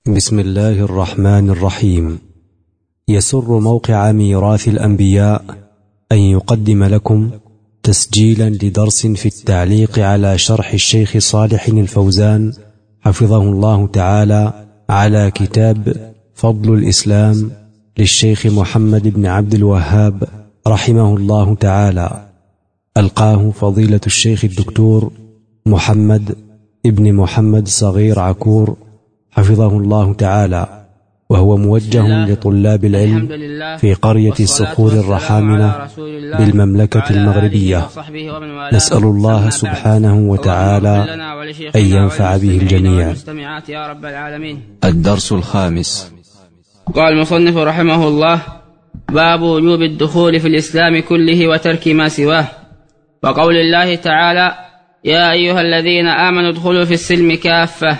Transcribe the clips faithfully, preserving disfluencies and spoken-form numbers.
بسم الله الرحمن الرحيم. يسر موقع ميراث الأنبياء أن يقدم لكم تسجيلا لدرس في التعليق على شرح الشيخ صالح الفوزان حفظه الله تعالى على كتاب فضل الإسلام للشيخ محمد بن عبد الوهاب رحمه الله تعالى. ألقاه فضيلة الشيخ الدكتور محمد ابن محمد صغير عكور حفظه الله تعالى، وهو موجه لطلاب العلم في قرية الصخور الرحامنة بالمملكة المغربية. نسأل الله سبحانه وتعالى أن ينفع به الجميع. الدرس الخامس. قال المصنف رحمه الله: باب وجوب الدخول في الإسلام كله وترك ما سواه. وقول الله تعالى: يا أيها الذين آمنوا ادخلوا في السلم كافة.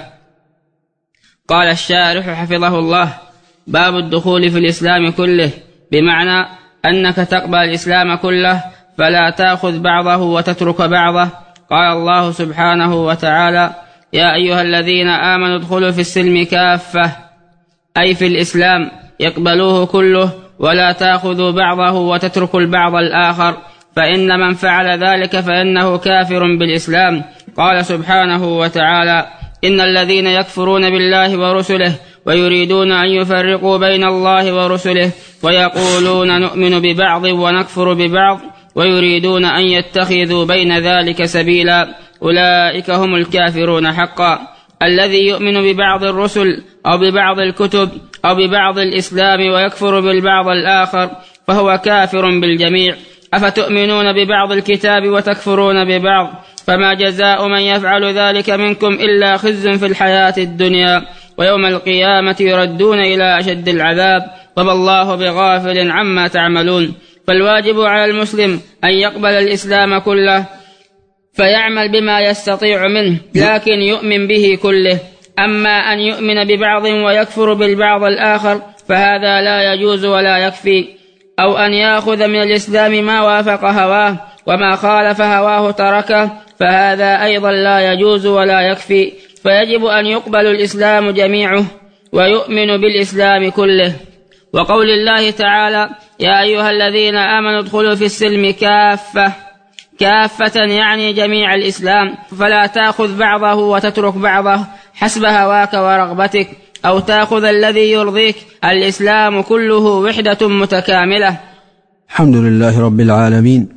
قال الشارح حفظه الله: باب الدخول في الإسلام كله، بمعنى أنك تقبل الإسلام كله فلا تأخذ بعضه وتترك بعضه. قال الله سبحانه وتعالى: يا أيها الذين آمنوا ادخلوا في السلم كافة، أي في الإسلام يقبلوه كله ولا تأخذوا بعضه وتتركوا البعض الآخر، فإن من فعل ذلك فإنه كافر بالإسلام. قال سبحانه وتعالى: إن الذين يكفرون بالله ورسله ويريدون أن يفرقوا بين الله ورسله ويقولون نؤمن ببعض ونكفر ببعض ويريدون أن يتخذوا بين ذلك سبيلا، أولئك هم الكافرون حقا. الذي يؤمن ببعض الرسل أو ببعض الكتب أو ببعض الإسلام ويكفر بالبعض الآخر فهو كافر بالجميع. أفتؤمنون ببعض الكتاب وتكفرون ببعض؟ فما جزاء من يفعل ذلك منكم إلا خزي في الحياة الدنيا، ويوم القيامة يردون إلى أشد العذاب، وما الله بغافل عما تعملون. فالواجب على المسلم أن يقبل الإسلام كله فيعمل بما يستطيع منه، لكن يؤمن به كله. أما أن يؤمن ببعض ويكفر بالبعض الآخر فهذا لا يجوز ولا يكفي، أو أن يأخذ من الإسلام ما وافق هواه وما خالف هواه تركه، فهذا أيضا لا يجوز ولا يكفي. فيجب أن يقبل الإسلام جميعه ويؤمن بالإسلام كله. وقول الله تعالى: يا أيها الذين آمنوا ادخلوا في السلم كافة، كافة يعني جميع الإسلام، فلا تأخذ بعضه وتترك بعضه حسب هواك ورغبتك، أو تأخذ الذي يرضيك. الإسلام كله وحدة متكاملة. الحمد لله رب العالمين،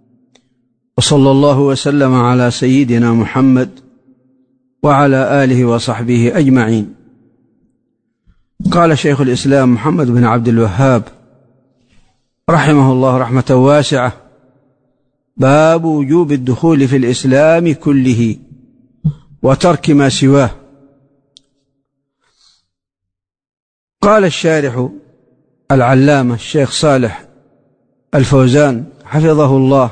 وصلى الله وسلم على سيدنا محمد وعلى آله وصحبه أجمعين. قال شيخ الإسلام محمد بن عبد الوهاب رحمه الله رحمة واسعة: باب وجوب الدخول في الإسلام كله وترك ما سواه. قال الشارح العلامة الشيخ صالح الفوزان حفظه الله: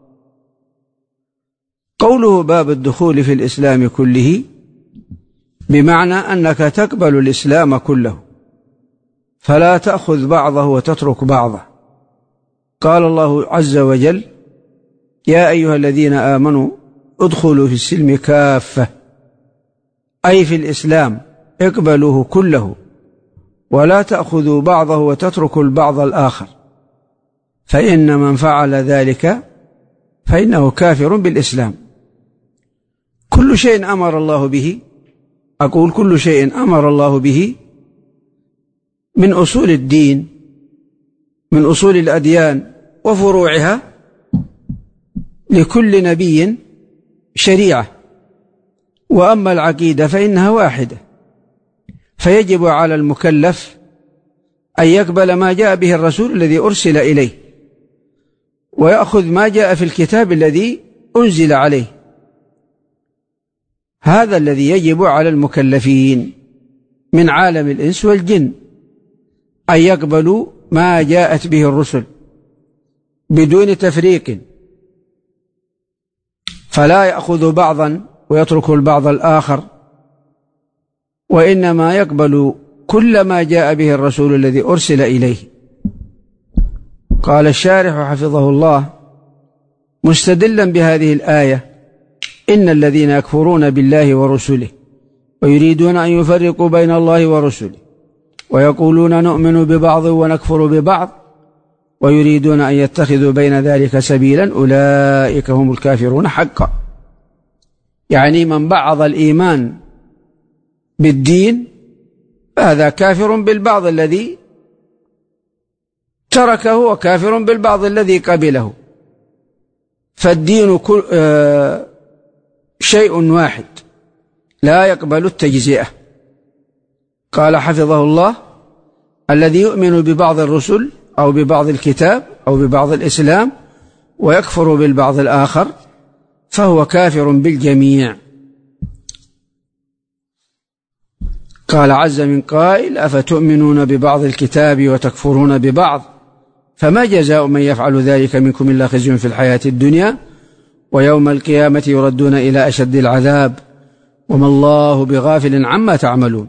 قوله باب الدخول في الإسلام كله، بمعنى أنك تقبل الإسلام كله فلا تأخذ بعضه وتترك بعضه. قال الله عز وجل: يا أيها الذين آمنوا ادخلوا في السلم كافة، أي في الإسلام اقبلوه كله ولا تأخذوا بعضه وتتركوا البعض الآخر، فإن من فعل ذلك فإنه كافر بالإسلام. كل شيء أمر الله به، أقول كل شيء أمر الله به من أصول الدين، من أصول الأديان وفروعها، لكل نبي شريعة. وأما العقيدة فإنها واحدة، فيجب على المكلف أن يقبل ما جاء به الرسول الذي أرسل إليه، ويأخذ ما جاء في الكتاب الذي أنزل عليه. هذا الذي يجب على المكلفين من عالم الإنس والجن، أن يقبلوا ما جاءت به الرسل بدون تفريق، فلا يأخذوا بعضا ويتركوا البعض الآخر، وإنما يقبل كل ما جاء به الرسول الذي أرسل إليه. قال الشارح حفظه الله مستدلا بهذه الآية: إن الذين يكفرون بالله ورسله ويريدون أن يفرقوا بين الله ورسله ويقولون نؤمن ببعض ونكفر ببعض ويريدون أن يتخذوا بين ذلك سبيلا أولئك هم الكافرون حقا. يعني من بعض الإيمان بالدين فهذا كافر بالبعض الذي تركه وكافر بالبعض الذي قبله. فالدين كل آه شيء واحد لا يقبل التجزئة. قال حفظه الله: الذي يؤمن ببعض الرسل أو ببعض الكتاب أو ببعض الإسلام ويكفر بالبعض الآخر فهو كافر بالجميع. قال عز من قائل: أفتؤمنون ببعض الكتاب وتكفرون ببعض فما جزاء من يفعل ذلك منكم إلا خزي في الحياة الدنيا ويوم القيامة يردون إلى أشد العذاب وما الله بغافل عما تعملون.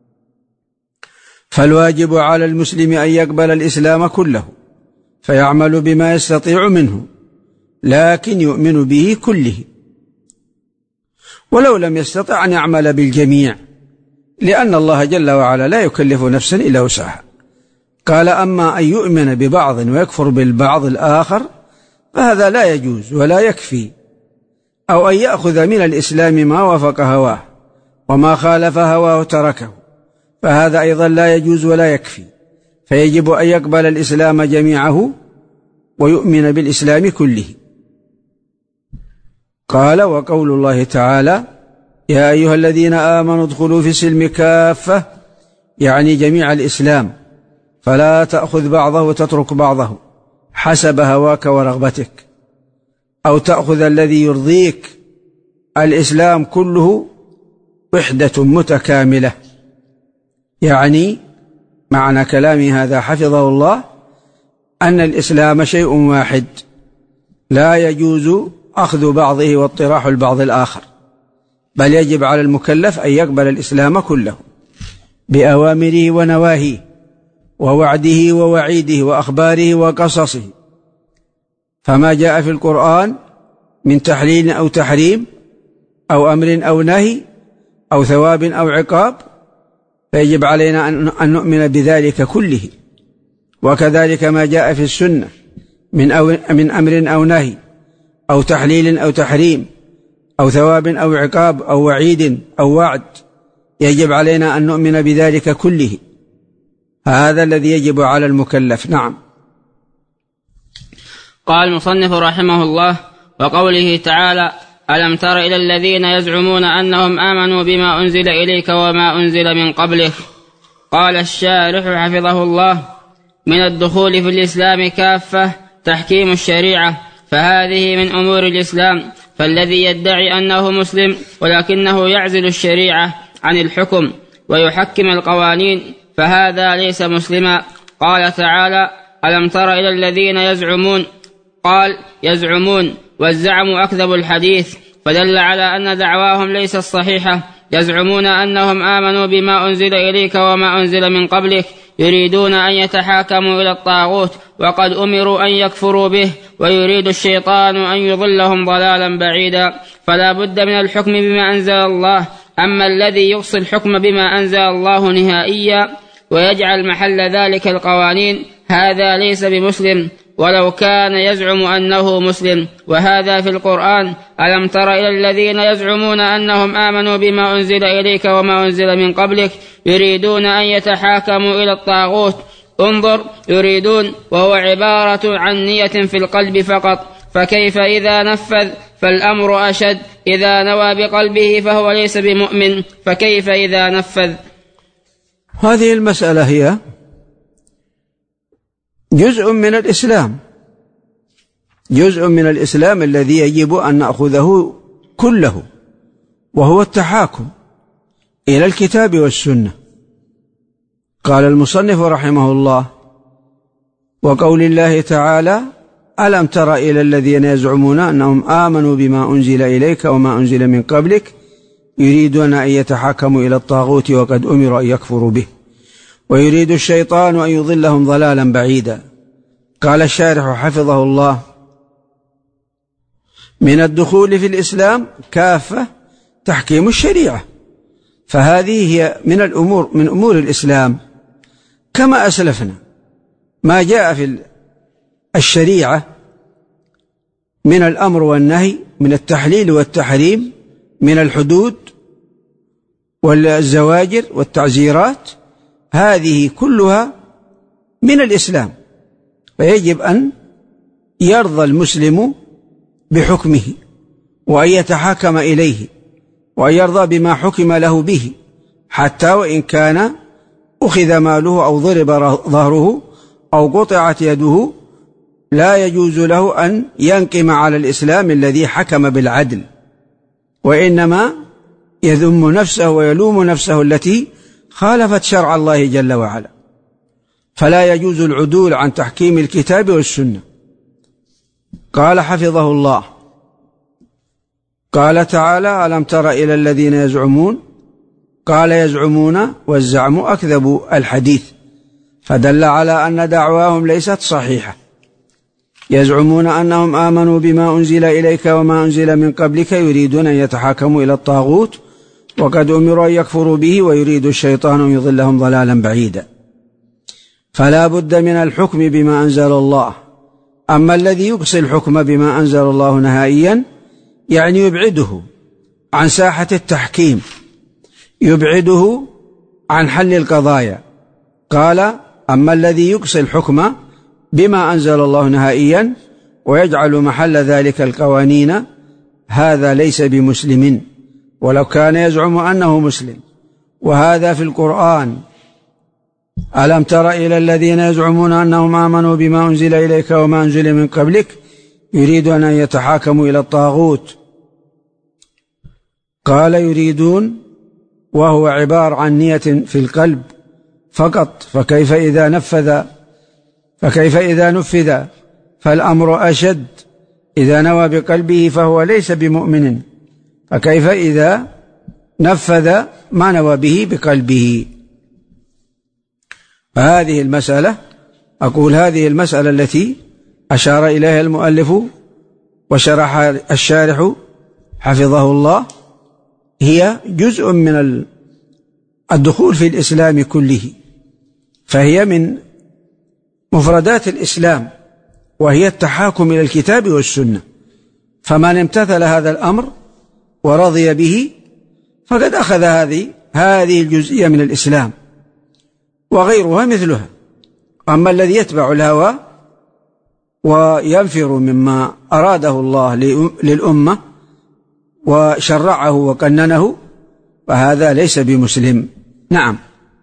فالواجب على المسلم أن يقبل الإسلام كله فيعمل بما يستطيع منه، لكن يؤمن به كله، ولو لم يستطع أن يعمل بالجميع، لأن الله جل وعلا لا يكلف نفسا إلا وسعها. قال: أما أن يؤمن ببعض ويكفر بالبعض الآخر فهذا لا يجوز ولا يكفي، أو أن يأخذ من الإسلام ما وافق هواه وما خالف هواه تركه، فهذا أيضا لا يجوز ولا يكفي. فيجب أن يقبل الإسلام جميعه ويؤمن بالإسلام كله. قال: وقول الله تعالى: يا أيها الذين آمنوا ادخلوا في السلم كافة، يعني جميع الإسلام، فلا تأخذ بعضه وتترك بعضه حسب هواك ورغبتك، أو تأخذ الذي يرضيك. الإسلام كله وحدة متكاملة. يعني معنى كلامي هذا حفظه الله أن الإسلام شيء واحد لا يجوز أخذ بعضه واطراح البعض الآخر، بل يجب على المكلف أن يقبل الإسلام كله بأوامره ونواهيه ووعده ووعيده وأخباره وقصصه. فما جاء في القرآن من تحليل أو تحريم أو أمر أو نهي أو ثواب أو عقاب فيجب علينا أن نؤمن بذلك كله. وكذلك ما جاء في السنة من, أو من أمر أو نهي أو تحليل أو تحريم أو ثواب أو عقاب أو وعيد أو وعد، يجب علينا أن نؤمن بذلك كله. هذا الذي يجب على المكلف. نعم. قال المصنف رحمه الله: وقوله تعالى: ألم تر إلى الذين يزعمون أنهم آمنوا بما أنزل إليك وما أنزل من قبلك. قال الشارح حفظه الله: من الدخول في الإسلام كافة تحكيم الشريعة، فهذه من أمور الإسلام، فالذي يدعي أنه مسلم ولكنه يعزل الشريعة عن الحكم ويحكم القوانين فهذا ليس مسلما. قال تعالى: ألم تر إلى الذين يزعمون، قال يزعمون، والزعم أكذب الحديث، فدل على أن دعواهم ليست صحيحة. يزعمون أنهم آمنوا بما أنزل إليك وما أنزل من قبلك، يريدون أن يتحاكموا إلى الطاغوت وقد أمروا أن يكفروا به، ويريد الشيطان أن يضلهم ضلالا بعيدا، فلا بد من الحكم بما أنزل الله. أما الذي يقصي الحكم بما أنزل الله نهائيا ويجعل محل ذلك القوانين هذا ليس بمسلم ولو كان يزعم أنه مسلم. وهذا في القرآن: ألم تر إلى الذين يزعمون أنهم آمنوا بما أنزل إليك وما أنزل من قبلك يريدون أن يتحاكموا إلى الطاغوت. انظر، يريدون وهو عبارة عن نية في القلب فقط، فكيف إذا نفذ؟ فالأمر أشد. إذا نوى بقلبه فهو ليس بمؤمن، فكيف إذا نفذ؟ هذه المسألة هي جزء من الإسلام، جزء من الإسلام الذي يجب أن نأخذه كله، وهو التحاكم إلى الكتاب والسنة. قال المصنف رحمه الله: وقول الله تعالى: ألم تر إلى الذين يزعمون أنهم آمنوا بما أنزل إليك وما أنزل من قبلك يريدون أن يتحاكموا إلى الطاغوت وقد أمروا أن يكفروا به، ويريد الشيطان أن يضلهم ضلالا بعيدا. قال الشارح حفظه الله: من الدخول في الإسلام كافة تحكيم الشريعة، فهذه هي من الأمور من أمور الإسلام كما أسلفنا. ما جاء في الشريعة من الأمر والنهي، من التحليل والتحريم، من الحدود والزواجر والتعزيرات، هذه كلها من الإسلام، فيجب أن يرضى المسلم بحكمه وأن يتحاكم إليه وأن يرضى بما حكم له به، حتى وإن كان أخذ ماله أو ضرب ظهره أو قطعت يده، لا يجوز له أن ينقم على الإسلام الذي حكم بالعدل، وإنما يذم نفسه ويلوم نفسه التي خالفت شرع الله جل وعلا. فلا يجوز العدول عن تحكيم الكتاب والسنة. قال حفظه الله، قال تعالى: ألم تر إلى الذين يزعمون، قال يزعمون والزعم أكذب الحديث، فدل على أن دعواهم ليست صحيحة. يزعمون أنهم آمنوا بما أنزل إليك وما أنزل من قبلك، يريدون أن يتحاكموا إلى الطاغوت وقد أمروا أن يكفروا به، ويريد الشيطان أن يضلهم ضلالا بعيدا. فلا بد من الحكم بما أنزل الله. أما الذي يقصي الحكم بما أنزل الله نهائيا، يعني يبعده عن ساحة التحكيم، يبعده عن حل القضايا. قال: أما الذي يقصي الحكم بما أنزل الله نهائيا ويجعل محل ذلك القوانين، هذا ليس بمسلم ولو كان يزعم أنه مسلم. وهذا في القرآن: ألم تر إلى الذين يزعمون أنهم آمنوا بما أنزل إليك وما أنزل من قبلك، يريدون أن يتحاكموا إلى الطاغوت. قال يريدون، وهو عبارة عن نية في القلب فقط، فكيف إذا نفذ فكيف إذا نفذ فالأمر أشد. إذا نوى بقلبه فهو ليس بمؤمن، فكيف إذا نفذ ما نوى به بقلبه. فهذه المسألة، أقول هذه المسألة التي أشار إليها المؤلف وشرح الشارح حفظه الله، هي جزء من الدخول في الإسلام كله، فهي من مفردات الإسلام، وهي التحاكم إلى الكتاب والسنة. فمن امتثل هذا الأمر ورضي به فقد أخذ هذه هذه الجزئية من الإسلام، وغيرها مثلها. أما الذي يتبع الهوى وينفر مما أراده الله للأمة وشرعه وقننه، فهذا ليس بمسلم. نعم.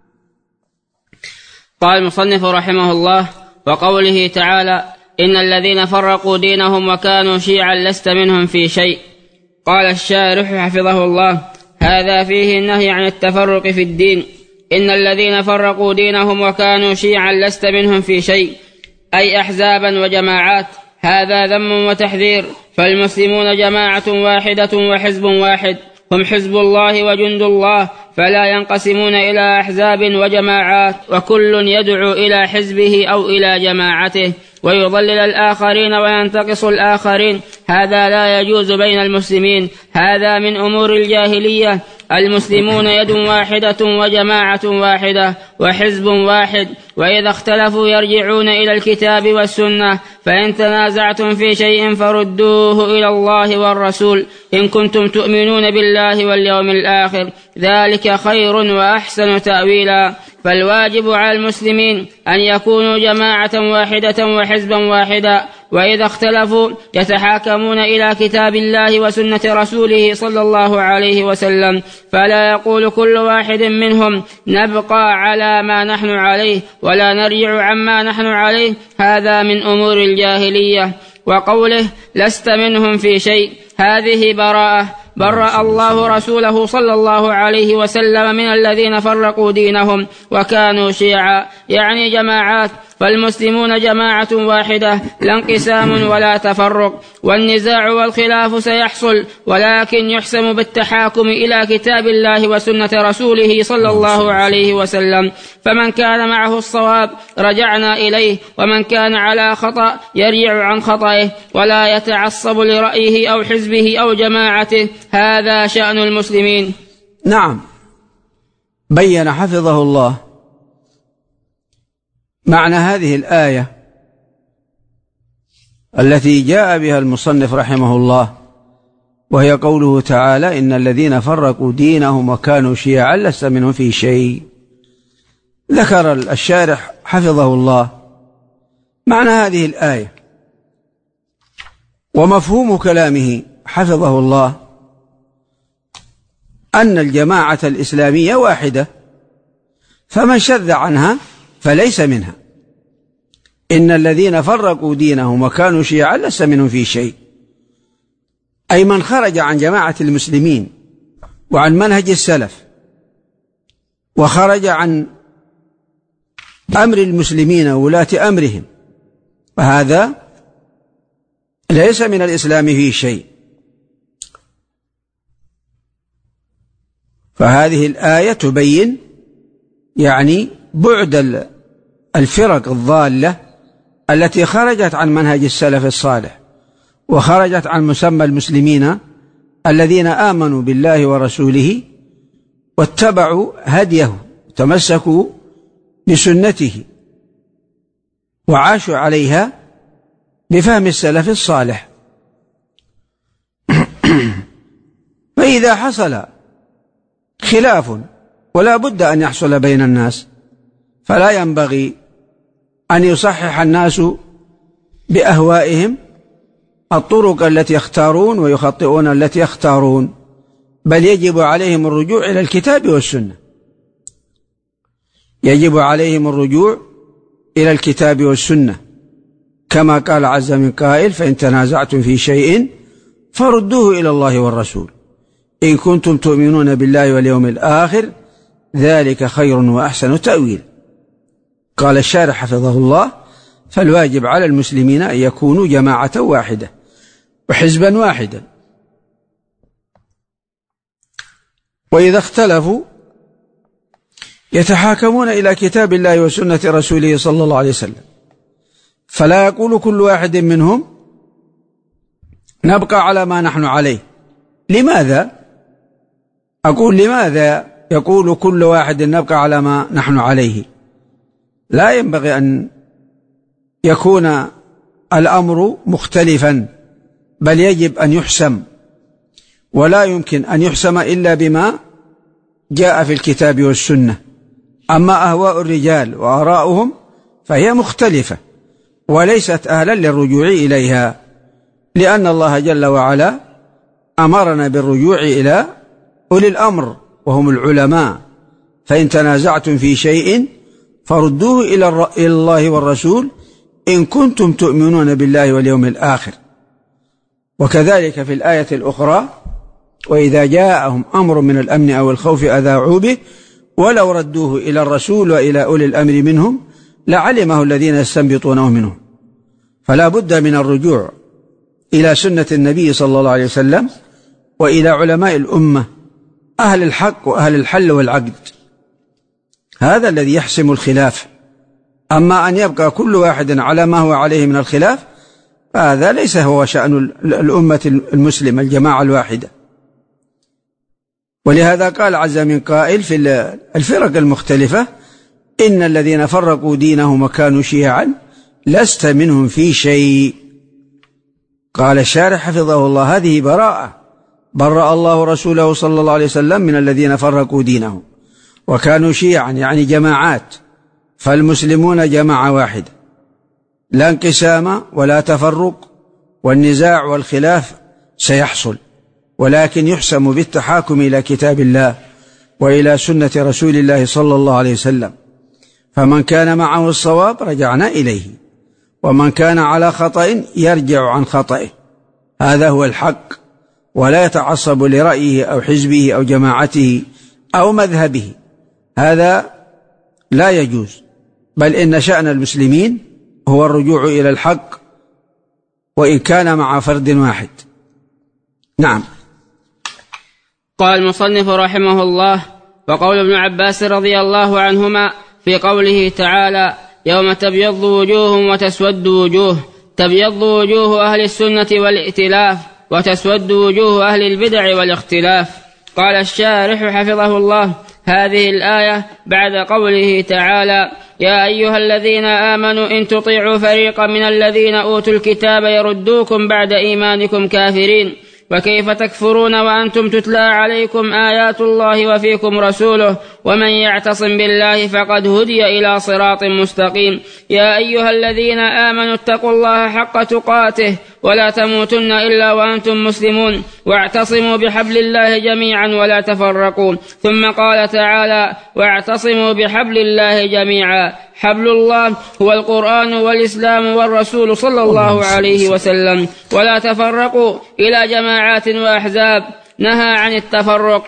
قال المصنف رحمه الله: وقوله تعالى: إن الذين فرقوا دينهم وكانوا شيعا لست منهم في شيء. قال الشارح حفظه الله: هذا فيه النهي عن التفرق في الدين. إن الذين فرقوا دينهم وكانوا شيعا لست منهم في شيء، أي أحزابا وجماعات. هذا ذم وتحذير، فالمسلمون جماعة واحدة وحزب واحد، هم حزب الله وجند الله، فلا ينقسمون إلى أحزاب وجماعات، وكل يدعو إلى حزبه أو إلى جماعته ويضلل الآخرين وينتقص الآخرين. هذا لا يجوز بين المسلمين، هذا من أمور الجاهلية. المسلمون يد واحدة وجماعة واحدة وحزب واحد، وإذا اختلفوا يرجعون إلى الكتاب والسنة، فإن تنازعتم في شيء فردوه إلى الله والرسول إن كنتم تؤمنون بالله واليوم الآخر، ذلك خير وأحسن تأويلا. فالواجب على المسلمين أن يكونوا جماعة واحدة وحزبا واحدا، وإذا اختلفوا يتحاكمون إلى كتاب الله وسنة رسوله صلى الله عليه وسلم، فلا يقول كل واحد منهم نبقى على ما نحن عليه ولا نرجع عما نحن عليه، هذا من أمور الجاهلية. وقوله لست منهم في شيء، هذه براءة، برأ الله رسوله صلى الله عليه وسلم من الذين فرقوا دينهم وكانوا شيعا، يعني جماعات. فالمسلمون جماعة واحدة، لا انقسام ولا تفرق. والنزاع والخلاف سيحصل، ولكن يحسم بالتحاكم إلى كتاب الله وسنة رسوله صلى الله عليه وسلم. فمن كان معه الصواب رجعنا إليه، ومن كان على خطأ يرجع عن خطئه، ولا يتعصب لرأيه أو حزبه أو جماعته. هذا شأن المسلمين. نعم. بين حفظه الله معنى هذه الآية التي جاء بها المصنف رحمه الله، وهي قوله تعالى: إن الذين فرقوا دينهم وكانوا شيعا لست منهم في شيء. ذكر الشارح حفظه الله معنى هذه الآية، ومفهوم كلامه حفظه الله أن الجماعة الإسلامية واحدة، فمن شذ عنها فليس منها. إن الذين فرقوا دينهم وكانوا شيعا لست منهم في شيء، أي من خرج عن جماعة المسلمين وعن منهج السلف وخرج عن أمر المسلمين وولاة أمرهم، فهذا ليس من الإسلام في شيء. فهذه الآية تبين يعني بعد الفرق الضالة التي خرجت عن منهج السلف الصالح وخرجت عن مسمى المسلمين الذين آمنوا بالله ورسوله واتبعوا هديه تمسكوا بسنته وعاشوا عليها بفهم السلف الصالح. فإذا حصل خلاف ولا بد أن يحصل بين الناس، فلا ينبغي أن يصحح الناس بأهوائهم الطرق التي يختارون ويخطئون التي يختارون، بل يجب عليهم الرجوع إلى الكتاب والسنة. يجب عليهم الرجوع إلى الكتاب والسنة، كما قال عز من قائل: فإن تنازعتم في شيء فردوه إلى الله والرسول إن كنتم تؤمنون بالله واليوم الآخر ذلك خير وأحسن تأويل. قال الشارح حفظه الله: فالواجب على المسلمين أن يكونوا جماعة واحدة وحزبا واحدا، وإذا اختلفوا يتحاكمون إلى كتاب الله وسنة رسوله صلى الله عليه وسلم، فلا يقول كل واحد منهم نبقى على ما نحن عليه. لماذا؟ أقول لماذا يقول كل واحد نبقى على ما نحن عليه؟ لا ينبغي أن يكون الأمر مختلفا، بل يجب أن يحسم، ولا يمكن أن يحسم إلا بما جاء في الكتاب والسنة. أما أهواء الرجال وآراؤهم فهي مختلفة وليست أهلا للرجوع إليها، لأن الله جل وعلا أمرنا بالرجوع إلى أولي الأمر وهم العلماء. فإن تنازعتم في شيء فردوه إلى الله والرسول إن كنتم تؤمنون بالله واليوم الآخر. وكذلك في الآية الأخرى: وإذا جاءهم أمر من الأمن أو الخوف أذاعوا به ولو ردوه إلى الرسول وإلى أولي الأمر منهم لعلمه الذين يستنبطونه منهم. فلا بد من الرجوع إلى سنة النبي صلى الله عليه وسلم وإلى علماء الأمة أهل الحق وأهل الحل والعقد، هذا الذي يحسم الخلاف. أما أن يبقى كل واحد على ما هو عليه من الخلاف فهذا ليس هو شأن الأمة المسلمة الجماعة الواحدة. ولهذا قال عز من قائل في الفرق المختلفة: إن الذين فرقوا دينهم وكانوا شيعا لست منهم في شيء. قال الشارح حفظه الله: هذه براءة برأ الله رسوله صلى الله عليه وسلم من الذين فرقوا دينهم وكانوا شيعا، يعني جماعات، فالمسلمون جماعة واحدة، لا انقسام ولا تفرق، والنزاع والخلاف سيحصل، ولكن يحسم بالتحاكم إلى كتاب الله وإلى سنة رسول الله صلى الله عليه وسلم. فمن كان معه الصواب رجعنا إليه، ومن كان على خطأ يرجع عن خطئه، هذا هو الحق، ولا يتعصب لرأيه أو حزبه أو جماعته أو مذهبه، هذا لا يجوز، بل إن شأن المسلمين هو الرجوع إلى الحق وإن كان مع فرد واحد. نعم. قال المصنف رحمه الله: وقول ابن عباس رضي الله عنهما في قوله تعالى: يوم تبيض وجوه وتسود وجوه، تبيض وجوه أهل السنة والائتلاف وتسود وجوه أهل البدع والاختلاف. قال الشارح حفظه الله: هذه الآية بعد قوله تعالى: يا أيها الذين آمنوا إن تطيعوا فريقا من الذين أوتوا الكتاب يردوكم بعد إيمانكم كافرين وكيف تكفرون وأنتم تتلى عليكم آيات الله وفيكم رسوله ومن يعتصم بالله فقد هدي إلى صراط مستقيم. يا أيها الذين آمنوا اتقوا الله حق تقاته ولا تموتن إلا وأنتم مسلمون واعتصموا بحبل الله جميعا ولا تفرقوا. ثم قال تعالى: واعتصموا بحبل الله جميعا. حبل الله هو القرآن والإسلام والرسول صلى الله عليه وسلم. ولا تفرقوا إلى جماعات وأحزاب، نهى عن التفرق.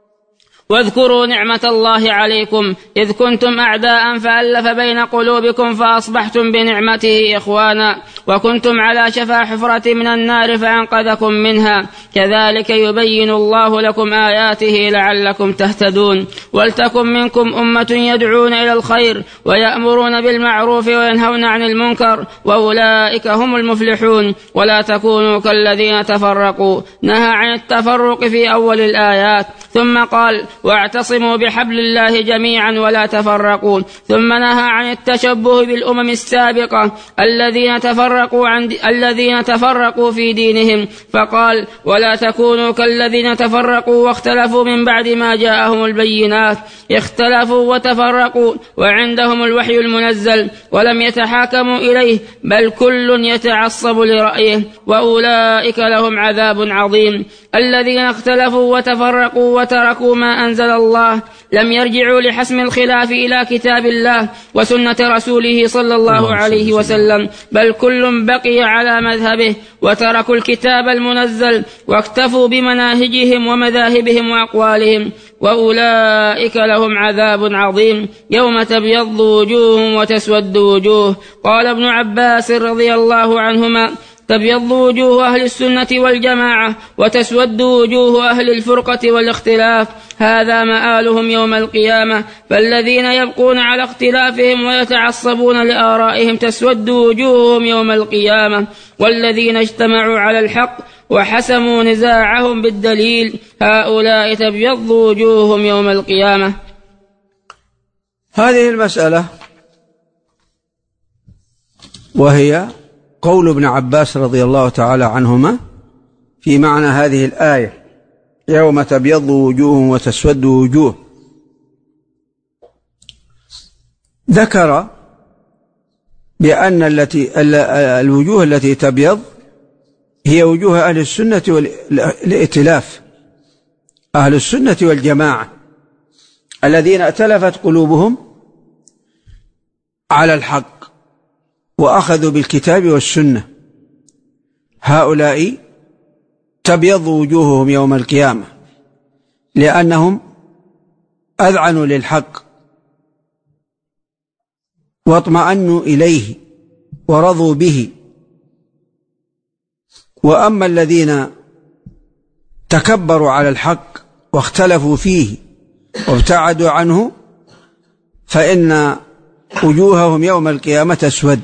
واذكروا نعمة الله عليكم إذ كنتم أعداء فألف بين قلوبكم فأصبحتم بنعمته إخوانا وكنتم على شفا حفرة من النار فأنقذكم منها كذلك يبين الله لكم آياته لعلكم تهتدون. ولتكن منكم أمة يدعون إلى الخير ويأمرون بالمعروف وينهون عن المنكر وأولئك هم المفلحون. ولا تكونوا كالذين تفرقوا، نهى عن التفرق في أول الآيات، ثم قال: واعتصموا بحبل الله جميعا ولا تفرقوا، ثم نهى عن التشبه بالأمم السابقة الذين تفرقوا عن الذين تفرقوا في دينهم، فقال: ولا تكونوا كالذين تفرقوا واختلفوا من بعد ما جاءهم البينات. اختلفوا وتفرقوا وعندهم الوحي المنزل ولم يتحاكموا إليه، بل كل يتعصب لرأيه، وأولئك لهم عذاب عظيم. الذين اختلفوا وتفرقوا وتركوا ما أنزل الله لم يرجعوا لحسم الخلاف إلى كتاب الله وسنة رسوله صلى الله عليه وسلم، بل كل بقي على مذهبه وتركوا الكتاب المنزل واكتفوا بمناهجهم ومذاهبهم وأقوالهم، وأولئك لهم عذاب عظيم يوم تبيض وجوه وتسود وجوه. قال ابن عباس رضي الله عنهما: تبيض وجوه أهل السنة والجماعة وتسود وجوه أهل الفرقة والاختلاف، هذا مآلهم يوم القيامة. فالذين يبقون على اختلافهم ويتعصبون لآرائهم تسود وجوههم يوم القيامة، والذين اجتمعوا على الحق وحسموا نزاعهم بالدليل هؤلاء تبيض وجوههم يوم القيامة. هذه المسألة وهي قول ابن عباس رضي الله تعالى عنهما في معنى هذه الآية: يوم تبيض وجوه وتسود وجوه. ذكر بأن التي الوجوه التي تبيض هي وجوه أهل السنة والائتلاف، أهل السنة والجماعة الذين ائتلفت قلوبهم على الحق وأخذوا بالكتاب والسنة، هؤلاء تبيض وجوههم يوم القيامة لأنهم أذعنوا للحق واطمأنوا إليه ورضوا به. وأما الذين تكبروا على الحق واختلفوا فيه وابتعدوا عنه فإن وجوههم يوم القيامة تسود.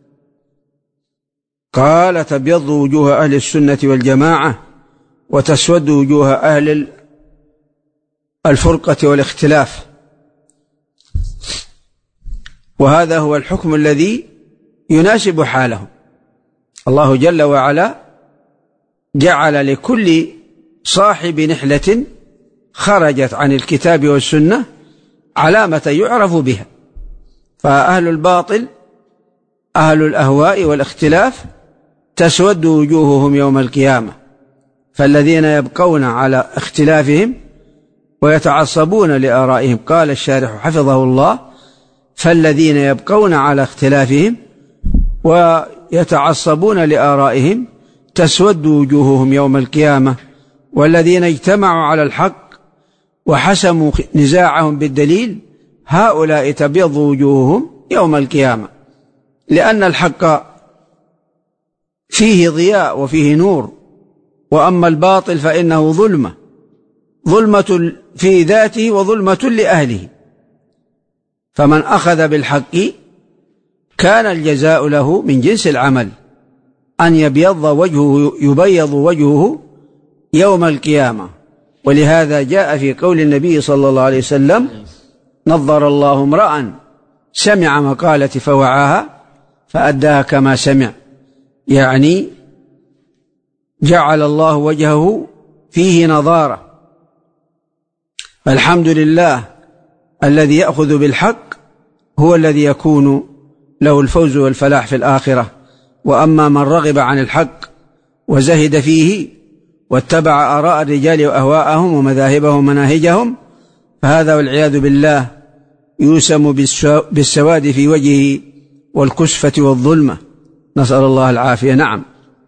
قال: تبيض وجوه أهل السنة والجماعة وتسود وجوه أهل الفرقة والاختلاف. وهذا هو الحكم الذي يناسب حالهم. الله جل وعلا جعل لكل صاحب نحلة خرجت عن الكتاب والسنة علامة يعرف بها، فأهل الباطل أهل الأهواء والاختلاف تسود وجوههم يوم القيامة. فالذين يبقون على اختلافهم ويتعصبون لآرائهم، قال الشارح حفظه الله: فالذين يبقون على اختلافهم ويتعصبون لآرائهم تسود وجوههم يوم القيامة، والذين اجتمعوا على الحق وحسموا نزاعهم بالدليل هؤلاء تبيض وجوههم يوم القيامة، لأن الحق فيه ضياء وفيه نور، وأما الباطل فإنه ظلمة، ظلمة في ذاته وظلمة لأهله. فمن أخذ بالحق كان الجزاء له من جنس العمل، أن يبيض وجهه يبيض وجهه يوم القيامة، ولهذا جاء في قول النبي صلى الله عليه وسلم: نظر الله امرأ سمع مقالتي فوعاها فأداها كما سمع، يعني جعل الله وجهه فيه نظارة. الحمد لله الذي يأخذ بالحق هو الذي يكون له الفوز والفلاح في الآخرة. وأما من رغب عن الحق وزهد فيه واتبع آراء الرجال وأهواءهم ومذاهبهم ومناهجهم فهذا والعياذ بالله يوسم بالسواد في وجهه والكسفة والظلمة، نسأل الله العافية. نعم.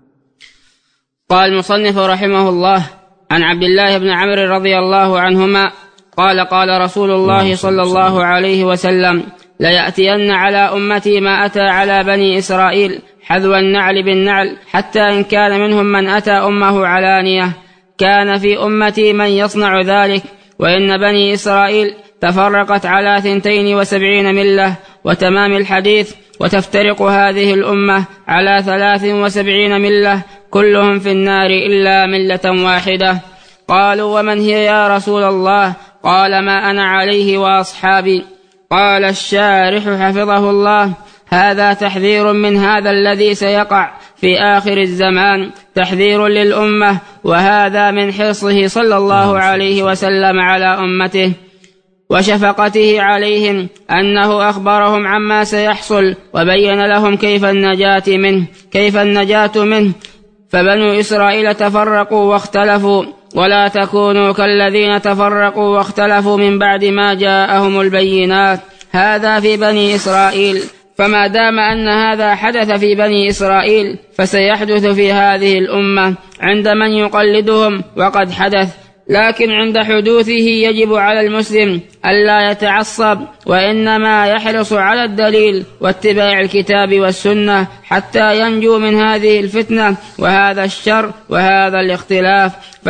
قال المصنف رحمه الله: عن عبد الله بن عمرو رضي الله عنهما قال: قال رسول الله صلى الله عليه وسلم: ليأتين على أمتي ما أتى على بني إسرائيل حذو النعل بالنعل، حتى إن كان منهم من أتى أمه علانية كان في أمتي من يصنع ذلك. وإن بني إسرائيل تفرقت على ثنتين وسبعين ملة. وتمام الحديث: وتفترق هذه الأمة على ثلاث وسبعين ملة كلهم في النار إلا ملة واحدة. قالوا: ومن هي يا رسول الله؟ قال: ما أنا عليه وأصحابي. قال الشارح حفظه الله: هذا تحذير من هذا الذي سيقع في آخر الزمان، تحذير للأمة، وهذا من حرصه صلى الله عليه وسلم على أمته وشفقته عليهم، أنه أخبرهم عما سيحصل وبين لهم كيف النجاة منه كيف النجاة منه فبنو إسرائيل تفرقوا واختلفوا، ولا تكونوا كالذين تفرقوا واختلفوا من بعد ما جاءهم البينات. هذا في بني إسرائيل، فما دام أن هذا حدث في بني إسرائيل فسيحدث في هذه الأمة عند من يقلدهم وقد حدث. لكن عند حدوثه يجب على المسلم ألا يتعصب، وإنما يحرص على الدليل واتباع الكتاب والسنة حتى ينجو من هذه الفتنة وهذا الشر وهذا الاختلاف.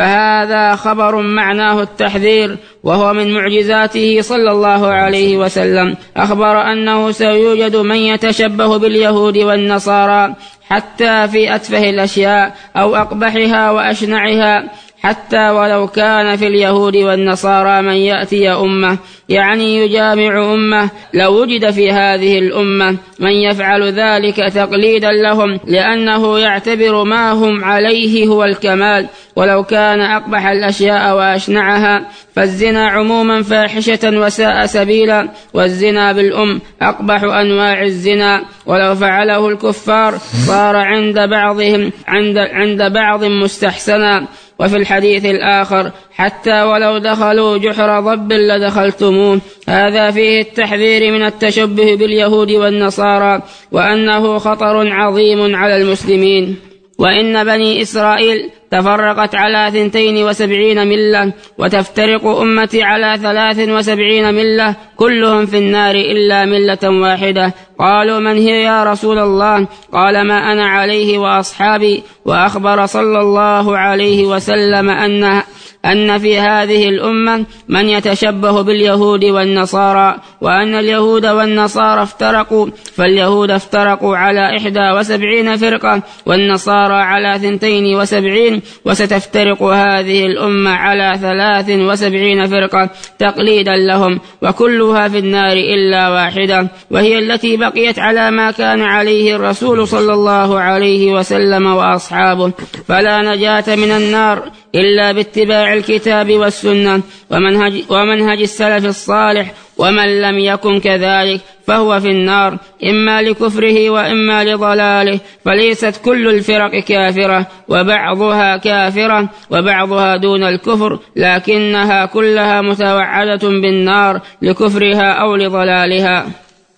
فهذا خبر معناه التحذير، وهو من معجزاته صلى الله عليه وسلم. أخبر أنه سيوجد من يتشبه باليهود والنصارى حتى في أتفه الأشياء أو أقبحها وأشنعها، حتى ولو كان في اليهود والنصارى من يأتي أمة، يعني يجامع أمة، لو وجد في هذه الأمة من يفعل ذلك تقليدا لهم، لأنه يعتبر ما هم عليه هو الكمال، ولو كان أقبح الأشياء وأشنعها. فالزنا عموما فاحشة وساء سبيلا، والزنا بالأم أقبح أنواع الزنا، ولو فعله الكفار صار عند بعضهم عند, عند بعض مستحسنا. وفي الحديث الآخر: حتى ولو دخلوا جحر ضب لدخلتموه. هذا فيه التحذير من التشبه باليهود والنصارى، وأنه خطر عظيم على المسلمين. وإن بني إسرائيل تفرقت على ثنتين وسبعين ملة، وتفترق أمتي على ثلاث وسبعين ملة كلهم في النار إلا ملة واحدة. قالوا: من هي يا رسول الله؟ قال: ما أنا عليه وأصحابي. وأخبر صلى الله عليه وسلم أن أن في هذه الأمة من يتشبه باليهود والنصارى، وأن اليهود والنصارى افترقوا، فاليهود افترقوا على إحدى وسبعين فرقة، والنصارى على ثنتين وسبعين، وستفترق هذه الأمة على ثلاث وسبعين فرقة تقليدا لهم، وكلها في النار إلا واحدة، وهي التي بقيت على ما كان عليه الرسول صلى الله عليه وسلم وأصحابه. فلا نجاة من النار إلا باتباع الكتاب والسنة ومنهج, ومنهج السلف الصالح، ومن لم يكن كذلك فهو في النار إما لكفره وإما لضلاله. فليست كل الفرق كافرة، وبعضها كافرة وبعضها دون الكفر، لكنها كلها متوعدة بالنار لكفرها أو لضلالها.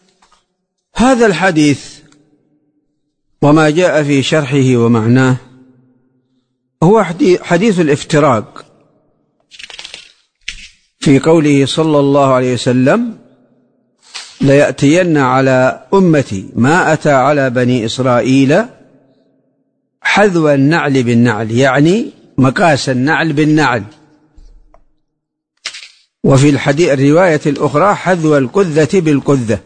هذا الحديث وما جاء في شرحه ومعناه هو حديث الافتراق في قوله صلى الله عليه وسلم: ليأتين على أمتي ما أتى على بني إسرائيل حذو النعل بالنعل، يعني مقاس النعل بالنعل. وفي الحديث الرواية الأخرى: حذو القذة بالقذة،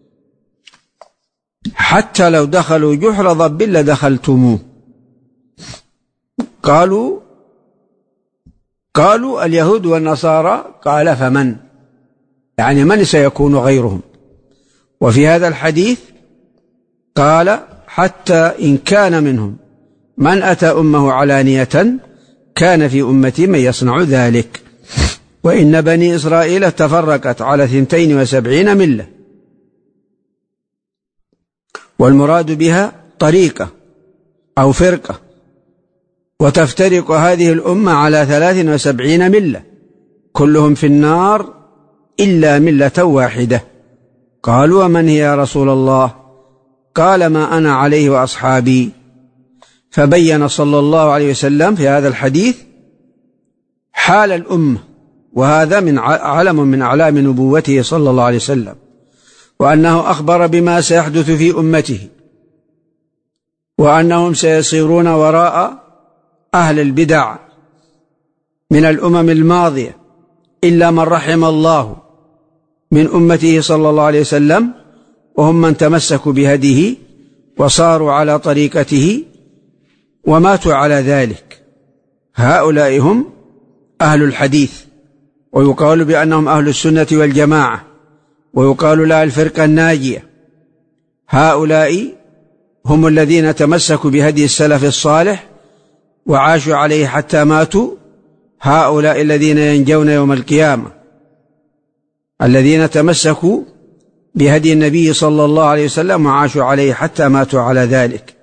حتى لو دخلوا جحر ضب لدخلتموه. قالوا: قالوا اليهود والنصارى، قال فمن؟ يعني من سيكون غيرهم؟ وفي هذا الحديث قال حتى إن كان منهم من أتى أمه علانية كان في أمتي من يصنع ذلك. وإن بني إسرائيل تفرقت على اثنتين وسبعين ملة، والمراد بها طريقة أو فرقة، وتفترق هذه الأمة على ثلاث وسبعين ملة كلهم في النار إلا ملة واحدة. قالوا ومن هي يا رسول الله؟ قال ما أنا عليه وأصحابي. فبين صلى الله عليه وسلم في هذا الحديث حال الأمة، وهذا من علم من أعلام نبوته صلى الله عليه وسلم، وأنه أخبر بما سيحدث في أمته، وأنهم سيصيرون وراء أهل البدع من الأمم الماضية إلا من رحم الله من أمته صلى الله عليه وسلم، وهم من تمسكوا بهديه وصاروا على طريقته وماتوا على ذلك. هؤلاء هم أهل الحديث، ويقال بأنهم أهل السنة والجماعة، ويقال لها الفرقة الناجية. هؤلاء هم الذين تمسكوا بهدي السلف الصالح وعاشوا عليه حتى ماتوا. هؤلاء الذين ينجون يوم القيامة، الذين تمسكوا بهدي النبي صلى الله عليه وسلم وعاشوا عليه حتى ماتوا على ذلك.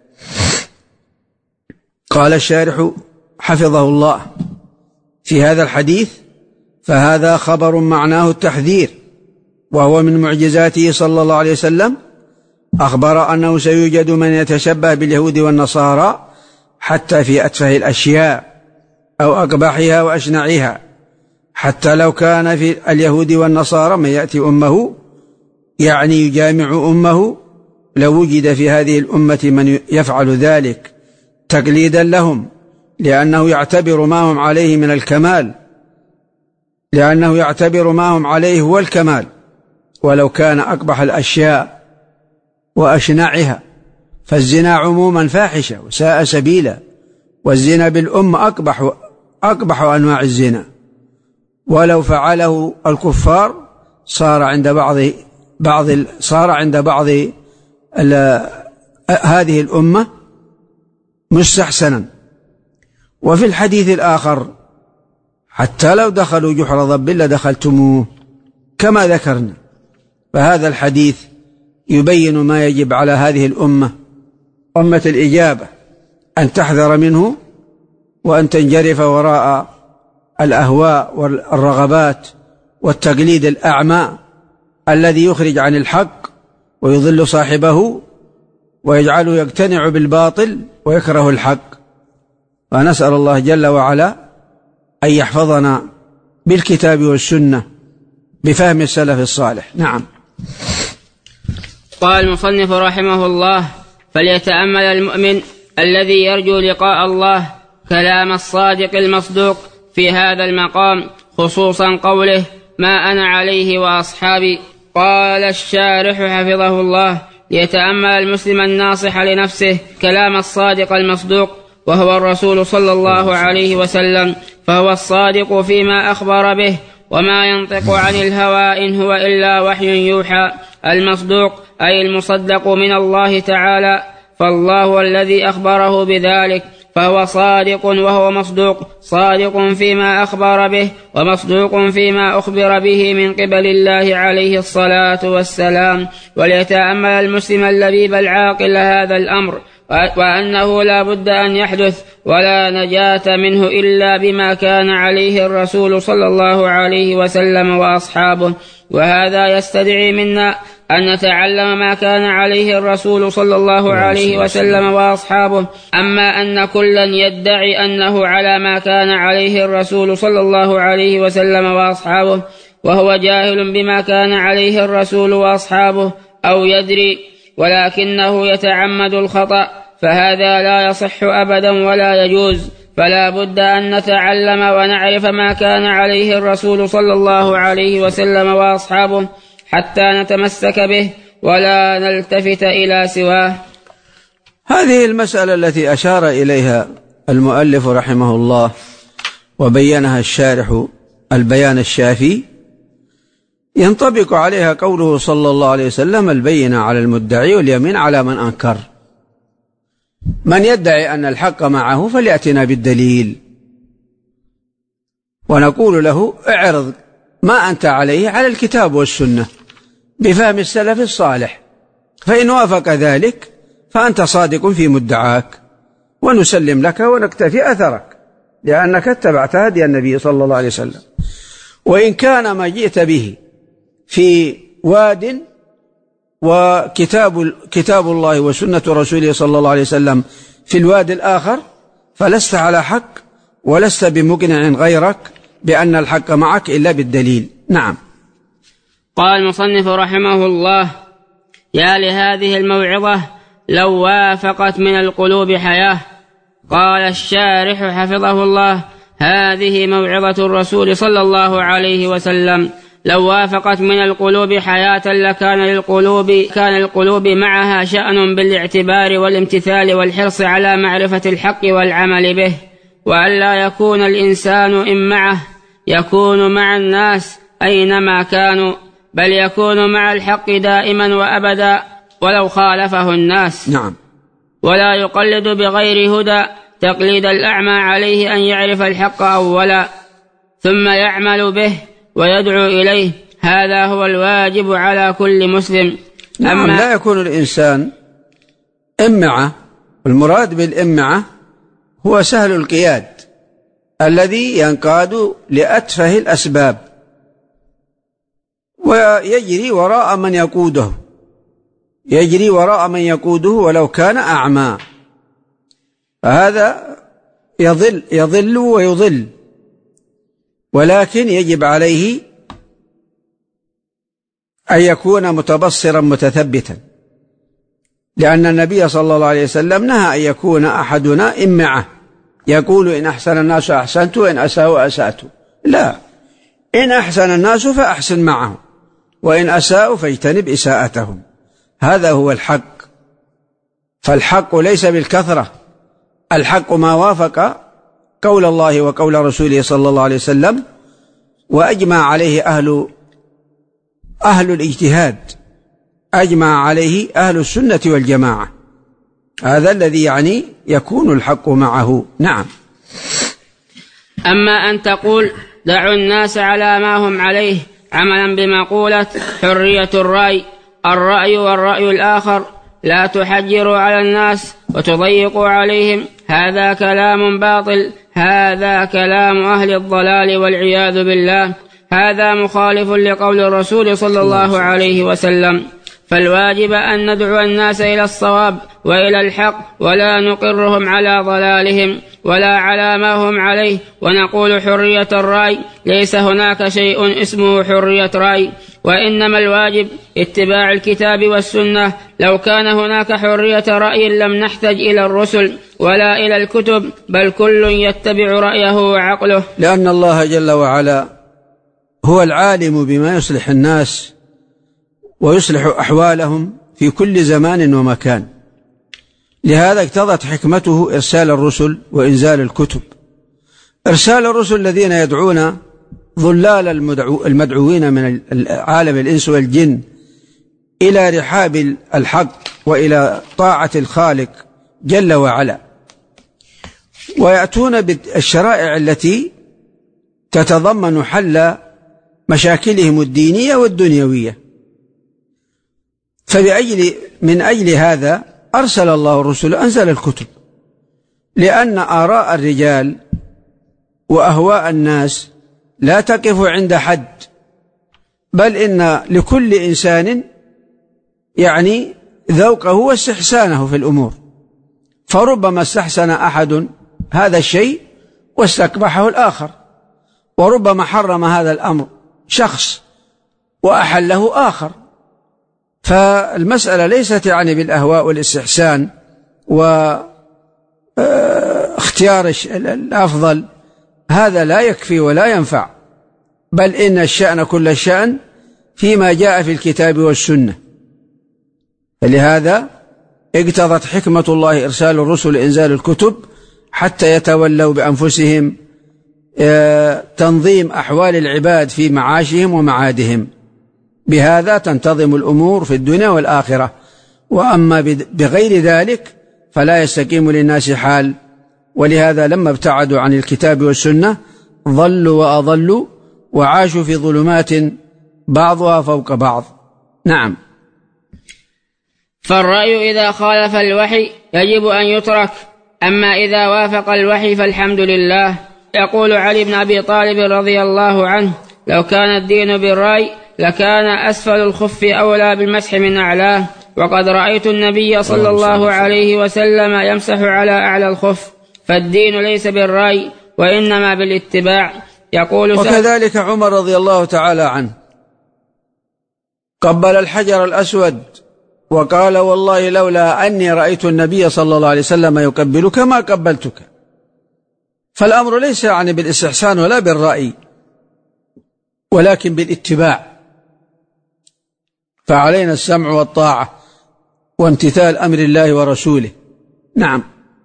قال الشارح حفظه الله في هذا الحديث: فهذا خبر معناه التحذير، وهو من معجزاته صلى الله عليه وسلم. أخبر أنه سيوجد من يتشبه باليهود والنصارى حتى في أتفه الأشياء أو أقبحها وأشنعها، حتى لو كان في اليهود والنصارى من يأتي أمه، يعني يجامع أمه، لو وجد في هذه الأمة من يفعل ذلك تقليدا لهم، لأنه يعتبر ما هم عليه من الكمال، لأنه يعتبر ما هم عليه هو الكمال، ولو كان أقبح الأشياء وأشنعها. فالزنا عموما فاحشة وساء سبيلا، والزنا بالأم أقبح, أقبح أنواع الزنا، ولو فعله الكفار صار عند بعض بعض صار عند بعض هذه الأمة مستحسنا. وفي الحديث الآخر: حتى لو دخلوا جحر ضب لدخلتموه، كما ذكرنا. فهذا الحديث يبين ما يجب على هذه الأمة، أمة الإجابة، أن تحذر منه وأن تنجرف وراء الأهواء والرغبات والتقليد الأعمى الذي يخرج عن الحق ويضل صاحبه ويجعله يقتنع بالباطل ويكره الحق. ونسأل الله جل وعلا أن يحفظنا بالكتاب والسنة بفهم السلف الصالح. نعم. قال المصنف رحمه الله: فليتأمل المؤمن الذي يرجو لقاء الله كلام الصادق المصدوق في هذا المقام، خصوصا قوله: ما أنا عليه وأصحابي. قال الشارح حفظه الله: ليتأمل المسلم الناصح لنفسه كلام الصادق المصدوق، وهو الرسول صلى الله عليه وسلم، فهو الصادق فيما أخبر به، وما ينطق عن الهوى إن هو إلا وحي يوحى. المصدوق أي المصدق من الله تعالى، فالله الذي أخبره بذلك، فهو صادق وهو مصدوق، صادق فيما أخبر به ومصدوق فيما أخبر به من قبل الله عليه الصلاة والسلام. وليتأمل المسلم اللبيب العاقل هذا الأمر، وأنه لا بد أن يحدث، ولا نجاة منه إلا بما كان عليه الرسول صلى الله عليه وسلم وأصحابه. وهذا يستدعي منا أن نتعلم ما كان عليه الرسول صلى الله عليه وسلم وأصحابه. أما أن كلا يدعي أنه على ما كان عليه الرسول صلى الله عليه وسلم وأصحابه وهو جاهل بما كان عليه الرسول وأصحابه، أو يدري ولكنه يتعمد الخطأ، فهذا لا يصح أبدا ولا يجوز. فلا بد أن نتعلم ونعرف ما كان عليه الرسول صلى الله عليه وسلم وأصحابه حتى نتمسك به ولا نلتفت إلى سواه. هذه المسألة التي أشار إليها المؤلف رحمه الله، وبينها الشارح البيان الشافي، ينطبق عليها قوله صلى الله عليه وسلم: البينة على المدعي واليمين على من أنكر. من يدعي أن الحق معه فليأتنا بالدليل، ونقول له: اعرض ما أنت عليه على الكتاب والسنة بفهم السلف الصالح، فإن وافق ذلك فأنت صادق في مدعاك، ونسلم لك ونكتفي أثرك لأنك اتبعت هدي النبي صلى الله عليه وسلم. وإن كان ما جئت به في واد وكتاب كتاب الله وسنة رسوله صلى الله عليه وسلم في الواد الآخر، فلست على حق ولست بمقنع غيرك بأن الحق معك إلا بالدليل. نعم. قال المصنف رحمه الله: يا لهذه الموعظة لو وافقت من القلوب حياة. قال الشارح حفظه الله: هذه موعظة الرسول صلى الله عليه وسلم، لو وافقت من القلوب حياة لكان للقلوب كان القلوب معها شأن بالاعتبار والامتثال والحرص على معرفة الحق والعمل به، وألا يكون الإنسان إن معه يكون مع الناس أينما كانوا، بل يكون مع الحق دائما وأبدا ولو خالفه الناس. نعم. ولا يقلد بغير هدى تقليد الأعمى عليه أن يعرف الحق أولا ثم يعمل به ويدعو إليه، هذا هو الواجب على كل مسلم. نعم. لا يكون الإنسان إمعة، والمراد بالإمعة هو سهل القياد الذي ينقاد لأتفه الأسباب ويجري وراء من يقوده يجري وراء من يقوده ولو كان أعمى، فهذا يضل يضل ويضل. ولكن يجب عليه أن يكون متبصرا متثبتا، لأن النبي صلى الله عليه وسلم نهى أن يكون أحدنا إمعة يقول: إن أحسن الناس أحسنت وإن أساءوا أسأت. لا، إن أحسن الناس فأحسن معهم، وإن أساءوا فاجتنب إساءتهم. هذا هو الحق. فالحق ليس بالكثرة، الحق ما وافق قول الله وقول رسوله صلى الله عليه وسلم، وأجمع عليه أهل أهل الاجتهاد، أجمع عليه أهل السنة والجماعة. هذا الذي يعني يكون الحق معه. نعم. أما أن تقول دعوا الناس على ما هم عليه عملا بمقولة حرية الرأي، الرأي والرأي الآخر، لا تحجروا على الناس وتضيقوا عليهم، هذا كلام باطل، هذا كلام أهل الضلال والعياذ بالله، هذا مخالف لقول الرسول صلى الله عليه وسلم. فالواجب أن ندعو الناس إلى الصواب وإلى الحق، ولا نقرهم على ضلالهم ولا على ما هم عليه، ونقول حرية الرأي، ليس هناك شيء اسمه حرية رأي، وإنما الواجب اتباع الكتاب والسنة. لو كان هناك حرية رأي لم نحتج إلى الرسل ولا إلى الكتب، بل كل يتبع رأيه وعقله، لأن الله جل وعلا هو العالم بما يصلح الناس ويصلح أحوالهم في كل زمان ومكان. لهذا اقتضت حكمته إرسال الرسل وإنزال الكتب. إرسال الرسل الذين يدعون ظلال المدعو المدعوين من عالم الإنس والجن إلى رحاب الحق وإلى طاعة الخالق جل وعلا، ويأتون بالشرائع التي تتضمن حل مشاكلهم الدينية والدنيوية. فبأجل من أجل هذا أرسل الله الرسل، أنزل الكتب، لأن آراء الرجال وأهواء الناس لا تقف عند حد، بل إن لكل إنسان يعني ذوقه واستحسانه في الأمور، فربما استحسن أحد هذا الشيء واستقبحه الآخر، وربما حرم هذا الأمر شخص وأحله آخر. فالمسألة ليست يعني بالأهواء والاستحسان واختيار الأفضل، هذا لا يكفي ولا ينفع، بل إن الشأن كل الشأن فيما جاء في الكتاب والسنة. فلهذا اقتضت حكمة الله إرسال الرسل إنزال الكتب حتى يتولوا بأنفسهم تنظيم أحوال العباد في معاشهم ومعادهم، بهذا تنتظم الأمور في الدنيا والآخرة. وأما بغير ذلك فلا يستقيم للناس حال. ولهذا لما ابتعدوا عن الكتاب والسنة ضلوا وأضلوا وعاشوا في ظلمات بعضها فوق بعض. نعم. فالرأي إذا خالف الوحي يجب أن يترك، أما إذا وافق الوحي فالحمد لله. يقول علي بن أبي طالب رضي الله عنه: لو كان الدين بالرأي لكان أسفل الخف أولى بالمسح من أعلاه، وقد رأيت النبي صلى الله عليه وسلم يمسح على أعلى الخف. فالدين ليس بالرأي وإنما بالاتباع. يقول وكذلك عمر رضي الله تعالى عنه قبل الحجر الأسود وقال: والله لولا أني رأيت النبي صلى الله عليه وسلم يقبلك ما قبلتك. فالأمر ليس يعني بالاستحسان ولا بالرأي، ولكن بالاتباع. فعلينا السمع والطاعة وامتثال أمر الله ورسوله. نعم.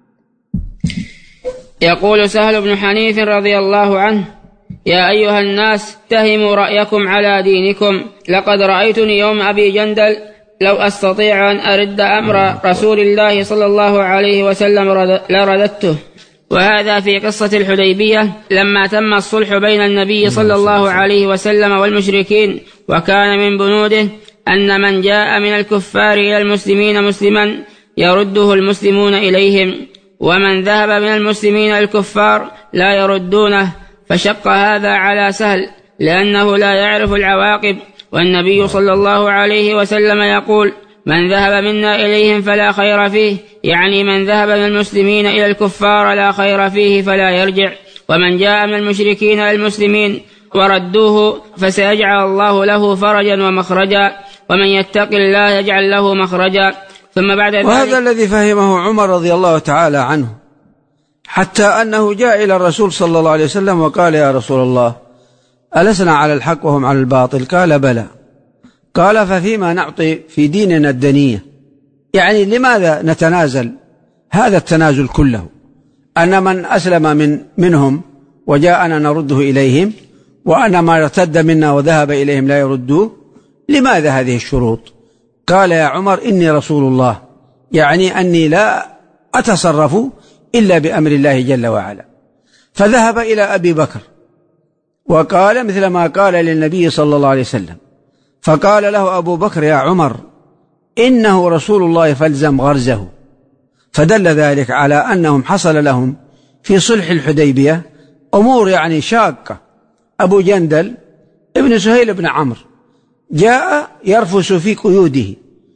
يقول سهل بن حنيف رضي الله عنه: يا أيها الناس اتهموا رأيكم على دينكم، لقد رأيتني يوم أبي جندل لو أستطيع أن أرد أمر رسول الله صلى الله عليه وسلم لرددته. وهذا في قصة الحديبية لما تم الصلح بين النبي صلى الله عليه وسلم والمشركين، وكان من بنوده أن من جاء من الكفار إلى المسلمين مسلما يرده المسلمون إليهم، ومن ذهب من المسلمين إلى الكفار لا يردونه. فشق هذا على سهل لأنه لا يعرف العواقب، والنبي صلى الله عليه وسلم يقول: من ذهب منا إليهم فلا خير فيه، يعني من ذهب من المسلمين إلى الكفار لا خير فيه فلا يرجع. ومن جاء من المشركين إلى المسلمين وردوه فسيجعل الله له فرجا ومخرجا، ومن يتق الله يجعل له مخرجا. ثم بعد ذلك وهذا الذي فهمه عمر رضي الله تعالى عنه، حتى أنه جاء إلى الرسول صلى الله عليه وسلم وقال: يا رسول الله، ألسنا على الحق وهم على الباطل؟ قال: بلى. قال: ففيما نعطي في ديننا الدنية؟ يعني لماذا نتنازل هذا التنازل كله؟ أن من أسلم من منهم وجاءنا نرده إليهم، وأن ما ارتد منا وذهب إليهم لا يردوه، لماذا هذه الشروط؟ قال: يا عمر، إني رسول الله، يعني أني لا أتصرف إلا بأمر الله جل وعلا. فذهب إلى أبي بكر وقال مثل ما قال للنبي صلى الله عليه وسلم، فقال له أبو بكر: يا عمر، إنه رسول الله فالزم غرزه. فدل ذلك على أنهم حصل لهم في صلح الحديبية أمور يعني شاقة. أبو جندل ابن سهيل بن عمرو جاء يرفس في قيوده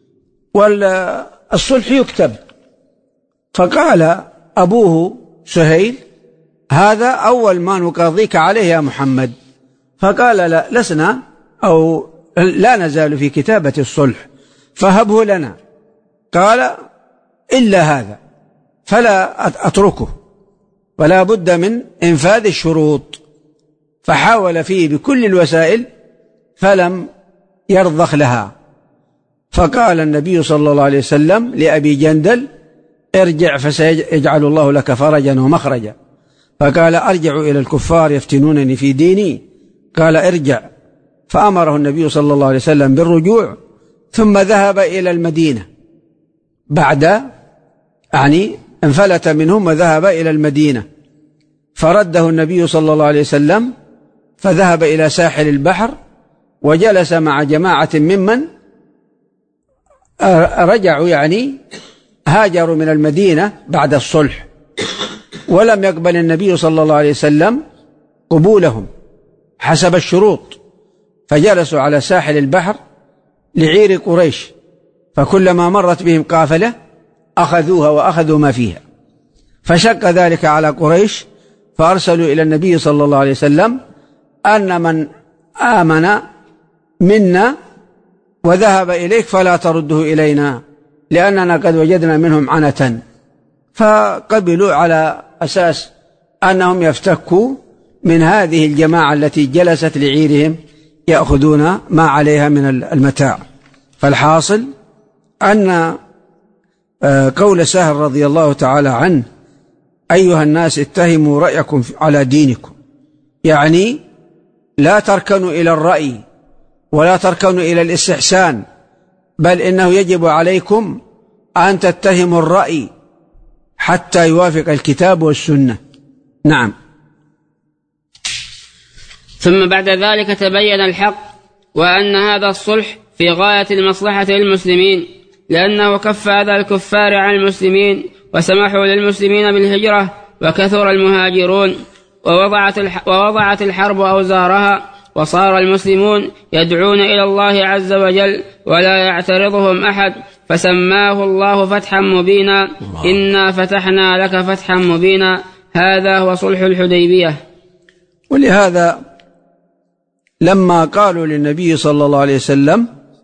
والصلح يكتب، فقال أبوه سهيل: هذا أول ما نقاضيك عليه يا محمد. فقال: لا، لسنا أو لا نزال في كتابة الصلح، فهبه لنا. قال: إلا هذا فلا أتركه، ولا بد من إنفاذ الشروط. فحاول فيه بكل الوسائل فلم يرضخ لها. فقال النبي صلى الله عليه وسلم لأبي جندل: ارجع فسيجعل الله لك فرجا ومخرجا. فقال: أرجع إلى الكفار يفتنونني في ديني؟ قال: ارجع. فأمره النبي صلى الله عليه وسلم بالرجوع، ثم ذهب إلى المدينة بعد يعني انفلت منهم وذهب إلى المدينة، فرده النبي صلى الله عليه وسلم، فذهب إلى ساحل البحر وجلس مع جماعة ممن رجعوا يعني هاجروا من المدينة بعد الصلح، ولم يقبل النبي صلى الله عليه وسلم قبولهم حسب الشروط. فجلسوا على ساحل البحر لعير قريش، فكلما مرت بهم قافلة أخذوها وأخذوا ما فيها. فشق ذلك على قريش، فأرسلوا إلى النبي صلى الله عليه وسلم أن من آمن منا وذهب إليك فلا ترده إلينا، لأننا قد وجدنا منهم عنة. فقبلوا على أساس أنهم يفتكوا من هذه الجماعة التي جلست لعيرهم يأخذون ما عليها من المتاع. فالحاصل أن قول سهل رضي الله تعالى عنه: أيها الناس اتهموا رأيكم على دينكم، يعني لا تركنوا إلى الرأي ولا تركنوا إلى الاستحسان، بل إنه يجب عليكم أن تتهموا الرأي حتى يوافق الكتاب والسنة. نعم. ثم بعد ذلك تبين الحق، وأن هذا الصلح في غاية المصلحة للمسلمين، لأنه كف أذى الكفار عن المسلمين وسمحوا للمسلمين بالهجرة وكثر المهاجرون، ووضعت ووضعت الحرب أوزارها، وصار المسلمون يدعون إلى الله عز وجل ولا يعترضهم أحد، فسماه الله فتحا مبينا. إنا فتحنا لك فتحا مبينا. هذا هو صلح الحديبية. ولهذا لما قالوا للنبي صلى الله عليه وسلم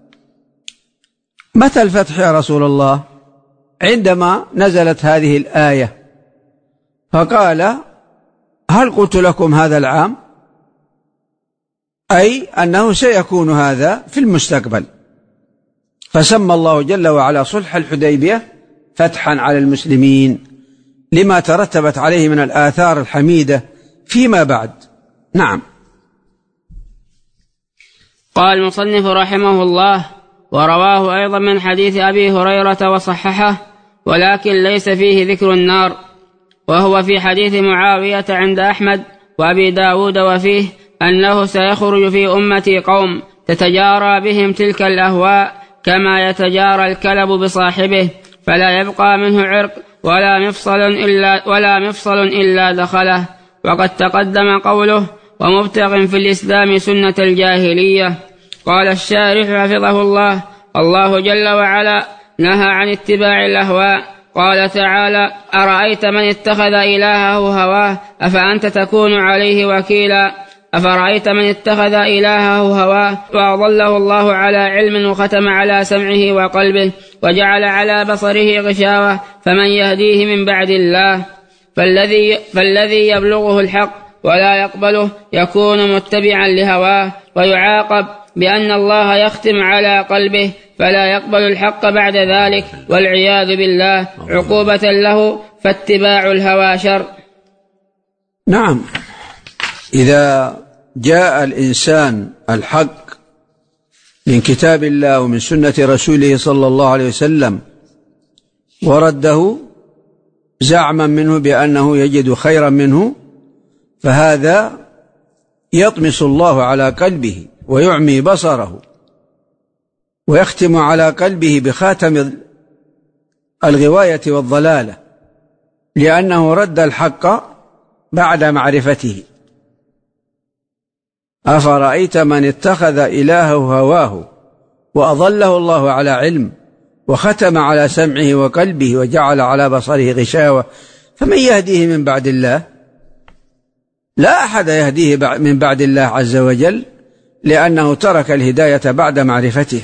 متى الفتح يا رسول الله، عندما نزلت هذه الآية، فقال هل قلت لكم هذا العام، أي أنه سيكون هذا في المستقبل. فسمى الله جل وعلا صلح الحديبية فتحا على المسلمين لما ترتبت عليه من الآثار الحميدة فيما بعد. نعم. قال المصنف رحمه الله: ورواه أيضا من حديث أبي هريرة وصححه، ولكن ليس فيه ذكر النار، وهو في حديث معاوية عند أحمد وأبي داود، وفيه أنه سيخرج في أمتي قوم تتجارى بهم تلك الأهواء كما يتجارى الكلب بصاحبه، فلا يبقى منه عرق ولا مفصل إلا, ولا مفصل إلا دخله. وقد تقدم قوله: ومبتغ في الإسلام سنة الجاهلية. قال الشارح حفظه الله: الله جل وعلا نهى عن اتباع الأهواء. قال تعالى: أرأيت من اتخذ إلهه هواه أفأنت تكون عليه وكيلا. أفرأيت من اتخذ إلهه هواه وأضله الله على علم وختم على سمعه وقلبه وجعل على بصره غشاوة فمن يهديه من بعد الله. فالذي, فالذي يبلغه الحق ولا يقبله يكون متبعا لهواه، ويعاقب بأن الله يختم على قلبه فلا يقبل الحق بعد ذلك، والعياذ بالله، عقوبة له، فاتباع الهوى شر. نعم. إذا جاء الإنسان الحق من كتاب الله ومن سنة رسوله صلى الله عليه وسلم ورده زعما منه بأنه يجد خيرا منه، فهذا يطمس الله على قلبه ويعمي بصره ويختم على قلبه بخاتم الغواية والضلالة، لأنه رد الحق بعد معرفته. أفرأيت من اتخذ إلهه هواه وأضله الله على علم وختم على سمعه وقلبه وجعل على بصره غشاوة فمن يهديه من بعد الله؟ لا أحد يهديه من بعد الله عز وجل، لأنه ترك الهداية بعد معرفته.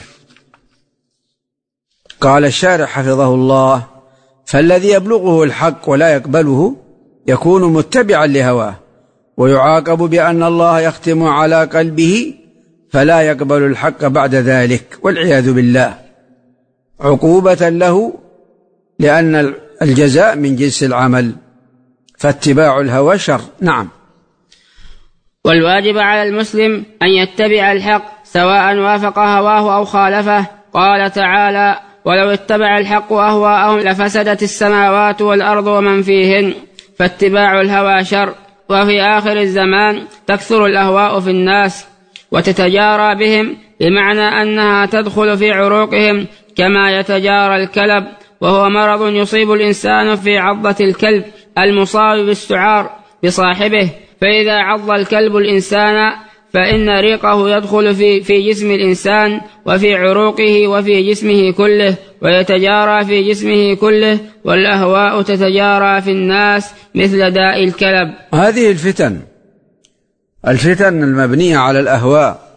قال الشارح حفظه الله: فالذي يبلغه الحق ولا يقبله يكون متبعا لهواه، ويعاقب بأن الله يختم على قلبه فلا يقبل الحق بعد ذلك، والعياذ بالله، عقوبة له، لأن الجزاء من جنس العمل، فاتباع الهوى شر. نعم. والواجب على المسلم أن يتبع الحق سواء وافق هواه أو خالفه. قال تعالى: ولو اتبع الحق أهواءهم لفسدت السماوات والأرض ومن فيهن، فاتباع الهوى شر. وفي آخر الزمان تكثر الأهواء في الناس وتتجارى بهم، بمعنى أنها تدخل في عروقهم كما يتجارى الكلب، وهو مرض يصيب الإنسان في عضة الكلب المصاب بالسعار بصاحبه، فإذا عض الكلب الإنسان فإن ريقه يدخل في, في جسم الإنسان وفي عروقه وفي جسمه كله، ويتجارى في جسمه كله، والأهواء تتجارى في الناس مثل داء الكلب. هذه الفتن الفتن المبنية على الأهواء،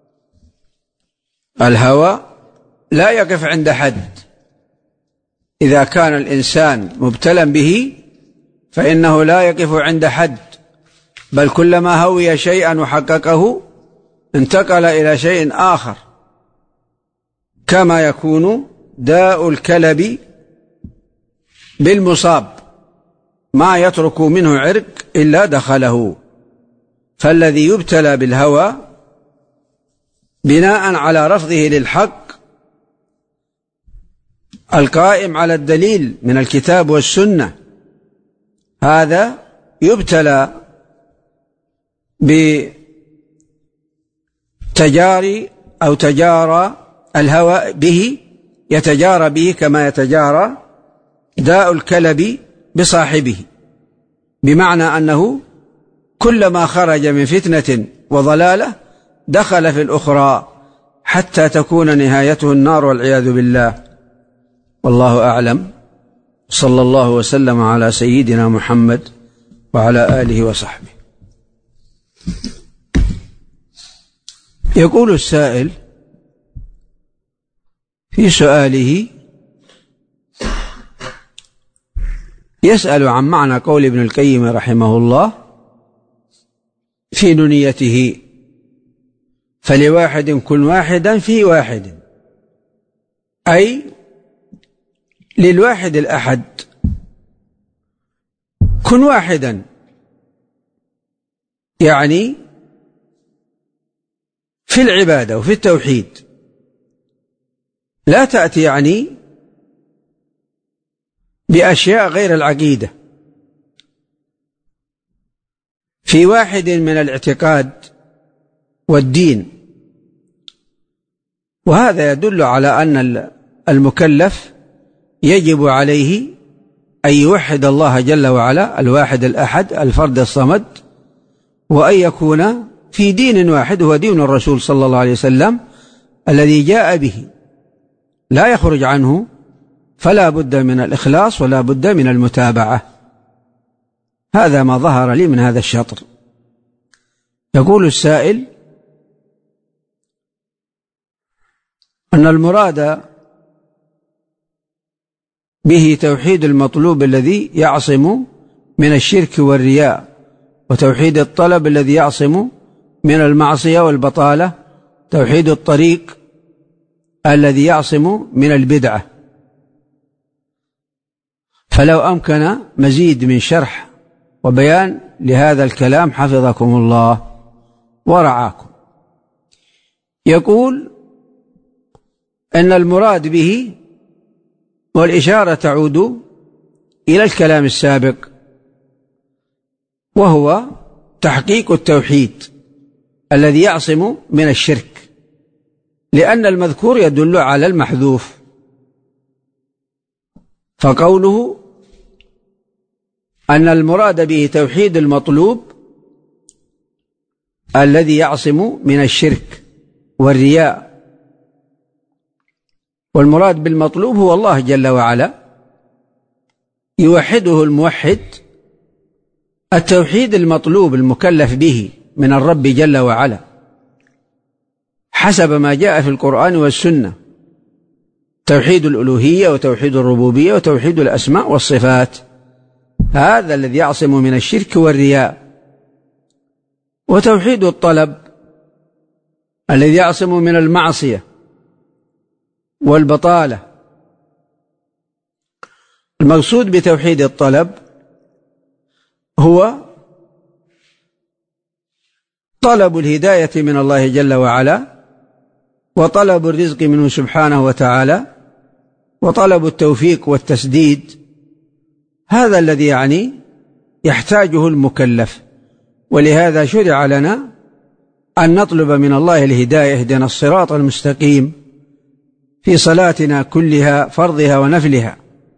الهوى لا يقف عند حد. إذا كان الإنسان مبتلا به فإنه لا يقف عند حد، بل كلما هوي شيئا وحققه انتقل إلى شيء آخر، كما يكون داء الكلب بالمصاب، ما يترك منه عرق إلا دخله. فالذي يبتلى بالهوى بناء على رفضه للحق القائم على الدليل من الكتاب والسنة، هذا يبتلى بتجاري أو تجارى الهوى به، يتجارى به كما يتجارى داء الكلب بصاحبه، بمعنى أنه كلما خرج من فتنة وضلالة دخل في الأخرى حتى تكون نهايته النار والعياذ بالله. والله أعلم. صلى الله وسلم على سيدنا محمد وعلى آله وصحبه. يقول السائل في سؤاله، يسأل عن معنى قول ابن القيم رحمه الله في نونيته: فلواحد كن واحدا في واحد، أي للواحد الأحد كن واحدا، يعني في العبادة وفي التوحيد، لا تأتي يعني بأشياء غير العقيدة، في واحد من الاعتقاد والدين. وهذا يدل على أن المكلف يجب عليه أن يوحد الله جل وعلا الواحد الأحد الفرد الصمد، وأن يكون في دين واحد هو دين الرسول صلى الله عليه وسلم الذي جاء به، لا يخرج عنه، فلا بد من الإخلاص ولا بد من المتابعة. هذا ما ظهر لي من هذا الشطر. يقول السائل أن المراد به توحيد المطلوب الذي يعصم من الشرك والرياء، وتوحيد الطلب الذي يعصم من المعصية والبطالة، توحيد الطريق الذي يعصم من البدعة. فلو أمكن مزيد من شرح وبيان لهذا الكلام حفظكم الله ورعاكم. يقول أن المراد به، والإشارة تعود إلى الكلام السابق، وهو تحقيق التوحيد الذي يعصم من الشرك، لأن المذكور يدل على المحذوف. فقوله أن المراد به توحيد المطلوب الذي يعصم من الشرك والرياء، والمراد بالمطلوب هو الله جل وعلا، يوحده الموحد. التوحيد المطلوب المكلف به من الرب جل وعلا حسب ما جاء في القرآن والسنة: توحيد الألوهية وتوحيد الربوبية وتوحيد الأسماء والصفات، هذا الذي يعصم من الشرك والرياء. وتوحيد الطلب الذي يعصم من المعصية والبطالة. المقصود بتوحيد الطلب هو طلب الهداية من الله جل وعلا، وطلب الرزق منه سبحانه وتعالى، وطلب التوفيق والتسديد. هذا الذي يعني يحتاجه المكلف. ولهذا شرع لنا أن نطلب من الله الهداية، اهدنا الصراط المستقيم، في صلاتنا كلها فرضها ونفلها.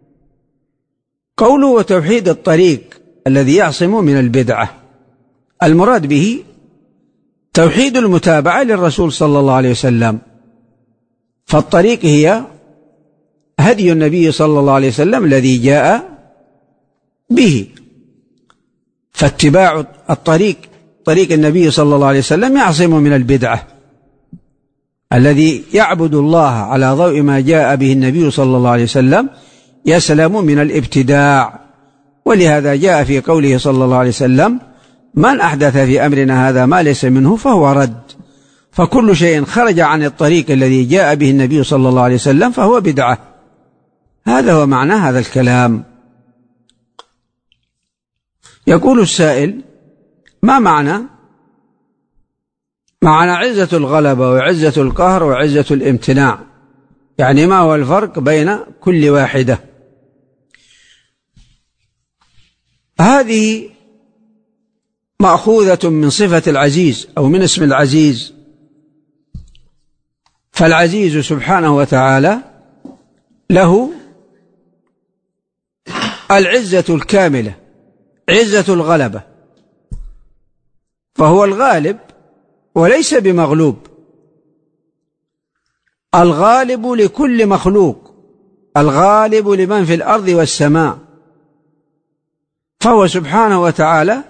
قوله وتوحيد الطريق الذي يعصم من البدعة، المراد به توحيد المتابعة للرسول صلى الله عليه وسلم. فالطريق هي هدي النبي صلى الله عليه وسلم الذي جاء به، فاتباع الطريق طريق النبي صلى الله عليه وسلم يعصم من البدعة. الذي يعبد الله على ضوء ما جاء به النبي صلى الله عليه وسلم يسلم من الابتداع. ولهذا جاء في قوله صلى الله عليه وسلم: من أحدث في أمرنا هذا ما ليس منه فهو رد. فكل شيء خرج عن الطريق الذي جاء به النبي صلى الله عليه وسلم فهو بدعة. هذا هو معنى هذا الكلام. يقول السائل: ما معنى معنى عزة الغلبة وعزة القهر وعزة الامتناع، يعني ما هو الفرق بين كل واحدة؟ هذه مأخوذة من صفة العزيز أو من اسم العزيز. فالعزيز سبحانه وتعالى له العزة الكاملة، عزة الغلبة، فهو الغالب وليس بمغلوب، الغالب لكل مخلوق، الغالب لمن في الأرض والسماء، فهو سبحانه وتعالى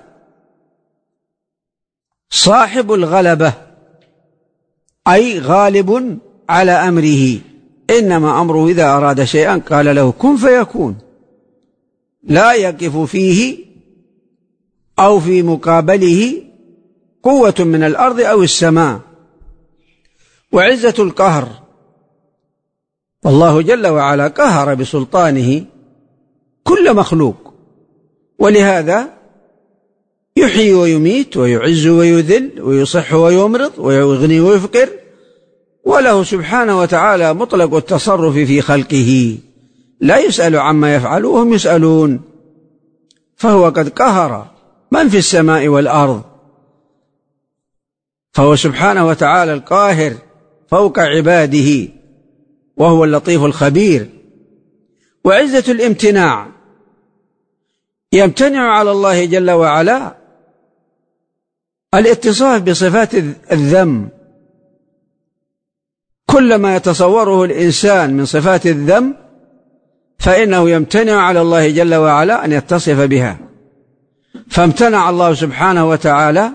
صاحب الغلبة، أي غالب على أمره، إنما أمره إذا أراد شيئا قال له كن فيكون، لا يقف فيه أو في مقابله قوة من الأرض أو السماء. وعزة القهر، والله جل وعلا قهر بسلطانه كل مخلوق، ولهذا يحيي ويميت ويعز ويذل ويصح ويمرض ويغني ويفقر، وله سبحانه وتعالى مطلق التصرف في خلقه، لا يسأل عما يفعل وهم يسألون، فهو قد قهر من في السماء والأرض، فهو سبحانه وتعالى القاهر فوق عباده، وهو اللطيف الخبير. وعزة الامتناع، يمتنع على الله جل وعلا الاتصاف بصفات الذم، كل ما يتصوره الإنسان من صفات الذم فإنه يمتنع على الله جل وعلا أن يتصف بها، فامتنع الله سبحانه وتعالى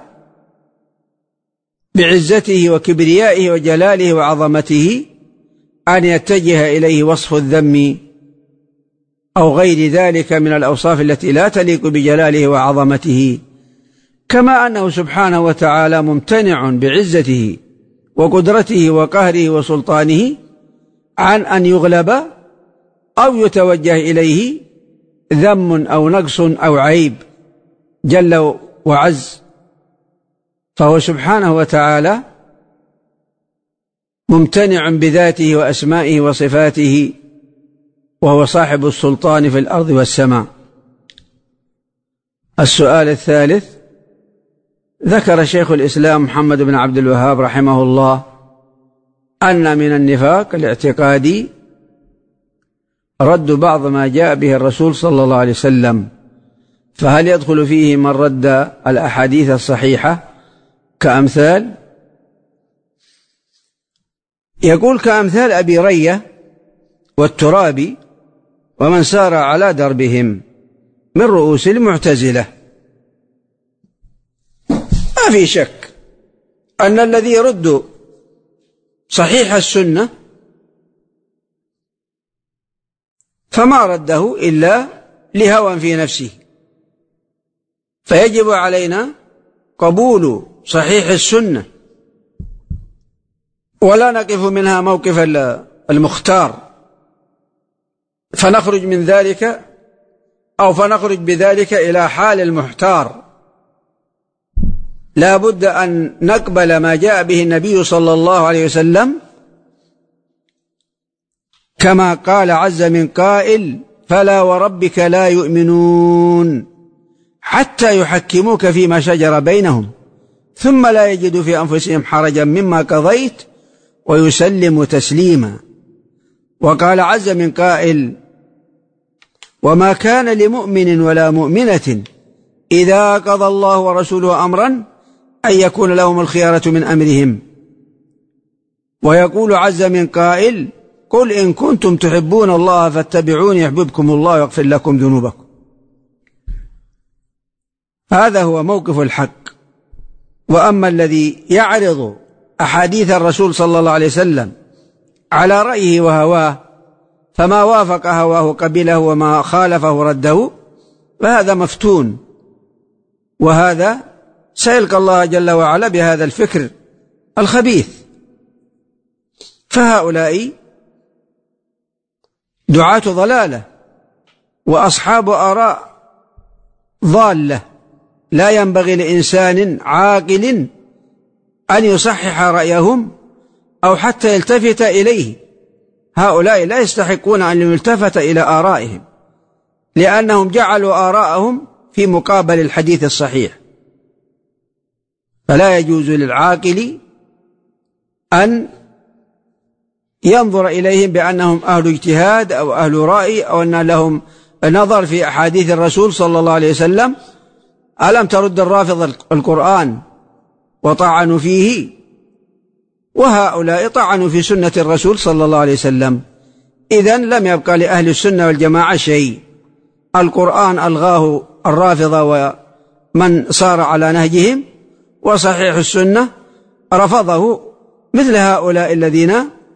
بعزته وكبريائه وجلاله وعظمته أن يتجه إليه وصف الذم أو غير ذلك من الأوصاف التي لا تليق بجلاله وعظمته، كما أنه سبحانه وتعالى ممتنع بعزته وقدرته وقهره وسلطانه عن أن يغلب أو يتوجه إليه ذم أو نقص أو عيب جل وعز، فهو سبحانه وتعالى ممتنع بذاته وأسمائه وصفاته، وهو صاحب السلطان في الأرض والسماء. السؤال الثالث، ذكر شيخ الإسلام محمد بن عبد الوهاب رحمه الله أن من النفاق الاعتقادي رد بعض ما جاء به الرسول صلى الله عليه وسلم، فهل يدخل فيه من رد الأحاديث الصحيحة كأمثال؟ يقول كأمثال أبي رية والترابي ومن سار على دربهم من رؤوس المعتزلة. ما في شك أن الذي يرد صحيح السنة فما رده إلا لهوى في نفسه، فيجب علينا قبول صحيح السنة ولا نقف منها موقف المختار فنخرج من ذلك أو فنخرج بذلك إلى حال المحتار. لا بد أن نقبل ما جاء به النبي صلى الله عليه وسلم، كما قال عز من قائل فلا وربك لا يؤمنون حتى يحكموك فيما شجر بينهم ثم لا يجدوا في أنفسهم حرجا مما قضيت ويسلموا تسليما. وقال عز من قائل وما كان لمؤمن ولا مؤمنة إذا قضى الله ورسوله أمرا أن يكون لهم الخيارة من أمرهم. ويقول عز من قائل قل إن كنتم تحبون الله فاتبعوني يحببكم الله ويغفر لكم ذنوبكم. هذا هو موقف الحق. وأما الذي يعرض أحاديث الرسول صلى الله عليه وسلم على رأيه وهواه فما وافق هواه قبله وما خالفه رده فهذا مفتون، وهذا سيلقى الله جل وعلا بهذا الفكر الخبيث. فهؤلاء دعاة ضلالة وأصحاب آراء ضالة، لا ينبغي لإنسان عاقل أن يصحح رأيهم أو حتى يلتفت إليه. هؤلاء لا يستحقون أن يلتفت إلى آرائهم، لأنهم جعلوا آراءهم في مقابل الحديث الصحيح. فلا يجوز للعاقل أن ينظر إليهم بأنهم أهل اجتهاد أو أهل رأي أو أن لهم نظر في أحاديث الرسول صلى الله عليه وسلم. ألم ترد الرافضة القرآن وطعنوا فيه؟ وهؤلاء طعنوا في سنة الرسول صلى الله عليه وسلم. إذن لم يبقى لأهل السنة والجماعة شيء. القرآن ألغاه الرافضة ومن صار على نهجهم، وصحيح السنة رفضه مثل هؤلاء الذين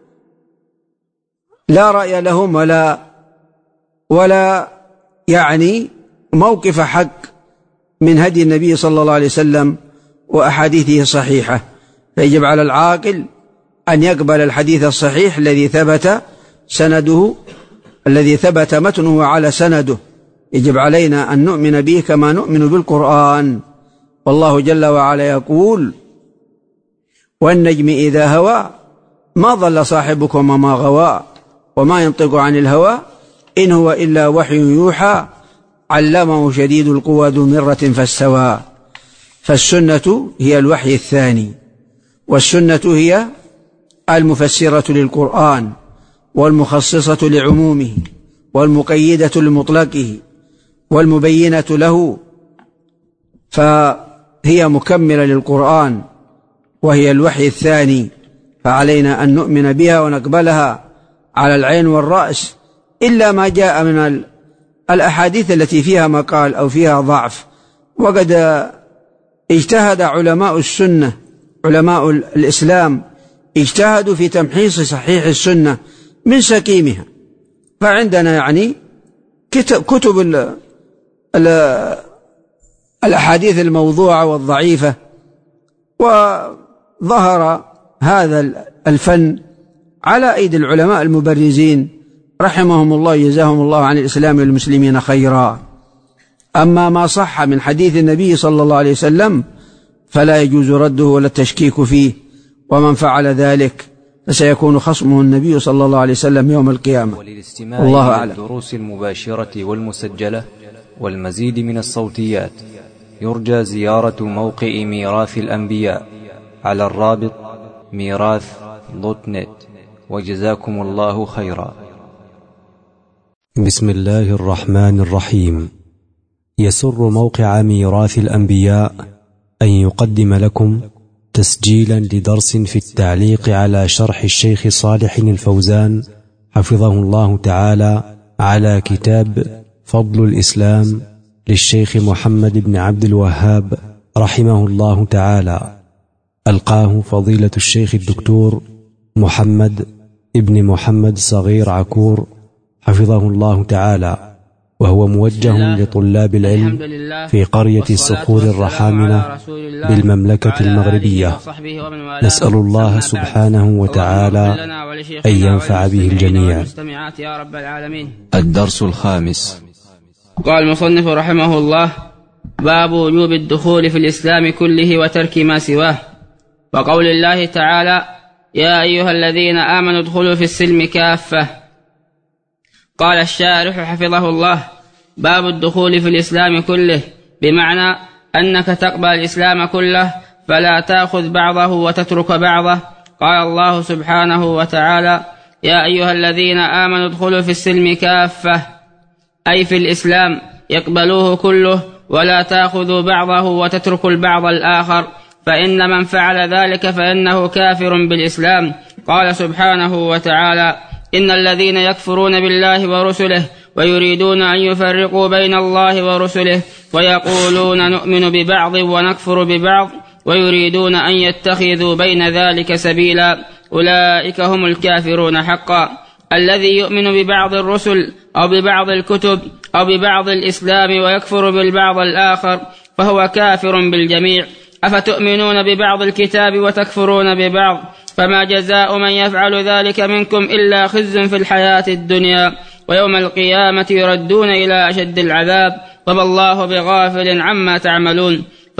لا رأي لهم ولا ولا يعني موقف حق من هدي النبي صلى الله عليه وسلم وأحاديثه الصحيحة. فيجب على العاقل أن يقبل الحديث الصحيح الذي ثبت سنده الذي ثبت متنه على سنده. يجب علينا أن نؤمن به كما نؤمن بالقرآن. والله جل وعلا يقول: والنجم إذا هوى ما ضل صاحبكم وما غوى وما ينطق عن الهوى إن هو إلا وحي يوحى علمه شديد القوى ذو مرة فاستوى. فالسنة هي الوحي الثاني، والسنة هي المفسرة للقرآن والمخصصة لعمومه والمقيدة لمطلقه والمبينة له، فهي مكملة للقرآن وهي الوحي الثاني. فعلينا أن نؤمن بها ونقبلها على العين والرأس، إلا ما جاء من الأحاديث التي فيها مقال أو فيها ضعف. وقد اجتهد علماء السنة علماء الإسلام اجتهدوا في تمحيص صحيح السنة من سقيمها. فعندنا يعني كتب ال ال الأحاديث الموضوعة والضعيفة، وظهر هذا الفن على أيدي العلماء المبرزين رحمهم الله جزاهم الله عن الإسلام والمسلمين خيرا. أما ما صح من حديث النبي صلى الله عليه وسلم فلا يجوز رده ولا التشكيك فيه، ومن فعل ذلك فسيكون خصمه النبي صلى الله عليه وسلم يوم القيامة. والله أعلم. الدروس المباشرة والمسجلة والمزيد من الصوتيات يرجى زيارة موقع ميراث الأنبياء على الرابط ميراث دوت نت. وجزاكم الله خيرا. بسم الله الرحمن الرحيم. يسر موقع ميراث الأنبياء أن يقدم لكم تسجيلا لدرس في التعليق على شرح الشيخ صالح الفوزان حفظه الله تعالى على كتاب فضل الإسلام للشيخ محمد بن عبد الوهاب رحمه الله تعالى. ألقاه فضيلة الشيخ الدكتور محمد ابن محمد صغير عكور حفظه الله تعالى، وهو موجه لطلاب العلم في قرية الصخور الرحامنة بالمملكة المغربية. نسأل الله سبحانه وتعالى أن ينفع به الجميع. الدرس الخامس. قال المصنف رحمه الله: باب وجوب الدخول في الإسلام كله وترك ما سواه. وقول الله تعالى: يا أيها الذين آمنوا ادخلوا في السلم كافة. قال الشارح حفظه الله: باب الدخول في الإسلام كله، بمعنى أنك تقبل الإسلام كله فلا تأخذ بعضه وتترك بعضه. قال الله سبحانه وتعالى: يا أيها الذين آمنوا ادخلوا في السلم كافة، أي في الإسلام يقبلوه كله ولا تأخذوا بعضه وتتركوا البعض الآخر، فإن من فعل ذلك فإنه كافر بالإسلام. قال سبحانه وتعالى: إن الذين يكفرون بالله ورسله ويريدون أن يفرقوا بين الله ورسله ويقولون نؤمن ببعض ونكفر ببعض ويريدون أن يتخذوا بين ذلك سبيلا أولئك هم الكافرون حقا. الذي يؤمن ببعض الرسل أو ببعض الكتب أو ببعض الإسلام ويكفر بالبعض الآخر فهو كافر بالجميع. أفتؤمنون ببعض الكتاب وتكفرون ببعض؟ فما جزاء من يفعل ذلك منكم إلا خزي في الحياة الدنيا ويوم القيامة يردون إلى أشد العذاب وما الله بغافل عما تعملون.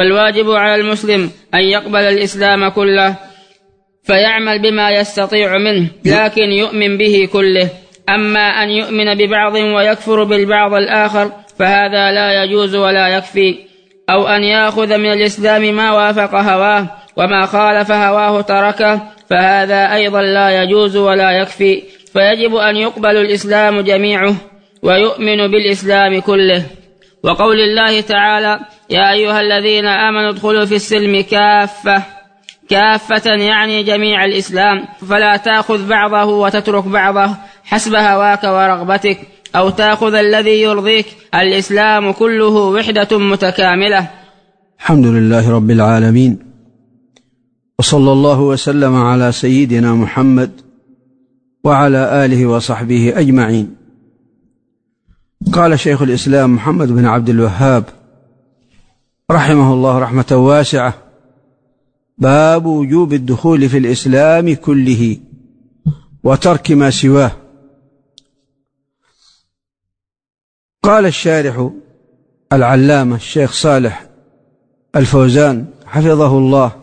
فالواجب على المسلم أن يقبل الإسلام كله فيعمل بما يستطيع منه، لكن يؤمن به كله. أما أن يؤمن ببعض ويكفر بالبعض الآخر فهذا لا يجوز ولا يكفي، أو أن يأخذ من الإسلام ما وافق هواه وما خالف هواه تركه، فهذا أيضا لا يجوز ولا يكفي. فيجب أن يقبل الإسلام جميعه ويؤمن بالإسلام كله. وقول الله تعالى: يا أيها الذين آمنوا ادخلوا في السلم كافة، كافة يعني جميع الإسلام، فلا تأخذ بعضه وتترك بعضه حسب هواك ورغبتك، أو تأخذ الذي يرضيك. الإسلام كله وحدة متكاملة. الحمد لله رب العالمين، وصلى الله وسلم على سيدنا محمد وعلى آله وصحبه أجمعين. قال شيخ الإسلام محمد بن عبد الوهاب رحمه الله رحمة واسعة: باب وجوب الدخول في الإسلام كله وترك ما سواه. قال الشارح العلامة الشيخ صالح الفوزان حفظه الله: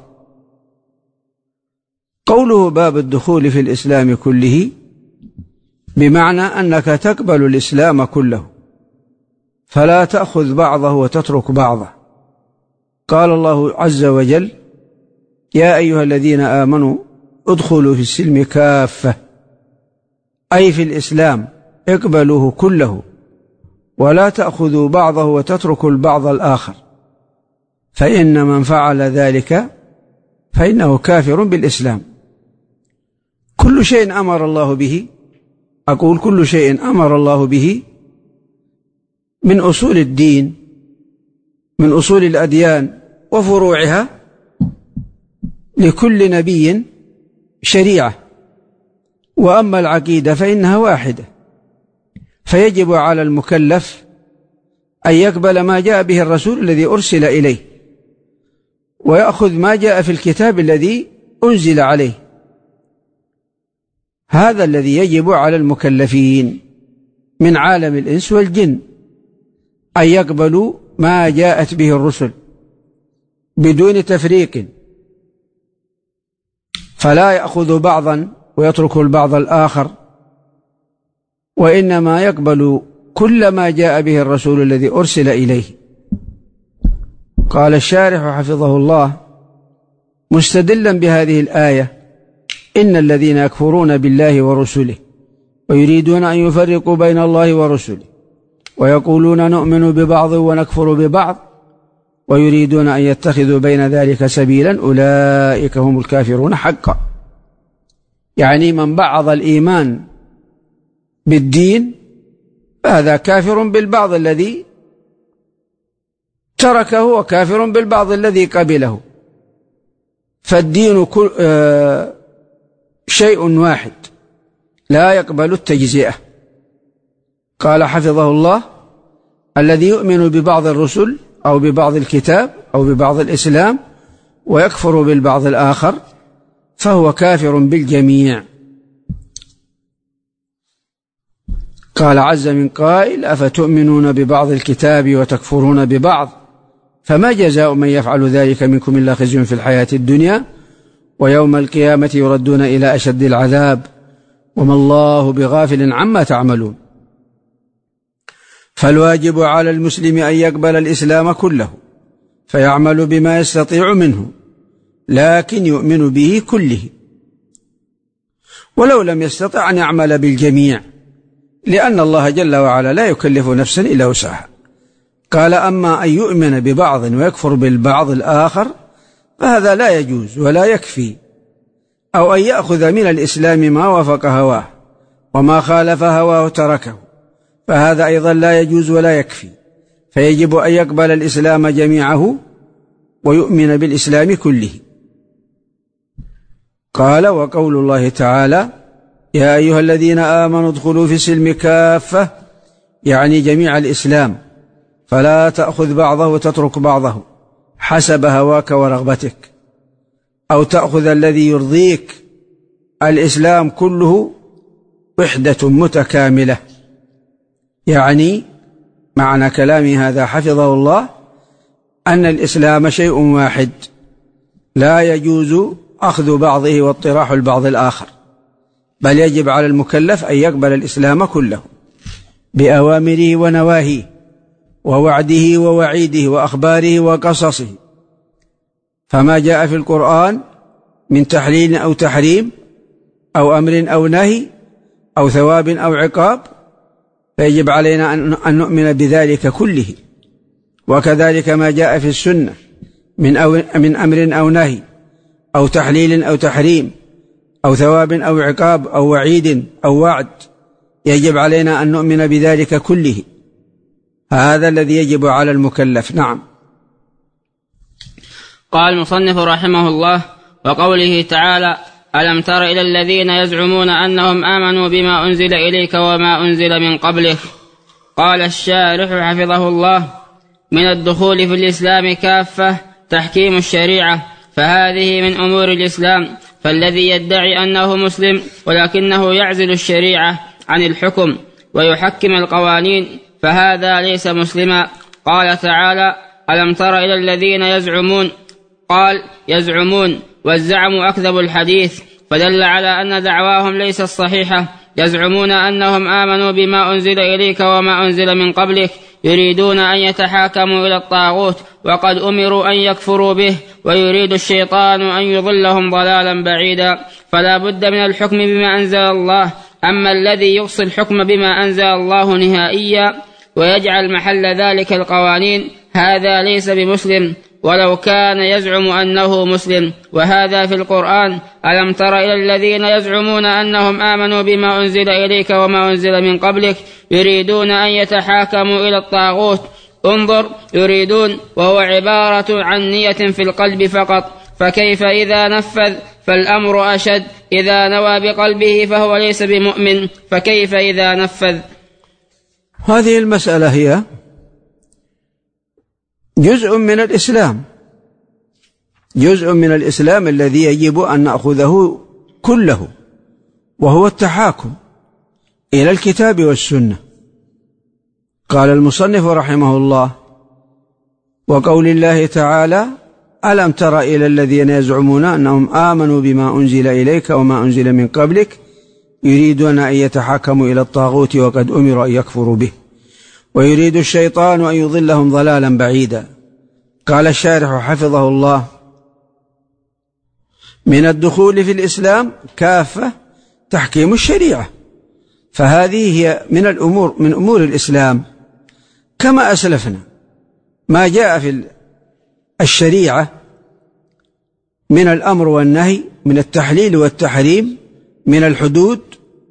قوله باب الدخول في الإسلام كله بمعنى أنك تقبل الإسلام كله، فلا تأخذ بعضه وتترك بعضه. قال الله عز وجل: يا أيها الذين آمنوا ادخلوا في السلم كافة، أي في الإسلام اقبلوه كله، ولا تأخذوا بعضه وتتركوا البعض الآخر، فإن من فعل ذلك فإنه كافر بالإسلام. كل شيء أمر الله به، أقول كل شيء أمر الله به من أصول الدين، من أصول الأديان وفروعها، لكل نبي شريعة. وأما العقيدة فإنها واحدة، فيجب على المكلف أن يقبل ما جاء به الرسول الذي أرسل إليه، ويأخذ ما جاء في الكتاب الذي أنزل عليه. هذا الذي يجب على المكلفين من عالم الإنس والجن، أن يقبلوا ما جاءت به الرسل بدون تفريق، فلا يأخذوا بعضا ويتركوا البعض الآخر، وإنما يقبل كل ما جاء به الرسول الذي أرسل إليه. قال الشارح حفظه الله مستدلا بهذه الآية: إن الذين يكفرون بالله ورسله ويريدون أن يفرقوا بين الله ورسله ويقولون نؤمن ببعض ونكفر ببعض ويريدون أن يتخذوا بين ذلك سبيلا أولئك هم الكافرون حقا. يعني من بعض الإيمان بالدين فهذا كافر بالبعض الذي تركه وكافر بالبعض الذي قبله. فالدين كل آه شيء واحد لا يقبل التجزئة. قال حفظه الله: الذي يؤمن ببعض الرسل أو ببعض الكتاب أو ببعض الإسلام ويكفر بالبعض الآخر فهو كافر بالجميع. قال عز من قائل: أفتؤمنون ببعض الكتاب وتكفرون ببعض فما جزاء من يفعل ذلك منكم إلا خزي في الحياة الدنيا ويوم القيامة يردون إلى أشد العذاب وما الله بغافل عما تعملون. فالواجب على المسلم أن يقبل الإسلام كله فيعمل بما يستطيع منه، لكن يؤمن به كله، ولو لم يستطع أن يعمل بالجميع، لأن الله جل وعلا لا يكلف نفسا إلا وسعها. قال: أما أن يؤمن ببعض ويكفر بالبعض الآخر فهذا لا يجوز ولا يكفي، أو أن يأخذ من الإسلام ما وافق هواه وما خالف هواه تركه، فهذا أيضا لا يجوز ولا يكفي. فيجب أن يقبل الإسلام جميعه ويؤمن بالإسلام كله. قال: وقول الله تعالى: يا أيها الذين آمنوا ادخلوا في السلم كافة، يعني جميع الإسلام، فلا تأخذ بعضه وتترك بعضه حسب هواك ورغبتك، أو تأخذ الذي يرضيك. الإسلام كله وحدة متكاملة. يعني معنى كلامي هذا حفظه الله أن الإسلام شيء واحد لا يجوز أخذ بعضه واطراح البعض الآخر، بل يجب على المكلف أن يقبل الإسلام كله بأوامره ونواهيه ووعده ووعيده وأخباره وقصصه. فما جاء في القرآن من تحليل أو تحريم أو أمر أو نهي أو ثواب أو عقاب فيجب علينا أن نؤمن بذلك كله، وكذلك ما جاء في السنة من, أو من أمر أو نهي أو تحليل أو تحريم أو ثواب أو عقاب أو وعيد أو وعد يجب علينا أن نؤمن بذلك كله. هذا الذي يجب على المكلف. نعم. قال المصنف رحمه الله: وقوله تعالى: ألم تر إلى الذين يزعمون أنهم آمنوا بما أنزل إليك وما أنزل من قبلك. قال الشارح حفظه الله: من الدخول في الإسلام كافة تحكيم الشريعة، فهذه من أمور الإسلام، فالذي يدعي أنه مسلم ولكنه يعزل الشريعة عن الحكم ويحكم القوانين فهذا ليس مسلما. قال تعالى: ألم تر إلى الذين يزعمون، قال يزعمون، والزعم أكذب الحديث، فدل على أن دعواهم ليست صحيحة. يزعمون أنهم آمنوا بما أنزل إليك وما أنزل من قبلك، يريدون أن يتحاكموا إلى الطاغوت وقد أمروا أن يكفروا به، ويريد الشيطان أن يضلهم ضلالا بعيدا، فلا بد من الحكم بما أنزل الله. أما الذي يقصي الحكم بما أنزل الله نهائيا ويجعل محل ذلك القوانين هذا ليس بمسلم ولو كان يزعم أنه مسلم. وهذا في القرآن: ألم تر إلى الذين يزعمون أنهم آمنوا بما أنزل إليك وما أنزل من قبلك يريدون أن يتحاكموا إلى الطاغوت. انظر، يريدون وهو عبارة عن نية في القلب فقط، فكيف إذا نفذ فالأمر أشد. إذا نوى بقلبه فهو ليس بمؤمن، فكيف إذا نفذ. هذه المسألة هي جزء من الإسلام، جزء من الإسلام الذي يجب أن نأخذه كله، وهو التحاكم إلى الكتاب والسنة. قال المصنف رحمه الله: وقول الله تعالى: ألم تر إلى الذين يزعمون أنهم آمنوا بما أنزل إليك وما أنزل من قبلك يريدون أن يتحاكموا إلى الطاغوت وقد أمروا أن يكفروا به، ويريد الشيطان أن يضلهم ضلالا بعيدا. قال الشارح حفظه الله: من الدخول في الإسلام كافة تحكيم الشريعة، فهذه هي من الأمور من أمور الإسلام. كما أسلفنا ما جاء في الشريعة من الأمر والنهي، من التحليل والتحريم، من الحدود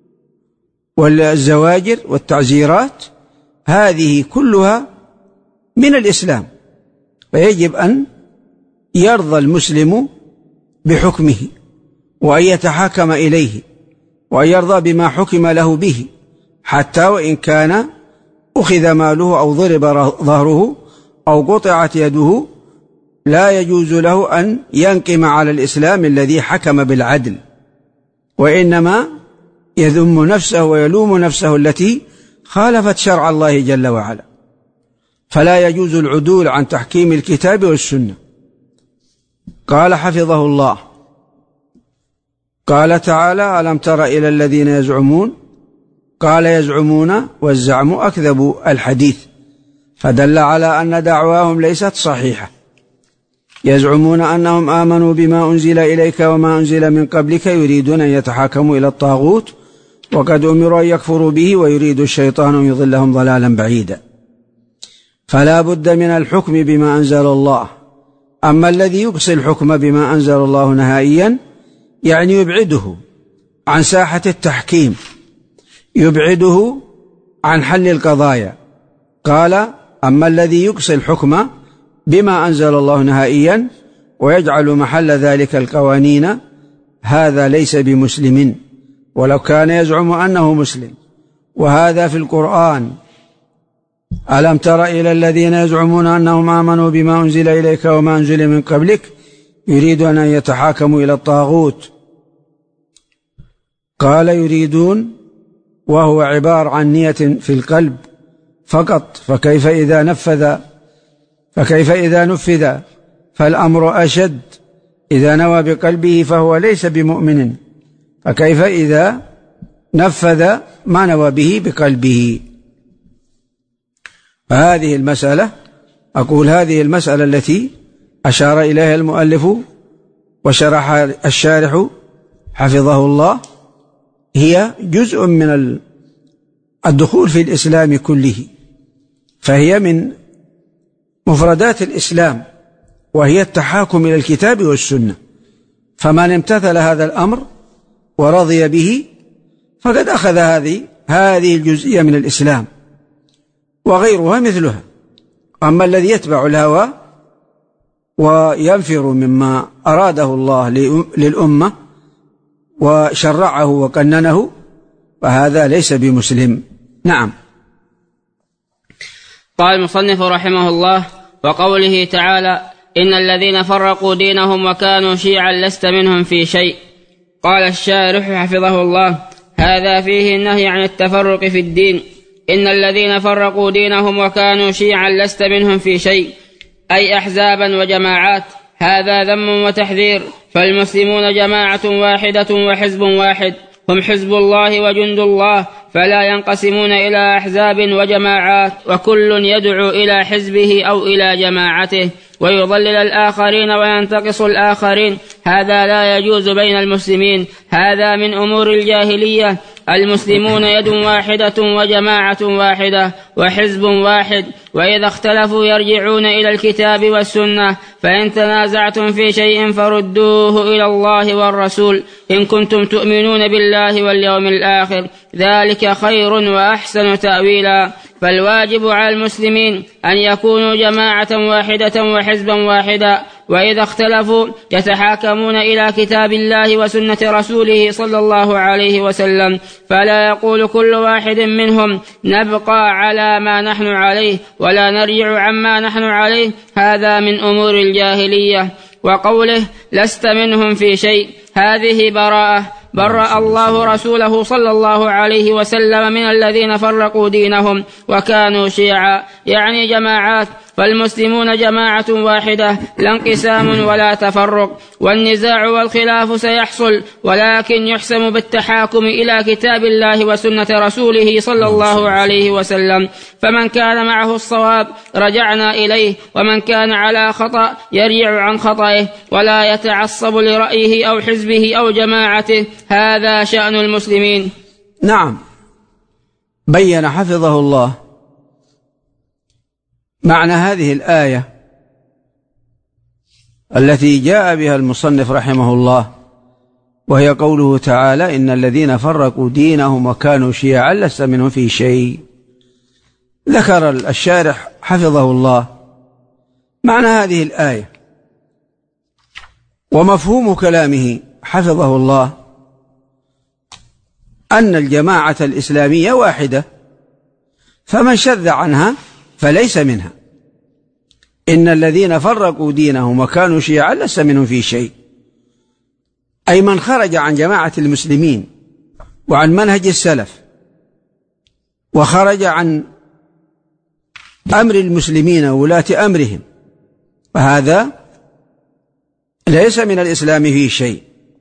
والزواجر والتعزيرات، هذه كلها من الإسلام، فيجب أن يرضى المسلم بحكمه وأن يتحاكم إليه وأن يرضى بما حكم له به، حتى وإن كان أخذ ماله أو ضرب ظهره أو قطعت يده، لا يجوز له أن ينقم على الإسلام الذي حكم بالعدل، وإنما يذم نفسه ويلوم نفسه التي خالفت شرع الله جل وعلا. فلا يجوز العدول عن تحكيم الكتاب والسنة. قال حفظه الله: قال تعالى: ألم تر إلى الذين يزعمون. قال يزعمون، والزعم أكذب الحديث، فدل على أن دعواهم ليست صحيحة. يزعمون أنهم آمنوا بما أنزل إليك وما أنزل من قبلك يريدون أن يتحاكموا إلى الطاغوت وقد أمروا أن يكفروا به، ويريد الشيطان أن يضلهم ضلالا بعيدا. فلا بد من الحكم بما أنزل الله. أما الذي يقصي الحكم بما أنزل الله نهائيا يعني يبعده عن ساحة التحكيم، يبعده عن حل القضايا. قال: أما الذي يقصي الحكم بما أنزل الله نهائيا ويجعل محل ذلك القوانين هذا ليس بمسلم ولو كان يزعم أنه مسلم. وهذا في القرآن: ألم تر إلى الذين يزعمون أنهم آمنوا بما أنزل إليك وما أنزل من قبلك يريدون أن يتحاكموا إلى الطاغوت. قال يريدون وهو عبارة عن نية في القلب فقط، فكيف إذا نفذ فكيف إذا نفذ فالأمر أشد، إذا نوى بقلبه فهو ليس بمؤمن، فكيف إذا نفذ ما نوى به بقلبه. فهذه المسألة، أقول هذه المسألة التي أشار إليها المؤلف وشرح الشارح حفظه الله هي جزء من الدخول في الإسلام كله، فهي من مفردات الإسلام، وهي التحاكم إلى الكتاب والسنة. فمن امتثل هذا الأمر ورضي به فقد أخذ هذه هذه الجزئية من الإسلام، وغيرها مثلها. أما الذي يتبع الهوى وينفر مما أراده الله للأمة وشرعه وقننه فهذا ليس بمسلم. نعم. قال المصنف رحمه الله: وقوله تعالى: إن الذين فرقوا دينهم وكانوا شيعا لست منهم في شيء. قال الشارح حفظه الله: هذا فيه النهي عن التفرق في الدين. إن الذين فرقوا دينهم وكانوا شيعا لست منهم في شيء، أي أحزابا وجماعات. هذا ذم وتحذير، فالمسلمون جماعة واحدة وحزب واحد، هم حزب الله وجند الله، فلا ينقسمون إلى أحزاب وجماعات، وكل يدعو إلى حزبه أو إلى جماعته ويضلل الآخرين وينتقص الآخرين. هذا لا يجوز بين المسلمين، هذا من أمور الجاهلية. المسلمون يد واحدة وجماعة واحدة وحزب واحد، وإذا اختلفوا يرجعون إلى الكتاب والسنة، فإن تنازعتم في شيء فردوه إلى الله والرسول إن كنتم تؤمنون بالله واليوم الآخر، ذلك خير وأحسن تأويلا. فالواجب على المسلمين أن يكونوا جماعة واحدة وحزبا واحدا، وإذا اختلفوا يتحاكمون إلى كتاب الله وسنة رسوله صلى الله عليه وسلم، فلا يقول كل واحد منهم نبقى على ما نحن عليه ولا نرجع عما نحن عليه، هذا من أمور الجاهلية. وقوله لست منهم في شيء، هذه براءة، برأ الله رسوله صلى الله عليه وسلم من الذين فرقوا دينهم وكانوا شيعا، يعني جماعات. فالمسلمون جماعة واحدة، لا انقسام ولا تفرق. والنزاع والخلاف سيحصل، ولكن يحسم بالتحاكم إلى كتاب الله وسنة رسوله صلى الله عليه وسلم. فمن كان معه الصواب رجعنا إليه، ومن كان على خطأ يرجع عن خطئه، ولا يتعصب لرأيه أو حزبه أو جماعته. هذا شأن المسلمين. نعم. بين حفظه الله معنى هذه الآية التي جاء بها المصنف رحمه الله، وهي قوله تعالى: إن الذين فرقوا دينهم وكانوا شيعا لست منهم في شيء. ذكر الشارح حفظه الله معنى هذه الآية، ومفهوم كلامه حفظه الله أن الجماعة الإسلامية واحدة، فمن شذ عنها فليس منها. إن الذين فرقوا دينهم وكانوا شيعا لست منهم في شيء، أي من خرج عن جماعة المسلمين وعن منهج السلف وخرج عن أمر المسلمين وولاة أمرهم، فهذا ليس من الإسلام فيه شيء.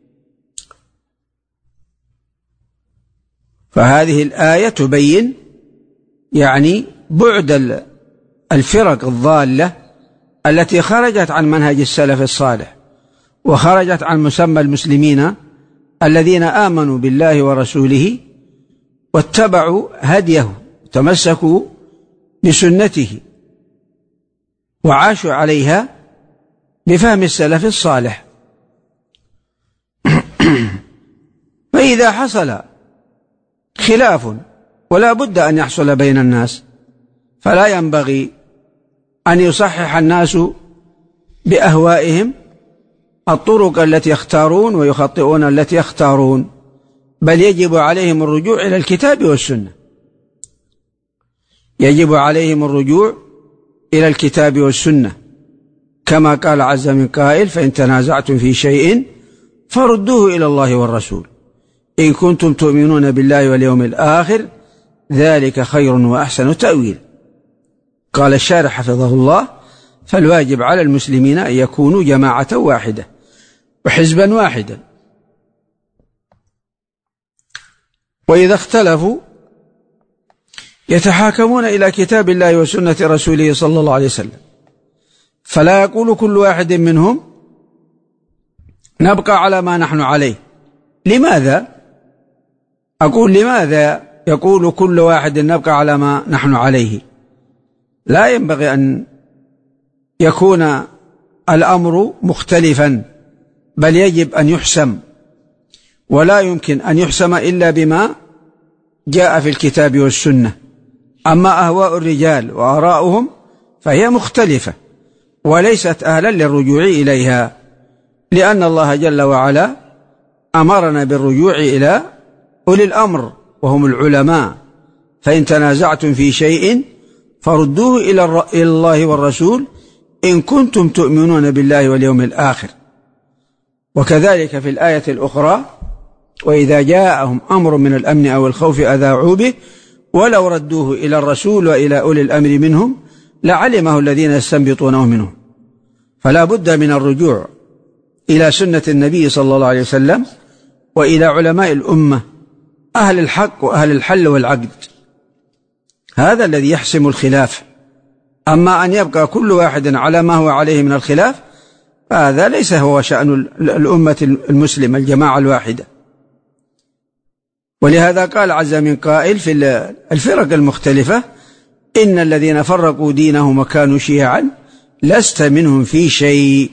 فهذه الآية تبين يعني بعد الفرق الضالة التي خرجت عن منهج السلف الصالح وخرجت عن مسمى المسلمين الذين آمنوا بالله ورسوله واتبعوا هديه، تمسكوا بسنته وعاشوا عليها بفهم السلف الصالح. فإذا حصل خلاف، ولا بد أن يحصل بين الناس، فلا ينبغي أن يصحح الناس بأهوائهم الطرق التي يختارون ويخطئون التي يختارون، بل يجب عليهم الرجوع إلى الكتاب والسنة. يجب عليهم الرجوع إلى الكتاب والسنة، كما قال عز من قائل: فإن تنازعتم في شيء فردوه إلى الله والرسول إن كنتم تؤمنون بالله واليوم الآخر، ذلك خير وأحسن تأويل. قال الشارح حفظه الله: فالواجب على المسلمين أن يكونوا جماعة واحدة وحزبا واحدا. وإذا اختلفوا يتحاكمون إلى كتاب الله وسنة رسوله صلى الله عليه وسلم، فلا يقول كل واحد منهم نبقى على ما نحن عليه. لماذا؟ أقول لماذا يقول كل واحد نبقى على ما نحن عليه؟ لا ينبغي أن يكون الأمر مختلفا، بل يجب أن يحسم، ولا يمكن أن يحسم إلا بما جاء في الكتاب والسنة. أما أهواء الرجال وآراؤهم فهي مختلفة وليست أهلا للرجوع إليها، لأن الله جل وعلا أمرنا بالرجوع إلى أولي الأمر وهم العلماء، فإن تنازعتم في شيء فردوه إلى الله والرسول إن كنتم تؤمنون بالله واليوم الآخر. وكذلك في الآية الأخرى وإذا جاءهم أمر من الأمن أو الخوف أذاعوا به ولو ردوه إلى الرسول وإلى أولي الأمر منهم لعلمه الذين يستنبطونه منهم. فلا بد من الرجوع إلى سنة النبي صلى الله عليه وسلم وإلى علماء الأمة أهل الحق وأهل الحل والعقد، هذا الذي يحسم الخلاف. أما أن يبقى كل واحد على ما هو عليه من الخلاف فهذا ليس هو شأن الأمة المسلمة الجماعة الواحدة. ولهذا قال عز من قائل في الفرق المختلفة إن الذين فرقوا دينهم وكانوا شيعا لست منهم في شيء.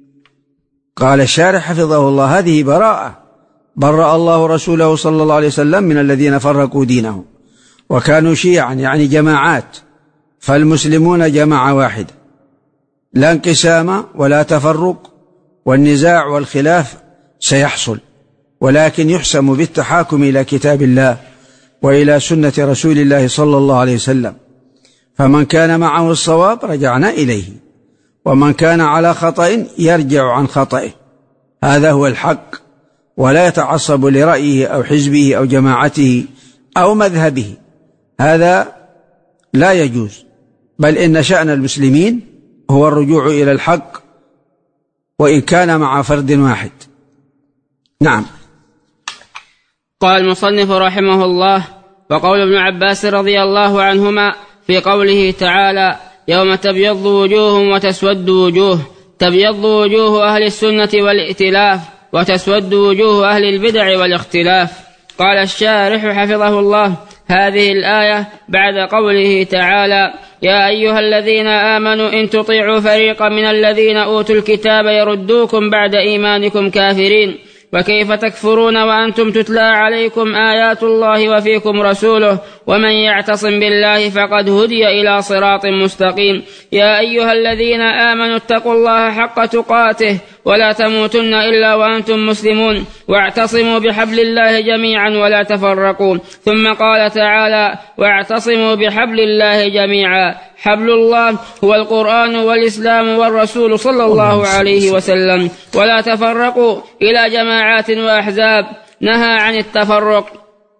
قال الشارح حفظه الله هذه براءة، برأ الله رسوله صلى الله عليه وسلم من الذين فرقوا دينهم وكانوا شيعا يعني جماعات، فالمسلمون جماعة واحدة، لا انقسام ولا تفرق، والنزاع والخلاف سيحصل، ولكن يحسم بالتحاكم إلى كتاب الله وإلى سنة رسول الله صلى الله عليه وسلم. فمن كان معه الصواب رجعنا إليه، ومن كان على خطأ يرجع عن خطئه، هذا هو الحق، ولا يتعصب لرأيه أو حزبه أو جماعته أو مذهبه، هذا لا يجوز، بل إن شأن المسلمين هو الرجوع إلى الحق وإن كان مع فرد واحد. نعم. قال المصنف رحمه الله: وقول ابن عباس رضي الله عنهما في قوله تعالى: يوم تبيض وجوه وتسود وجوه، تبيض وجوه أهل السنة والائتلاف وتسود وجوه أهل البدع والاختلاف. قال الشارح حفظه الله: هذه الآية بعد قوله تعالى: يا أيها الذين آمنوا إن تطيعوا فريقا من الذين أوتوا الكتاب يردوكم بعد إيمانكم كافرين، وكيف تكفرون وأنتم تتلى عليكم آيات الله وفيكم رسوله، ومن يعتصم بالله فقد هدي إلى صراط مستقيم. يا أيها الذين آمنوا اتقوا الله حق تقاته ولا تموتن إلا وأنتم مسلمون، واعتصموا بحبل الله جميعا ولا تفرقوا. ثم قال تعالى: واعتصموا بحبل الله جميعا. حبل الله هو القرآن والإسلام والرسول صلى الله عليه وسلم. ولا تفرقوا إلى جماعات وأحزاب، نهى عن التفرق.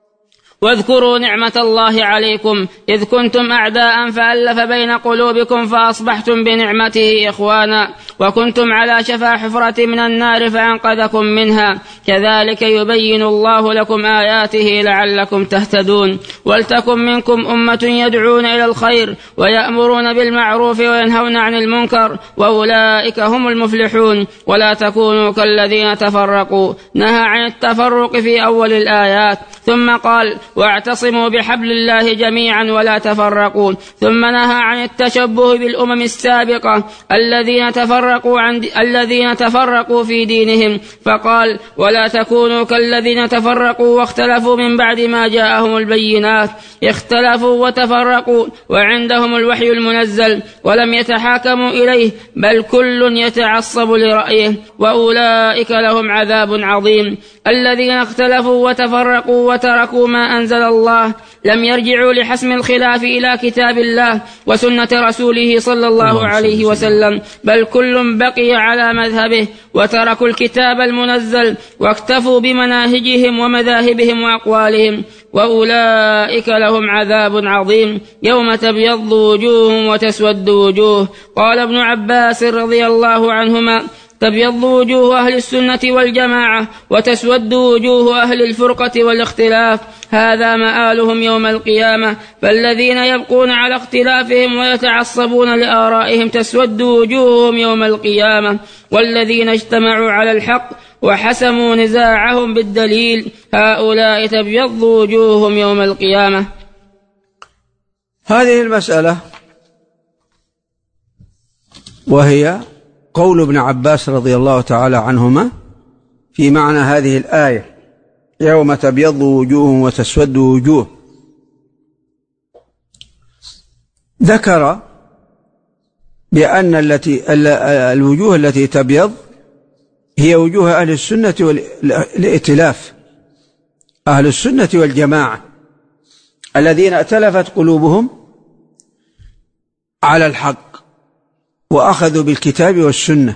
واذكروا نعمة الله عليكم إذ كنتم أعداء فألف بين قلوبكم فأصبحتم بنعمته إخوانا، وكنتم على شفا حفرة من النار فأنقذكم منها. كذلك يبين الله لكم آياته لعلكم تهتدون. ولتكن منكم أمة يدعون إلى الخير ويأمرون بالمعروف وينهون عن المنكر، وأولئك هم المفلحون. ولا تكونوا كالذين تفرقوا، نهى عن التفرق في أول الآيات، ثم قال: واعتصموا بحبل الله جميعا ولا تفرقوا، ثم نهى عن التشبه بالأمم السابقة الذين تفرقوا عن دي... الذين تفرقوا في دينهم، فقال: ولا تكونوا كالذين تفرقوا واختلفوا من بعد ما جاءهم البينات، اختلفوا وتفرقوا وعندهم الوحي المنزل ولم يتحاكموا إليه، بل كل يتعصب لرأيه، وأولئك لهم عذاب عظيم. الذين اختلفوا وتفرقوا وتركوا ما أنزل الله لم يرجعوا لحسم الخلاف إلى كتاب الله وسنة رسوله صلى الله عليه وسلم، بل كل بقي على مذهبه وتركوا الكتاب المنزل واكتفوا بمناهجهم ومذاهبهم وأقوالهم، وأولئك لهم عذاب عظيم يوم تبيض وجوه وتسود وجوه. قال ابن عباس رضي الله عنهما: تبيض وجوه أهل السنة والجماعة وتسود وجوه أهل الفرقة والاختلاف، هذا مآلهم يوم القيامة. فالذين يبقون على اختلافهم ويتعصبون لآرائهم تسود وجوههم يوم القيامة، والذين اجتمعوا على الحق وحسموا نزاعهم بالدليل هؤلاء تبيض وجوههم يوم القيامة. هذه المسألة وهي قول ابن عباس رضي الله تعالى عنهما في معنى هذه الآية: يوم تبيض وجوه وتسود وجوه. ذكر بأن التي الوجوه التي تبيض هي وجوه أهل السنة والائتلاف، أهل السنة والجماعة الذين ائتلفت قلوبهم على الحق وأخذوا بالكتاب والسنة،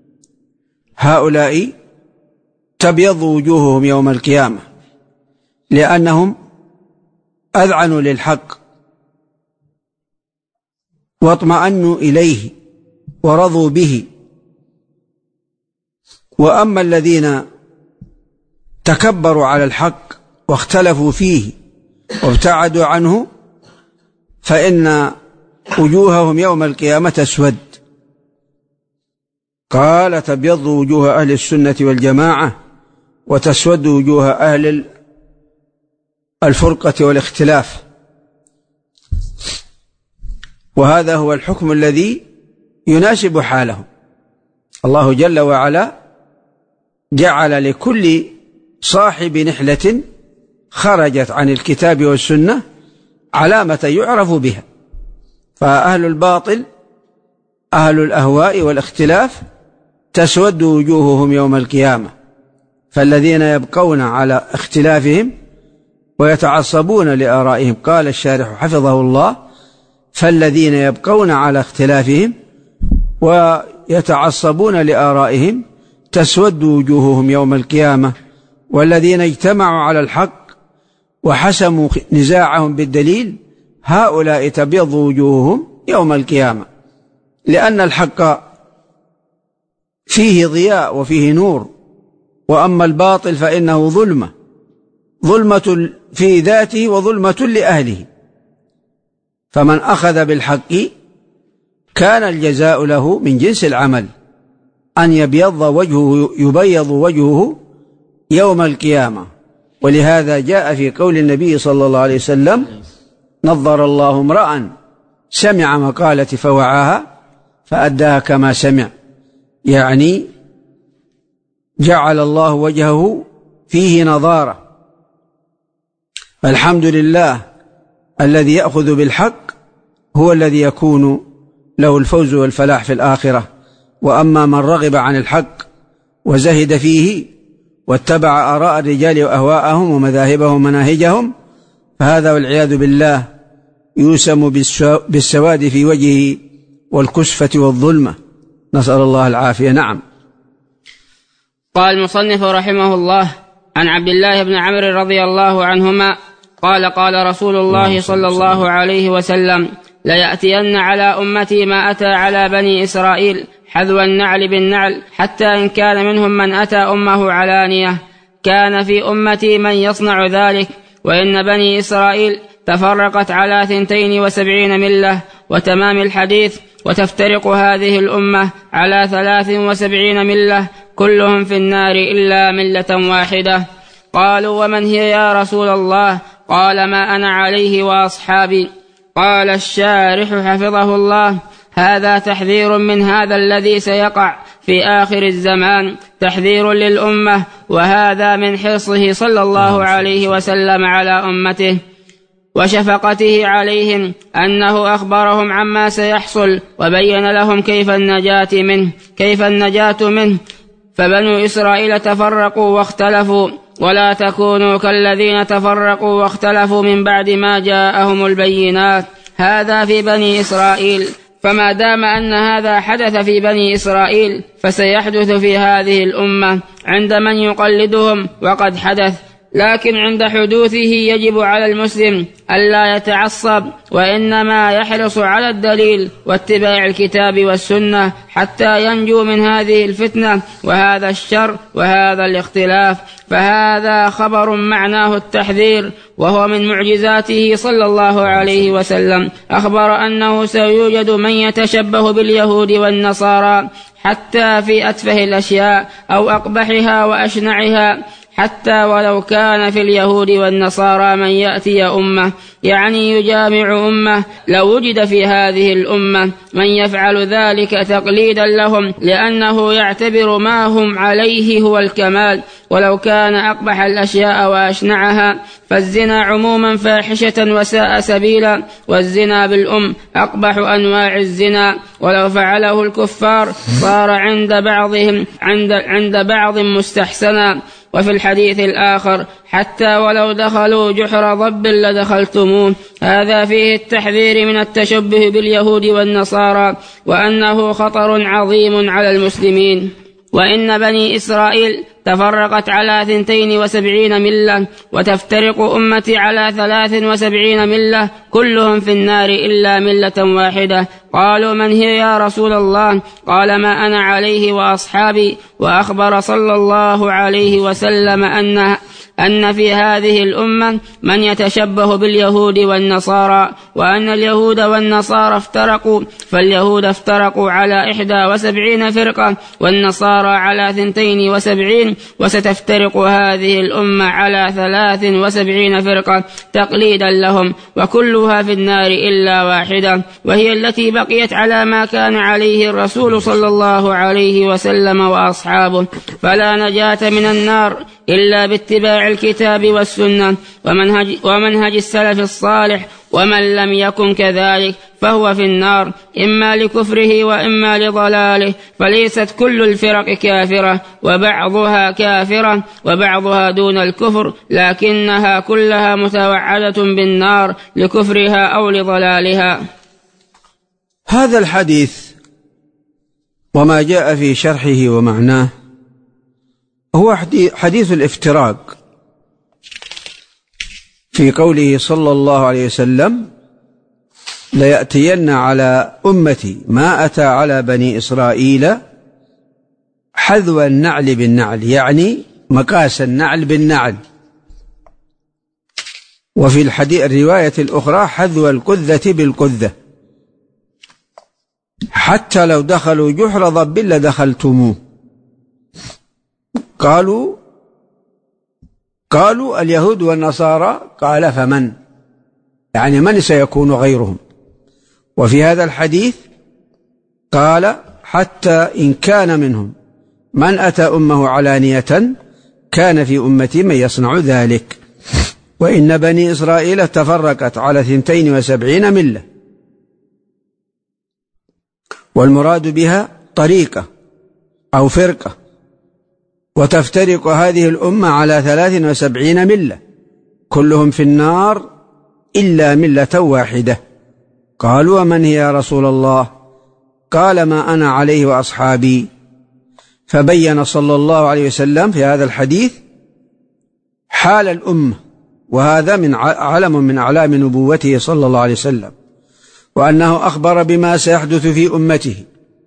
هؤلاء تبيض وجوههم يوم القيامة لأنهم أذعنوا للحق واطمأنوا إليه ورضوا به. وأما الذين تكبروا على الحق واختلفوا فيه وابتعدوا عنه فإن وجوههم يوم القيامة تسود. قال: تبيض وجوه أهل السنة والجماعة وتسود وجوه أهل الفرقة والاختلاف. وهذا هو الحكم الذي يناسب حالهم. الله جل وعلا جعل لكل صاحب نحلة خرجت عن الكتاب والسنة علامة يعرف بها، فأهل الباطل أهل الأهواء والاختلاف تسود وجوههم يوم القيامة، فالذين يبقون على اختلافهم ويتعصبون لآرائهم، قال الشارح حفظه الله: فالذين يبقون على اختلافهم ويتعصبون لآرائهم تسود وجوههم يوم القيامة، والذين اجتمعوا على الحق وحسموا نزاعهم بالدليل هؤلاء تبيض وجوههم يوم القيامة، لأن الحق فيه ضياء وفيه نور، وأما الباطل فإنه ظلمة، ظلمة في ذاته وظلمة لأهله. فمن أخذ بالحق كان الجزاء له من جنس العمل، أن يبيض وجهه يبيض وجهه يوم القيامة. ولهذا جاء في قول النبي صلى الله عليه وسلم: نظر الله امرأ سمع مقالتي فوعاها فأداها كما سمع، يعني جعل الله وجهه فيه نظارة. الحمد لله الذي يأخذ بالحق هو الذي يكون له الفوز والفلاح في الآخرة. وأما من رغب عن الحق وزهد فيه واتبع آراء الرجال وأهواءهم ومذاهبهم ومناهجهم فهذا والعياذ بالله يوسم بالسواد في وجهه والكسفة والظلمة، نسأل الله العافية. نعم. قال المصنف رحمه الله: عن عبد الله بن عمرو رضي الله عنهما قال: قال رسول الله صلى الله عليه وسلم: ليأتين على أمتي ما أتى على بني إسرائيل حذو النعل بالنعل، حتى إن كان منهم من أتى أمه علانية كان في أمتي من يصنع ذلك. وإن بني إسرائيل تفرقت على ثنتين وسبعين ملة. وتمام الحديث: وتفترق هذه الأمة على ثلاث وسبعين ملة كلهم في النار إلا ملة واحدة. قالوا: ومن هي يا رسول الله؟ قال: ما أنا عليه وأصحابي. قال الشارح حفظه الله: هذا تحذير من هذا الذي سيقع في آخر الزمان، تحذير للأمة، وهذا من حرصه صلى الله عليه وسلم على أمته وشفقته عليهم، أنه أخبرهم عما سيحصل وبين لهم كيف النجاة منه كيف النجاة منه فبنو إسرائيل تفرقوا واختلفوا ولا تكونوا كالذين تفرقوا واختلفوا من بعد ما جاءهم البينات. هذا في بني إسرائيل، فما دام أن هذا حدث في بني إسرائيل فسيحدث في هذه الأمة عند من يقلدهم وقد حدث. لكن عند حدوثه يجب على المسلم ألا يتعصب، وإنما يحرص على الدليل واتباع الكتاب والسنة حتى ينجو من هذه الفتنة وهذا الشر وهذا الاختلاف. فهذا خبر معناه التحذير، وهو من معجزاته صلى الله عليه وسلم. أخبر أنه سيوجد من يتشبه باليهود والنصارى حتى في أتفه الأشياء أو أقبحها وأشنعها، حتى ولو كان في اليهود والنصارى من يأتي أمة، يعني يجامع أمة، لو وجد في هذه الأمة من يفعل ذلك تقليدا لهم، لأنه يعتبر ما هم عليه هو الكمال، ولو كان أقبح الأشياء وأشنعها. فالزنا عموما فاحشة وساء سبيلا، والزنا بالأم أقبح أنواع الزنا، ولو فعله الكفار صار عند بعضهم عند, عند بعض مستحسنا. وفي الحديث الآخر: حتى ولو دخلوا جحر ضب لدخلتموه. هذا فيه التحذير من التشبه باليهود والنصارى، وأنه خطر عظيم على المسلمين. وإن بني إسرائيل تفرقت على ثنتين وسبعين ملة، وتفترق أمتي على ثلاث وسبعين ملة، كلهم في النار إلا ملة واحدة. قالوا: من هي يا رسول الله؟ قال: ما أنا عليه وأصحابي. وأخبر صلى الله عليه وسلم أن أن في هذه الأمة من يتشبه باليهود والنصارى، وأن اليهود والنصارى افترقوا، فاليهود افترقوا على إحدى وسبعين فرقة، والنصارى على ثنتين وسبعين، وستفترق هذه الأمة على ثلاث وسبعين فرقة تقليدا لهم، وكلها في النار إلا واحدة، وهي التي بقيت على ما كان عليه الرسول صلى الله عليه وسلم وأصحابه. فلا نجاة من النار إلا باتباع الكتاب والسنة ومنهج, ومنهج السلف الصالح، ومن لم يكن كذلك فهو في النار، إما لكفره وإما لضلاله. فليست كل الفرق كافرة، وبعضها كافرة وبعضها دون الكفر، لكنها كلها متوعدة بالنار لكفرها أو لضلالها. هذا الحديث وما جاء في شرحه ومعناه هو حديث الافتراق، في قوله صلى الله عليه وسلم: ليأتين على أمتي ما أتى على بني إسرائيل حذو النعل بالنعل، يعني مقاس النعل بالنعل. وفي الحديث الرواية الأخرى: حذو القذة بالقذة، حتى لو دخلوا جحر ضب لدخلتموه. قالوا قالوا اليهود والنصارى، قال: فمن؟ يعني من سيكون غيرهم؟ وفي هذا الحديث قال: حتى إن كان منهم من أتى أمه علانية كان في أمتي من يصنع ذلك. وإن بني إسرائيل تفرقت على ثنتين وسبعين ملة، والمراد بها طريقة أو فرقة، وتفترق هذه الأمة على ثلاث وسبعين ملة، كلهم في النار إلا ملة واحدة. قالوا: ومن هي يا رسول الله؟ قال: ما أنا عليه وأصحابي. فبين صلى الله عليه وسلم في هذا الحديث حال الأمة، وهذا من علم من أعلام نبوته صلى الله عليه وسلم، وأنه أخبر بما سيحدث في أمته،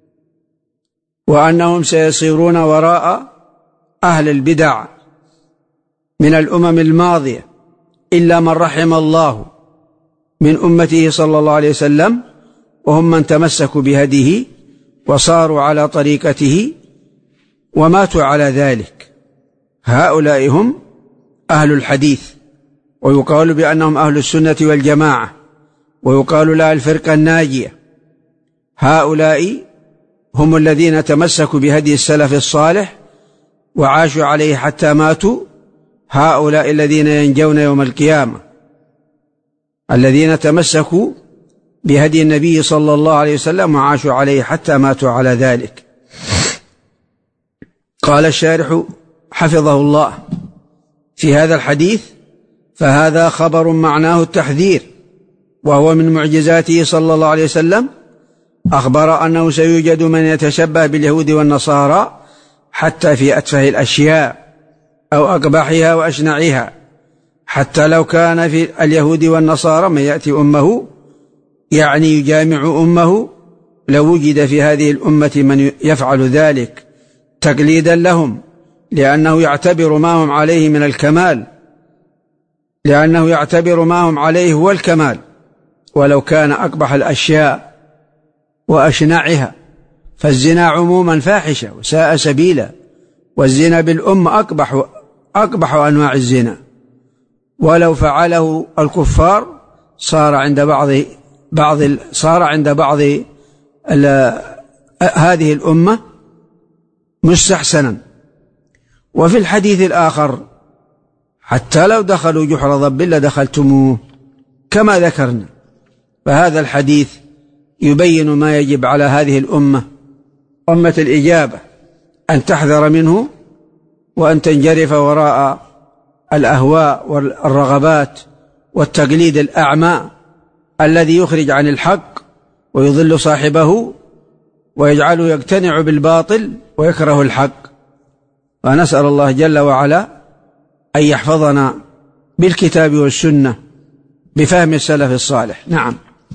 وأنهم سيصيرون وراء أهل البدع من الأمم الماضية، إلا من رحم الله من أمته صلى الله عليه وسلم، وهم من تمسكوا بهديه وصاروا على طريقته وماتوا على ذلك. هؤلاء هم أهل الحديث، ويقال بأنهم أهل السنة والجماعة، ويقال لها الفرقة الناجية. هؤلاء هم الذين تمسكوا بهدي السلف الصالح وعاشوا عليه حتى ماتوا. هؤلاء الذين ينجون يوم القيامة، الذين تمسكوا بهدي النبي صلى الله عليه وسلم وعاشوا عليه حتى ماتوا على ذلك. قال الشارح حفظه الله: في هذا الحديث فهذا خبر معناه التحذير، وهو من معجزاته صلى الله عليه وسلم. أخبر أنه سيوجد من يتشبه باليهود والنصارى حتى في أتفه الأشياء أو أقبحها وأشنعها، حتى لو كان في اليهود والنصارى من يأتي أمه يعني يجامع أمه، لو وجد في هذه الأمة من يفعل ذلك تقليدا لهم، لأنه يعتبر ما هم عليه من الكمال، لأنه يعتبر ما هم عليه هو الكمال، ولو كان أقبح الأشياء وأشنعها. فالزنا عموما فاحشة وساء سبيلا، والزنا بالأم أقبح, أقبح أنواع الزنا، ولو فعله الكفار صار عند بعض بعض صار عند بعض هذه الأمة مستحسنا. وفي الحديث الآخر حتى لو دخلوا جحر ضب لدخلتموه كما ذكرنا. فهذا الحديث يبين ما يجب على هذه الأمة، أمة الإجابة، أن تحذر منه وأن تنجرف وراء الأهواء والرغبات والتقليد الأعمى الذي يخرج عن الحق ويضل صاحبه ويجعله يقتنع بالباطل ويكره الحق. ونسأل الله جل وعلا أن يحفظنا بالكتاب والسنة بفهم السلف الصالح. نعم.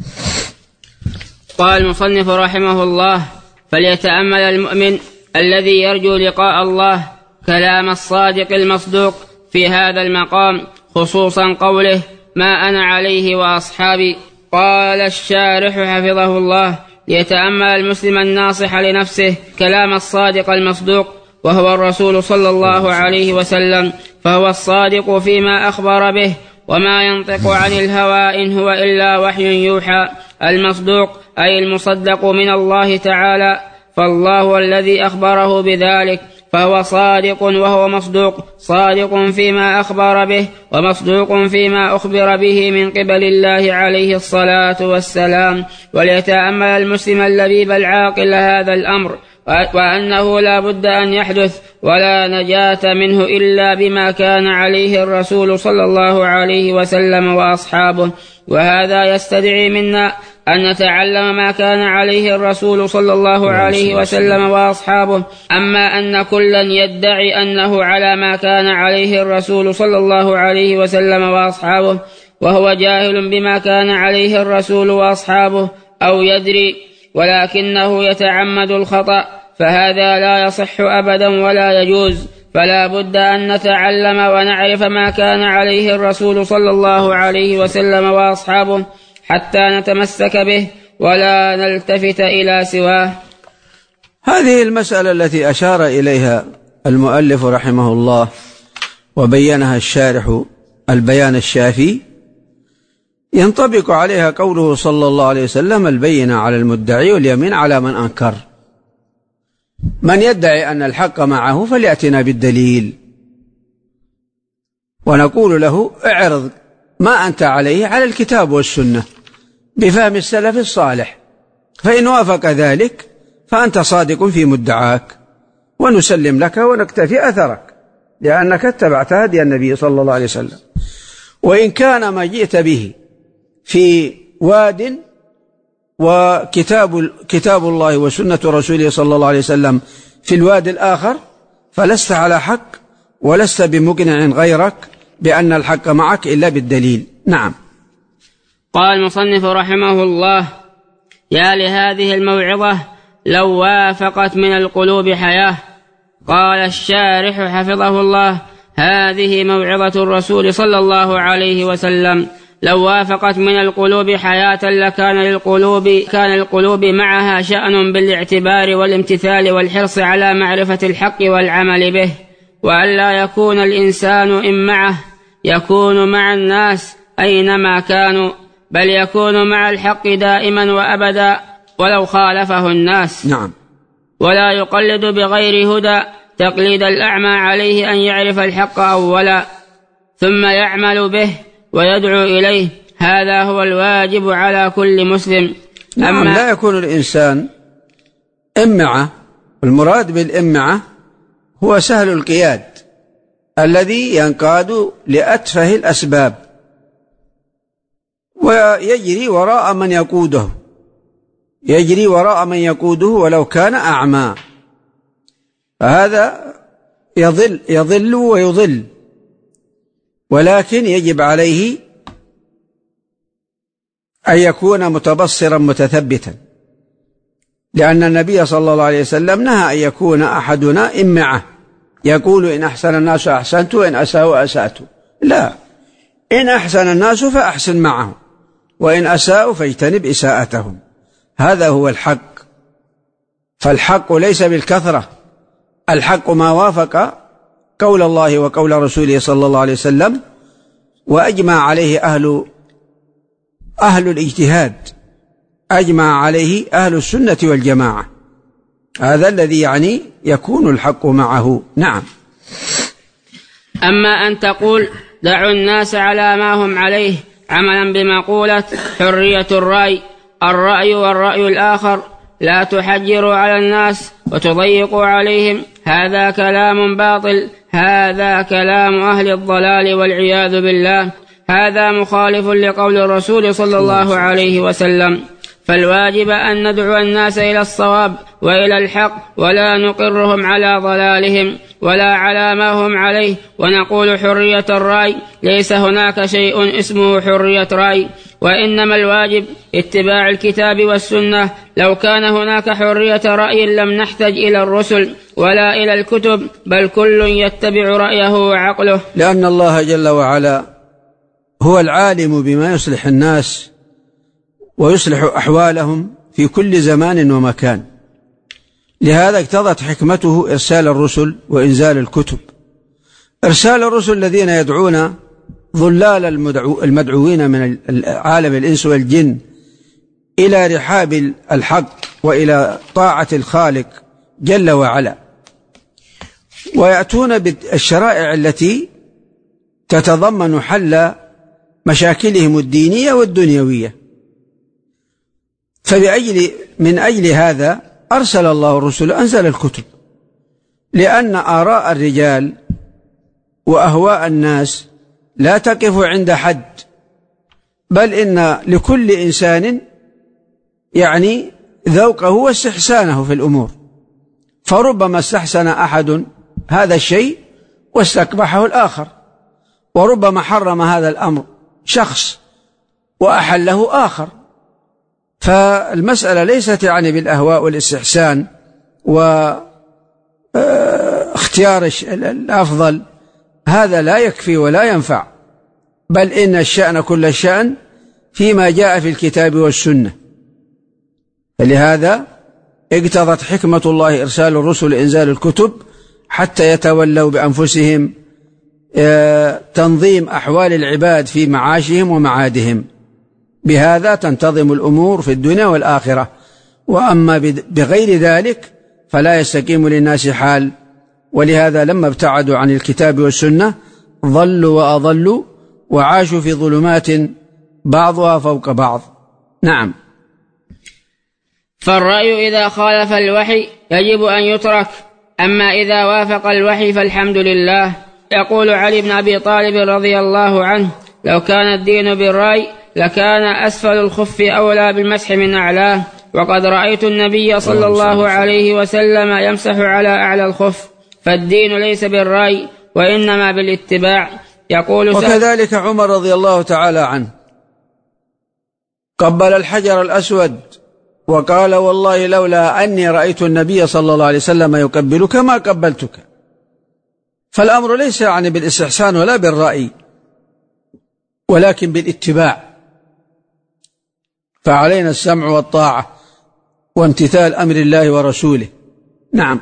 قال المصنف رحمه الله: فليتأمل المؤمن الذي يرجو لقاء الله كلام الصادق المصدوق في هذا المقام، خصوصا قوله: ما أنا عليه وأصحابي. قال الشارح حفظه الله: ليتأمل المسلم الناصح لنفسه كلام الصادق المصدوق، وهو الرسول صلى الله عليه وسلم، فهو الصادق فيما أخبر به، وما ينطق عن الهوى إن هو إلا وحي يوحى. المصدوق أي المصدق من الله تعالى، فالله هو الذي أخبره بذلك، فهو صادق وهو مصدوق، صادق فيما أخبر به ومصدوق فيما أخبر به من قبل الله عليه الصلاة والسلام. وليتأمل المسلم اللبيب العاقل هذا الأمر، وأنه لا بد أن يحدث، ولا نجاة منه إلا بما كان عليه الرسول صلى الله عليه وسلم وأصحابه. وهذا يستدعي منا أن نتعلم ما كان عليه الرسول صلى الله عليه وسلم وأصحابه. أما أن كلا يدعي أنه على ما كان عليه الرسول صلى الله عليه وسلم وأصحابه وهو جاهل بما كان عليه الرسول وأصحابه، أو يدري ولكنه يتعمد الخطأ، فهذا لا يصح أبدا ولا يجوز. فلا بد أن نتعلم ونعرف ما كان عليه الرسول صلى الله عليه وسلم وأصحابه حتى نتمسك به ولا نلتفت إلى سواه. هذه المسألة التي أشار إليها المؤلف رحمه الله وبينها الشارح البيان الشافي ينطبق عليها قوله صلى الله عليه وسلم: البينة على المدعي واليمين على من أنكر. من يدعي أن الحق معه فليأتنا بالدليل، ونقول له: اعرض ما أنت عليه على الكتاب والسنة بفهم السلف الصالح، فإن وافق ذلك فأنت صادق في مدعاك، ونسلم لك ونكتفي أثرك لأنك اتبعت هدي النبي صلى الله عليه وسلم. وإن كان ما جئت به في واد وكتاب كتاب الله وسنة رسوله صلى الله عليه وسلم في الواد الآخر، فلست على حق ولست بمقنع غيرك بأن الحق معك إلا بالدليل. نعم. قال المصنف رحمه الله: يا لهذه الموعظة لو وافقت من القلوب حياة. قال الشارح حفظه الله: هذه موعظة الرسول صلى الله عليه وسلم، لو وافقت من القلوب حياة لكان للقلوب كان القلوب معها شأن بالاعتبار والامتثال والحرص على معرفة الحق والعمل به، وألا يكون الإنسان إن معه يكون مع الناس أينما كانوا، بل يكون مع الحق دائما وأبدا ولو خالفه الناس. نعم. ولا يقلد بغير هدى تقليد الأعمى عليه أن يعرف الحق أولا ثم يعمل به ويدعو إليه، هذا هو الواجب على كل مسلم. نعم. أما لا يكون الإنسان إمعة، المراد بالإمعة هو سهل القياد، الذي ينقاد لأتفه الأسباب ويجري وراء من يقوده يجري وراء من يقوده ولو كان أعمى، فهذا يضل يضل ويضل، ولكن يجب عليه أن يكون متبصرا متثبتا، لأن النبي صلى الله عليه وسلم نهى أن يكون أحدنا إمعة يقول إن أحسن الناس أحسنت وإن أساءوا أسأت. لا، إن أحسن الناس فأحسن معهم، وإن أساءوا فاجتنب إساءتهم. هذا هو الحق، فالحق ليس بالكثرة، الحق ما وافق قول الله وقول رسوله صلى الله عليه وسلم، وأجمع عليه أهل أهل الاجتهاد، أجمع عليه أهل السنة والجماعة. هذا الذي يعني يكون الحق معه. نعم. أما أن تقول دعوا الناس على ما هم عليه عملا بمقولة حرية الرأي، الرأي والرأي الآخر، لا تحجروا على الناس وتضيقوا عليهم، هذا كلام باطل، هذا كلام أهل الضلال والعياذ بالله، هذا مخالف لقول الرسول صلى الله عليه وسلم. فالواجب أن ندعو الناس إلى الصواب وإلى الحق، ولا نقرهم على ضلالهم ولا على ما هم عليه، ونقول حرية الرأي، ليس هناك شيء اسمه حرية رأي، وإنما الواجب اتباع الكتاب والسنة. لو كان هناك حرية رأي لم نحتج إلى الرسل ولا إلى الكتب، بل كل يتبع رأيه وعقله، لأن الله جل وعلا هو العالم بما يصلح الناس ويصلح أحوالهم في كل زمان ومكان. لهذا اقتضت حكمته إرسال الرسل وإنزال الكتب. إرسال الرسل الذين يدعون ظلال المدعو المدعوين من عالم الإنس والجن إلى رحاب الحق وإلى طاعة الخالق جل وعلا، ويأتون بالشرائع التي تتضمن حل مشاكلهم الدينية والدنيوية. فبأجل من أجل هذا أرسل الله الرسل، أنزل الكتب، لأن آراء الرجال وأهواء الناس لا تقف عند حد، بل إن لكل إنسان يعني ذوقه واستحسانه في الأمور، فربما استحسن أحد هذا الشيء واستقبحه الآخر، وربما حرم هذا الأمر شخص وأحله آخر. فالمسألة ليست يعني بالأهواء والاستحسان واختيار الأفضل، هذا لا يكفي ولا ينفع، بل إن الشأن كل الشأن فيما جاء في الكتاب والسنة. فلهذا اقتضت حكمة الله إرسال الرسل إنزال الكتب حتى يتولوا بأنفسهم تنظيم أحوال العباد في معاشهم ومعادهم، بهذا تنتظم الأمور في الدنيا والآخرة. وأما بغير ذلك فلا يستقيم للناس حال. ولهذا لما ابتعدوا عن الكتاب والسنة ضلوا وأضلوا وعاشوا في ظلمات بعضها فوق بعض. نعم. فالرأي إذا خالف الوحي يجب أن يترك، أما إذا وافق الوحي فالحمد لله. يقول علي بن أبي طالب رضي الله عنه: لو كان الدين بالرأي لكان أسفل الخف أولى بالمسح من أعلاه، وقد رأيت النبي صلى الله عليه وسلم يمسح على أعلى الخف. فالدين ليس بالرأي وإنما بالاتباع. يقول وكذلك عمر رضي الله تعالى عنه قبل الحجر الأسود وقال: والله لولا أني رأيت النبي صلى الله عليه وسلم يقبلك ما قبلتك. فالأمر ليس يعني بالاستحسان ولا بالرأي، ولكن بالاتباع. فعلينا السمع والطاعة وامتثال أمر الله ورسوله. نعم.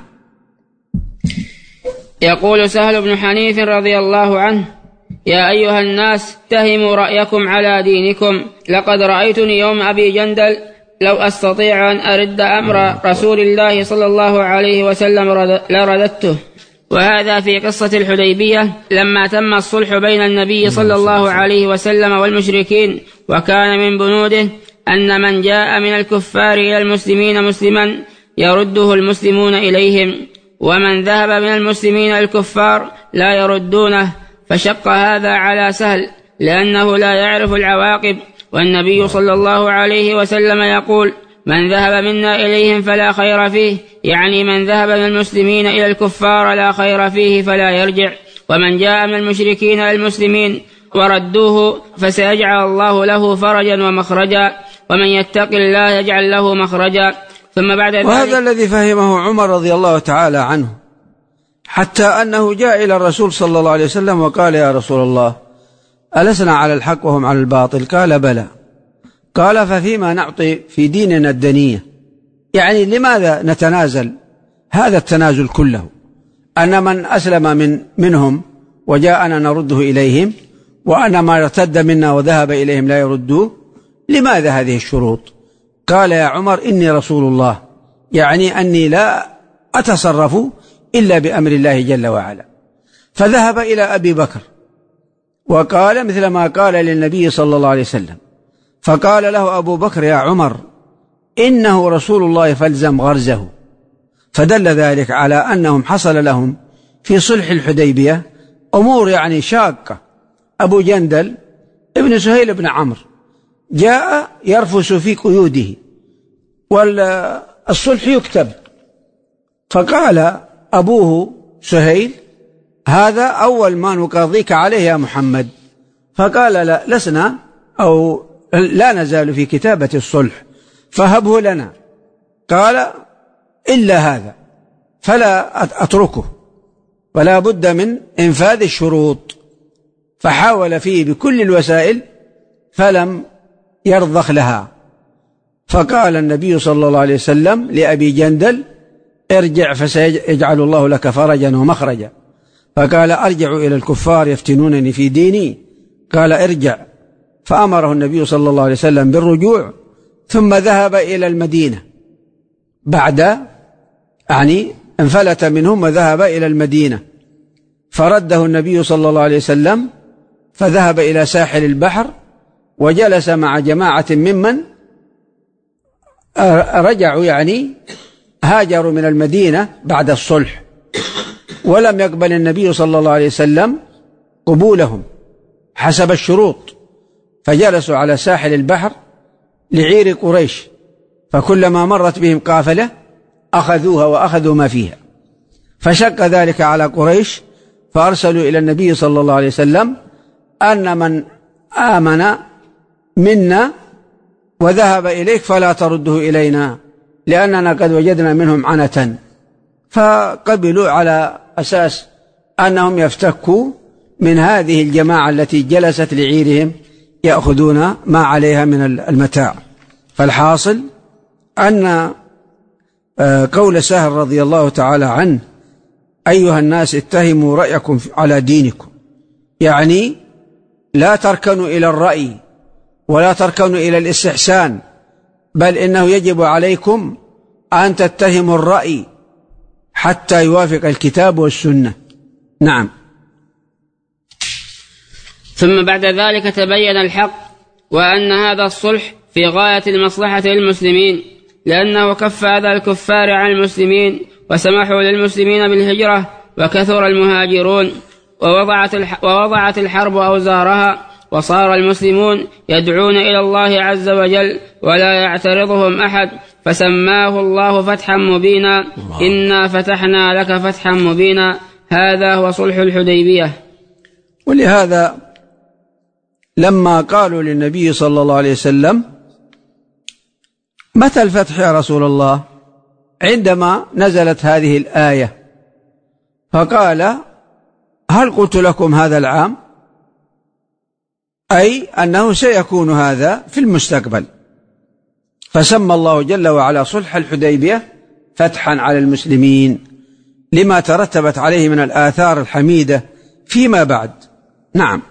يقول سهل بن حنيف رضي الله عنه: يا أيها الناس اتهموا رأيكم على دينكم، لقد رأيتني يوم أبي جندل لو أستطيع أن أرد أمر رسول الله صلى الله عليه وسلم لرددته. وهذا في قصة الحديبية لما تم الصلح بين النبي صلى الله عليه وسلم والمشركين، وكان من بنوده أن من جاء من الكفار إلى المسلمين مسلما يرده المسلمون إليهم. ومن ذهب من المسلمين الكفار لا يردونه، فشق هذا على سهل لأنه لا يعرف العواقب، والنبي صلى الله عليه وسلم يقول: من ذهب منا إليهم فلا خير فيه، يعني من ذهب من المسلمين إلى الكفار لا خير فيه فلا يرجع. ومن جاء من المشركين إلى المسلمين وردوه فسيجعل الله له فرجا ومخرجا، ومن يتق الله يجعل له مخرجا. ثم بعد ذلك، وهذا الذي فهمه عمر رضي الله تعالى عنه، حتى أنه جاء إلى الرسول صلى الله عليه وسلم وقال: يا رسول الله، ألسنا على الحق وهم على الباطل؟ قال: بلى. قال: ففيما نعطي في ديننا الدنية؟ يعني لماذا نتنازل هذا التنازل كله؟ أن من أسلم من منهم وجاءنا نرده إليهم، وأن ما ارتد منا وذهب إليهم لا يردوه، لماذا هذه الشروط؟ قال: يا عمر، إني رسول الله، يعني أني لا أتصرف إلا بأمر الله جل وعلا. فذهب إلى أبي بكر وقال مثل ما قال للنبي صلى الله عليه وسلم، فقال له أبو بكر: يا عمر، إنه رسول الله فالزم غرزه. فدل ذلك على أنهم حصل لهم في صلح الحديبية أمور يعني شاقة. أبو جندل ابن سهيل بن عمرو جاء يرفس في قيوده والصلح يكتب، فقال أبوه سهيل: هذا أول ما نقاضيك عليه يا محمد. فقال: لا، لسنا أو لا نزال في كتابة الصلح، فهبه لنا. قال: إلا هذا فلا أتركه، ولا بد من إنفاذ الشروط. فحاول فيه بكل الوسائل فلم يرضخ لها. فقال النبي صلى الله عليه وسلم لأبي جندل: ارجع فسيجعل الله لك فرجا ومخرجا. فقال: أرجع إلى الكفار يفتنونني في ديني؟ قال: ارجع. فأمره النبي صلى الله عليه وسلم بالرجوع، ثم ذهب إلى المدينة بعد يعني انفلت منهم وذهب إلى المدينة، فرده النبي صلى الله عليه وسلم، فذهب إلى ساحل البحر وجلس مع جماعة ممن رجعوا يعني هاجروا من المدينة بعد الصلح، ولم يقبل النبي صلى الله عليه وسلم قبولهم حسب الشروط، فجلسوا على ساحل البحر لعير قريش، فكلما مرت بهم قافلة أخذوها وأخذوا ما فيها، فشق ذلك على قريش، فأرسلوا إلى النبي صلى الله عليه وسلم أن من آمن منا وذهب إليك فلا ترده إلينا، لأننا قد وجدنا منهم عنة. فقبلوا على أساس أنهم يفتكوا من هذه الجماعة التي جلست لعيرهم يأخذون ما عليها من المتاع. فالحاصل أن قول سهل رضي الله تعالى عنه: أيها الناس اتهموا رأيكم على دينكم، يعني لا تركنوا إلى الرأي ولا تركنوا إلى الاستحسان، بل إنه يجب عليكم أن تتهموا الرأي حتى يوافق الكتاب والسنة. نعم. ثم بعد ذلك تبين الحق، وأن هذا الصلح في غاية المصلحة للمسلمين، لأنه كف أذى الكفار عن المسلمين، وسمحوا للمسلمين بالهجرة، وكثر المهاجرون، ووضعت ووضعت الحرب أوزارها، وصار المسلمون يدعون إلى الله عز وجل ولا يعترضهم أحد، فسماه الله فتحا مبينا: إنا فتحنا لك فتحا مبينا. هذا هو صلح الحديبية. ولهذا لما قالوا للنبي صلى الله عليه وسلم: متى الفتح يا رسول الله؟ عندما نزلت هذه الآية، فقال: هل قلت لكم هذا العام؟ أي أنه سيكون هذا في المستقبل. فسمى الله جل وعلا صلح الحديبية فتحا على المسلمين لما ترتبت عليه من الآثار الحميدة فيما بعد. نعم.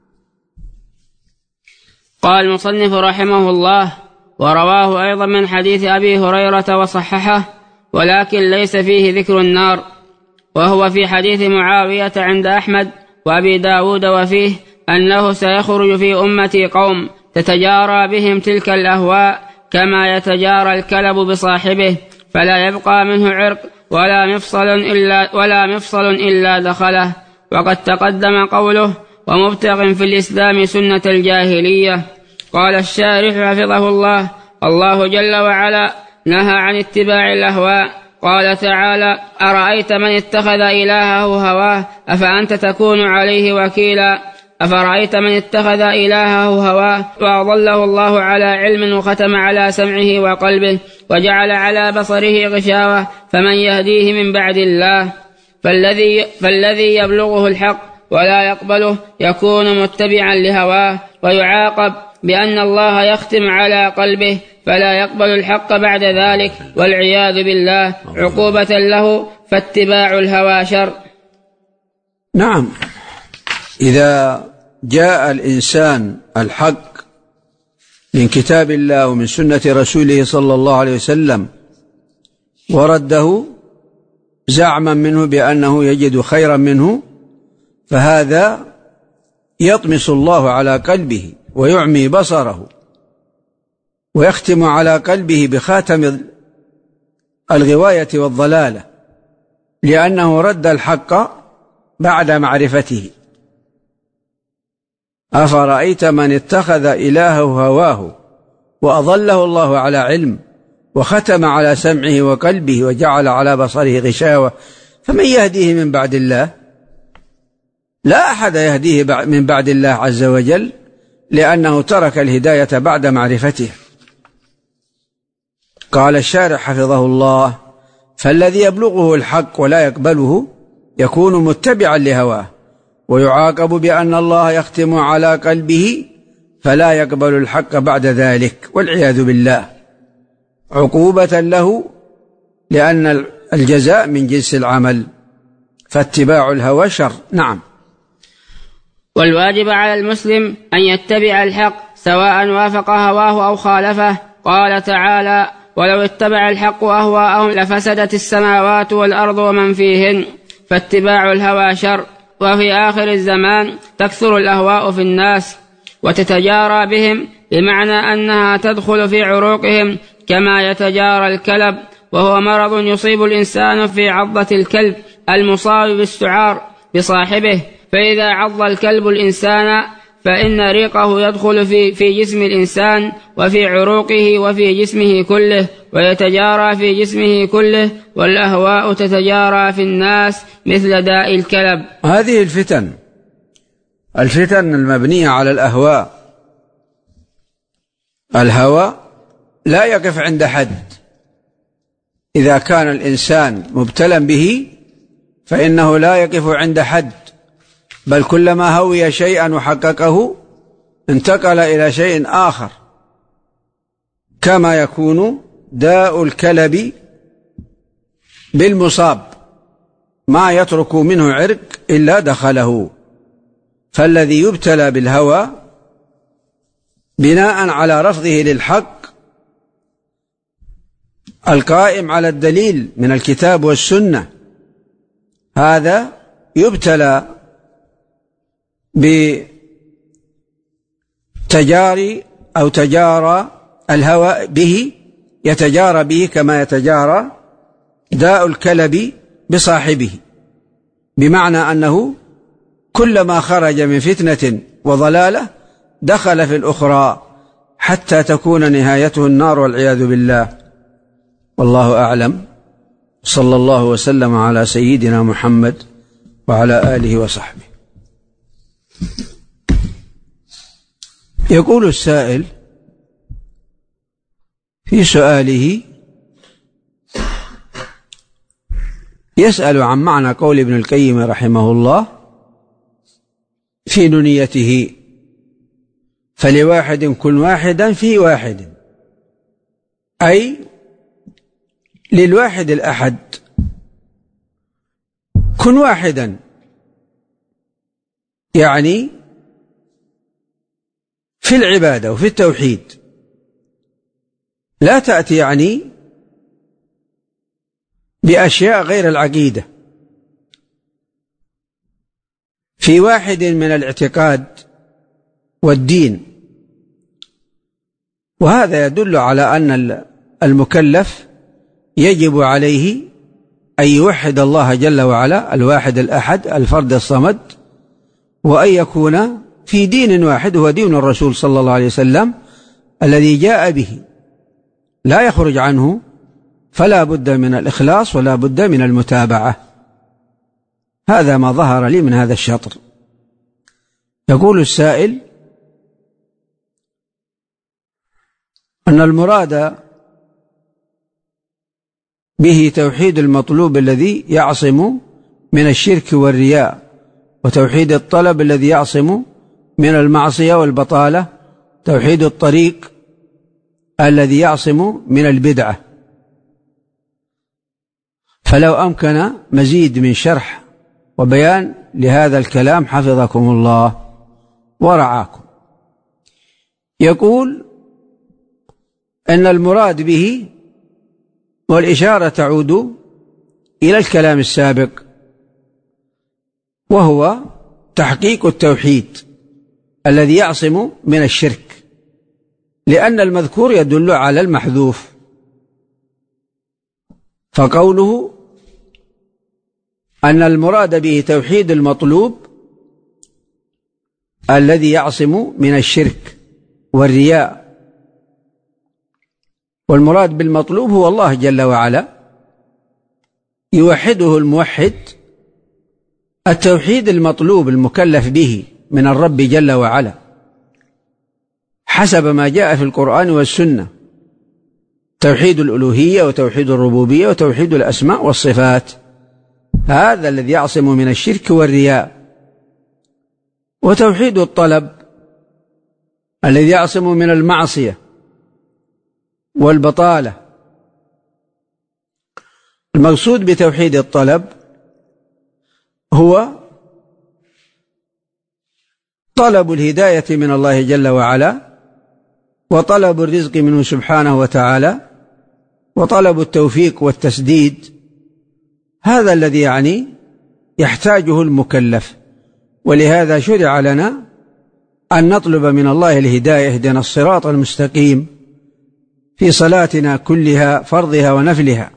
قال المصنف رحمه الله: ورواه أيضا من حديث أبي هريرة وصححه، ولكن ليس فيه ذكر النار، وهو في حديث معاوية عند أحمد وأبي داود، وفيه أنه سيخرج في أمتي قوم تتجارى بهم تلك الأهواء كما يتجارى الكلب بصاحبه، فلا يبقى منه عرق ولا مفصل إلا, ولا مفصل إلا دخله. وقد تقدم قوله ومبتغ في الإسلام سنة الجاهلية. قال الشارح حفظه الله: الله جل وعلا نهى عن اتباع الأهواء. قال تعالى: أرأيت من اتخذ إلهه هواه أفأنت تكون عليه وكيلا. أفرأيت من اتخذ إلهه هواه وأضله الله على علم وختم على سمعه وقلبه وجعل على بصره غشاوة فمن يهديه من بعد الله. فالذي, فالذي يبلغه الحق ولا يقبله يكون متبعا لهواه ويعاقب بأن الله يختم على قلبه فلا يقبل الحق بعد ذلك والعياذ بالله عقوبة له، فاتباع الهوى شر. نعم، إذا جاء الإنسان الحق من كتاب الله ومن سنة رسوله صلى الله عليه وسلم ورده زعما منه بأنه يجد خيرا منه، فهذا يطمس الله على قلبه ويعمي بصره ويختم على قلبه بخاتم الغواية والضلالة، لأنه رد الحق بعد معرفته. أفرأيت من اتخذ إلهه هواه وأضله الله على علم وختم على سمعه وقلبه وجعل على بصره غشاوة فمن يهديه من بعد الله؟ لا أحد يهديه من بعد الله عز وجل، لأنه ترك الهداية بعد معرفته. قال الشارح حفظه الله: فالذي يبلغه الحق ولا يقبله يكون متبعا لهواه ويعاقب بأن الله يختم على قلبه فلا يقبل الحق بعد ذلك والعياذ بالله عقوبة له، لأن الجزاء من جنس العمل، فاتباع الهوى شر. نعم. والواجب على المسلم أن يتبع الحق سواء وافق هواه أو خالفه. قال تعالى: ولو اتبع الحق أهواءهم لفسدت السماوات والأرض ومن فيهن. فاتباع الهوى شر. وفي آخر الزمان تكثر الأهواء في الناس وتتجارى بهم، بمعنى أنها تدخل في عروقهم كما يتجارى الكلب، وهو مرض يصيب الإنسان في عضة الكلب المصاب بالسعار بصاحبه. فإذا عض الكلب الإنسان فإن ريقه يدخل في, في جسم الإنسان وفي عروقه وفي جسمه كله ويتجارى في جسمه كله، والأهواء تتجارى في الناس مثل داء الكلب. هذه الفتن الفتن المبنية على الأهواء، الهوى لا يقف عند حد. إذا كان الإنسان مبتلا به فإنه لا يقف عند حد، بل كلما هوي شيئا وحققه انتقل إلى شيء آخر، كما يكون داء الكلب بالمصاب، ما يترك منه عرق إلا دخله. فالذي يبتلى بالهوى بناء على رفضه للحق القائم على الدليل من الكتاب والسنة، هذا يبتلى بتجاري أو تجارى الهوى به، يتجارى به كما يتجارى داء الكلب بصاحبه، بمعنى أنه كلما خرج من فتنة وضلالة دخل في الأخرى حتى تكون نهايته النار والعياذ بالله. والله أعلم. صلى الله وسلم على سيدنا محمد وعلى آله وصحبه. يقول السائل في سؤاله، يسأل عن معنى قول ابن القيم رحمه الله في نونيته: فلواحد كن واحدا في واحد، أي للواحد الأحد كن واحدا، يعني في العبادة وفي التوحيد، لا تأتي يعني بأشياء غير العقيدة، في واحد من الاعتقاد والدين. وهذا يدل على أن المكلف يجب عليه أن يوحد الله جل وعلا الواحد الأحد الفرد الصمد، وأن يكون في دين واحد هو دين الرسول صلى الله عليه وسلم الذي جاء به لا يخرج عنه، فلا بد من الإخلاص ولا بد من المتابعة. هذا ما ظهر لي من هذا الشطر. يقول السائل أن المراد به توحيد المطلوب الذي يعصم من الشرك والرياء، وتوحيد الطلب الذي يعصم من المعصية والبطالة، توحيد الطريق الذي يعصم من البدعة. فلو أمكن مزيد من شرح وبيان لهذا الكلام حفظكم الله ورعاكم. يقول أن المراد به، والإشارة تعود إلى الكلام السابق، وهو تحقيق التوحيد الذي يعصم من الشرك، لأن المذكور يدل على المحذوف. فقوله أن المراد به توحيد المطلوب الذي يعصم من الشرك والرياء، والمراد بالمطلوب هو الله جل وعلا، يوحده الموحد التوحيد المطلوب المكلف به من الرب جل وعلا حسب ما جاء في القرآن والسنة، توحيد الألوهية وتوحيد الربوبية وتوحيد الأسماء والصفات، هذا الذي يعصم من الشرك والرياء. وتوحيد الطلب الذي يعصم من المعصية والبطالة. المقصود بتوحيد الطلب هو طلب الهداية من الله جل وعلا، وطلب الرزق منه سبحانه وتعالى، وطلب التوفيق والتسديد. هذا الذي يعني يحتاجه المكلف، ولهذا شرع لنا أن نطلب من الله الهداية، اهدنا الصراط المستقيم، في صلاتنا كلها فرضها ونفلها.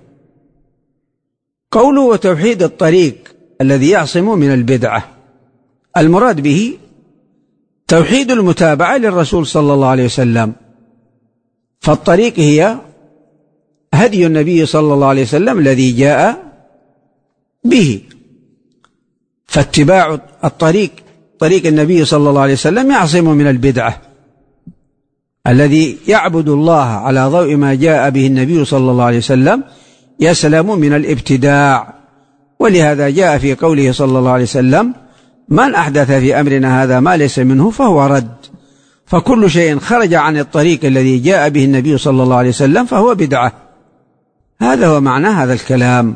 قوله وتوحيد الطريق الذي يعصم من البدعة، المراد به توحيد المتابعة للرسول صلى الله عليه وسلم. فالطريق هي هدي النبي صلى الله عليه وسلم الذي جاء به، فاتباع الطريق طريق النبي صلى الله عليه وسلم يعصم من البدعة. الذي يعبد الله على ضوء ما جاء به النبي صلى الله عليه وسلم يسلم من الابتداع. ولهذا جاء في قوله صلى الله عليه وسلم من أحدث في أمرنا هذا ما ليس منه فهو رد. فكل شيء خرج عن الطريق الذي جاء به النبي صلى الله عليه وسلم فهو بدعة. هذا هو معنى هذا الكلام.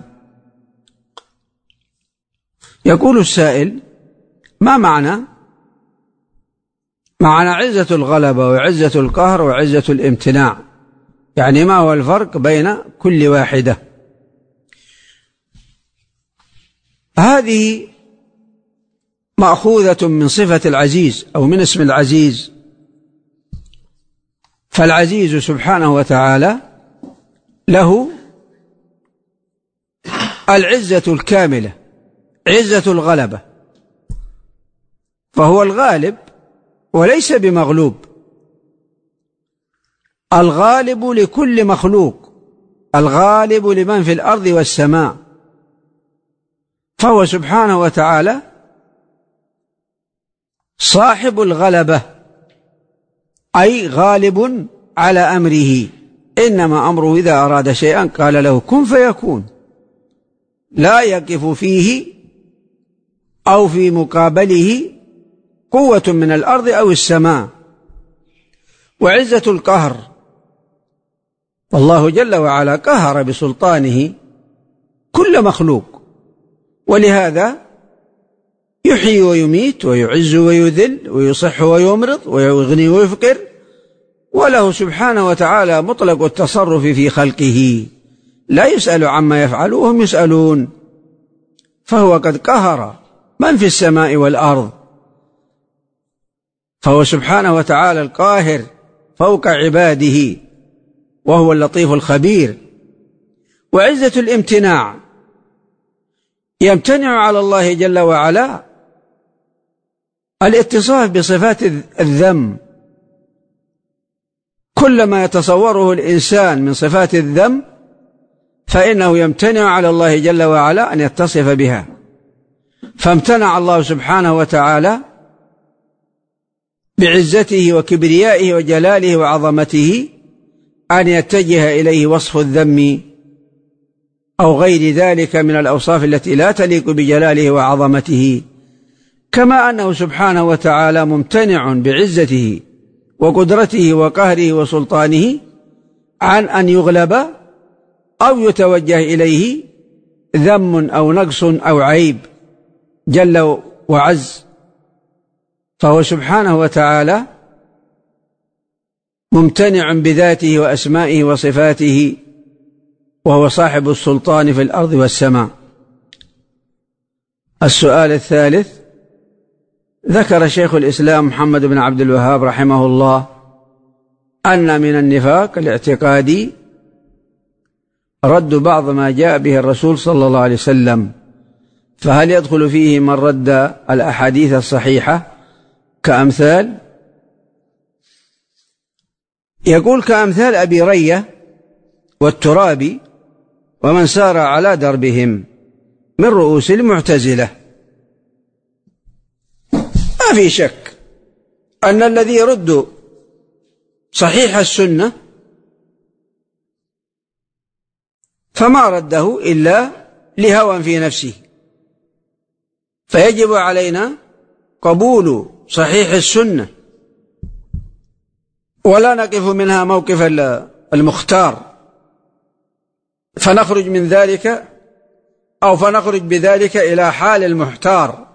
يقول السائل ما معنى معنى عزة الغلبة وعزة القهر وعزة الامتناع؟ يعني ما هو الفرق بين كل واحدة؟ هذه مأخوذة من صفة العزيز أو من اسم العزيز. فالعزيز سبحانه وتعالى له العزة الكاملة، عزة الغلبة، فهو الغالب وليس بمغلوب، الغالب لكل مخلوق، الغالب لمن في الأرض والسماء. فهو سبحانه وتعالى صاحب الغلبة، أي غالب على أمره. إنما أمره إذا أراد شيئا قال له كن فيكون، لا يقف فيه أو في مقابله قوة من الأرض أو السماء. وعزة القهر، والله جل وعلا قهر بسلطانه كل مخلوق، ولهذا يحيي ويميت ويعز ويذل ويصح ويمرض ويغني ويفقر، وله سبحانه وتعالى مطلق التصرف في خلقه، لا يسأل عما يفعل وهم يسألون. فهو قد قهر من في السماء والأرض، فهو سبحانه وتعالى القاهر فوق عباده، وهو اللطيف الخبير. وعزة الامتناع يمتنع على الله جل وعلا الاتصاف بصفات الذم. كل ما يتصوره الإنسان من صفات الذم فإنه يمتنع على الله جل وعلا أن يتصف بها. فامتنع الله سبحانه وتعالى بعزته وكبريائه وجلاله وعظمته أن يتجه إليه وصف الذم أو غير ذلك من الأوصاف التي لا تليق بجلاله وعظمته، كما أنه سبحانه وتعالى ممتنع بعزته وقدرته وقهره وسلطانه عن أن يغلب أو يتوجه إليه ذم أو نقص أو عيب جل وعز. فهو سبحانه وتعالى ممتنع بذاته وأسمائه وصفاته، وهو صاحب السلطان في الأرض والسماء. السؤال الثالث: ذكر شيخ الإسلام محمد بن عبد الوهاب رحمه الله أن من النفاق الاعتقادي رد بعض ما جاء به الرسول صلى الله عليه وسلم، فهل يدخل فيه من رد الأحاديث الصحيحة كأمثال؟ يقول كأمثال أبي رية والترابي ومن سار على دربهم من رؤوس المعتزلة. ما في شك أن الذي يرد صحيح السنة فما رده إلا لهوى في نفسه، فيجب علينا قبول صحيح السنة ولا نقف منها موقف المختار فنخرج من ذلك أو فنخرج بذلك إلى حال المحتار.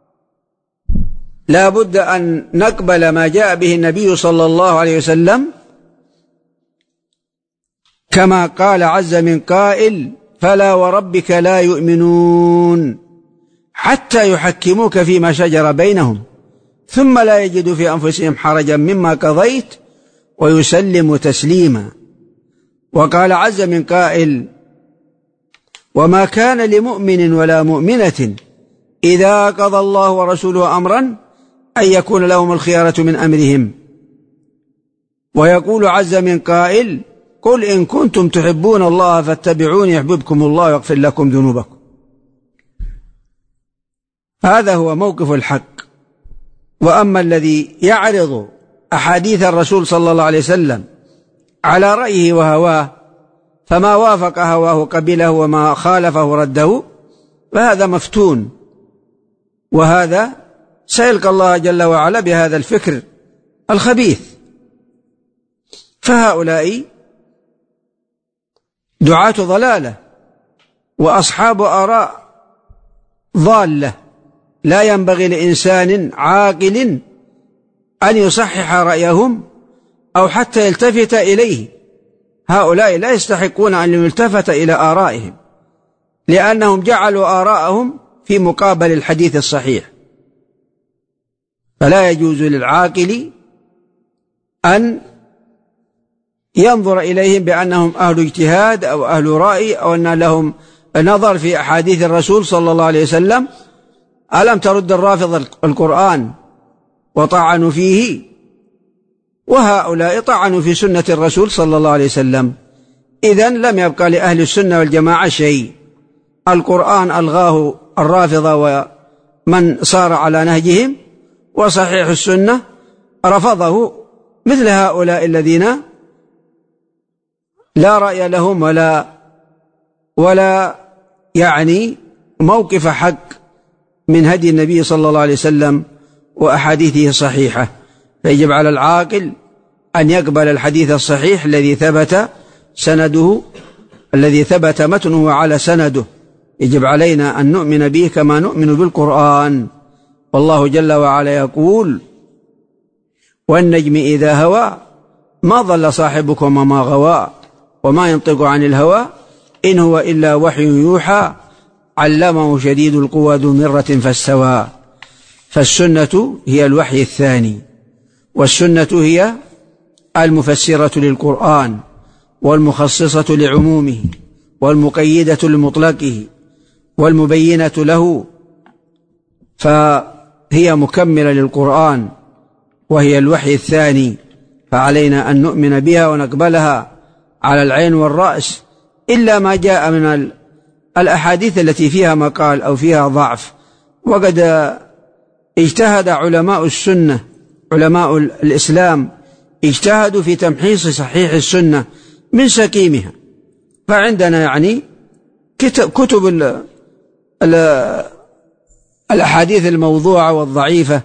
لا بد أن نقبل ما جاء به النبي صلى الله عليه وسلم، كما قال عز من قائل: فلا وربك لا يؤمنون حتى يحكموك فيما شجر بينهم ثم لا يجدوا في أنفسهم حرجا مما قضيت ويسلموا تسليما. وقال عز من قائل: وما كان لمؤمن ولا مؤمنة إذا قضى الله ورسوله أمرا أن يكون لهم الخيارة من أمرهم. ويقول عز من قائل: قل إن كنتم تحبون الله فاتبعوني يحببكم الله ويغفر لكم ذنوبكم. هذا هو موقف الحق. وأما الذي يعرض أحاديث الرسول صلى الله عليه وسلم على رأيه وهواه فما وافق هواه قبله وما خالفه رده، فهذا مفتون، وهذا سيلقى الله جل وعلا بهذا الفكر الخبيث. فهؤلاء دعاة ضلالة وأصحاب آراء ضالة، لا ينبغي لإنسان عاقل أن يصحح رأيهم أو حتى يلتفت إليه. هؤلاء لا يستحقون أن يلتفت إلى آرائهم، لأنهم جعلوا آراءهم في مقابل الحديث الصحيح. فلا يجوز للعاقل أن ينظر إليهم بأنهم أهل اجتهاد أو أهل رأي أو أن لهم نظر في أحاديث الرسول صلى الله عليه وسلم. ألم ترد الرافض القرآن وطعنوا فيه؟ وهؤلاء طعنوا في سنة الرسول صلى الله عليه وسلم. إذن لم يبقى لأهل السنة والجماعة شيء. القرآن ألغاه الرافضة ومن صار على نهجهم، وصحيح السنة رفضه مثل هؤلاء الذين لا رأي لهم ولا ولا يعني موقف حق من هدي النبي صلى الله عليه وسلم وأحاديثه الصحيحة. فيجب على العاقل أن يقبل الحديث الصحيح الذي ثبت سنده الذي ثبت متنه على سنده. يجب علينا أن نؤمن به كما نؤمن بالقرآن. والله جل وعلا يقول: والنجم إذا هوى ما ضل صاحبكم وما غوى وما ينطق عن الهوى إن هو إلا وحي يوحى علمه شديد القوى ذو مرة فاستوى. فالسنة هي الوحي الثاني، والسنة هي المفسرة للقرآن والمخصصة لعمومه والمقيدة لمطلقه والمبينة له، فهي مكملة للقرآن وهي الوحي الثاني، فعلينا أن نؤمن بها ونقبلها على العين والرأس، إلا ما جاء من الأحاديث التي فيها مقال أو فيها ضعف. وقد اجتهد علماء السنة، علماء الإسلام اجتهدوا في تمحيص صحيح السنة من سقيمها، فعندنا يعني كتب, كتب ال ال الأحاديث الموضوعة والضعيفة،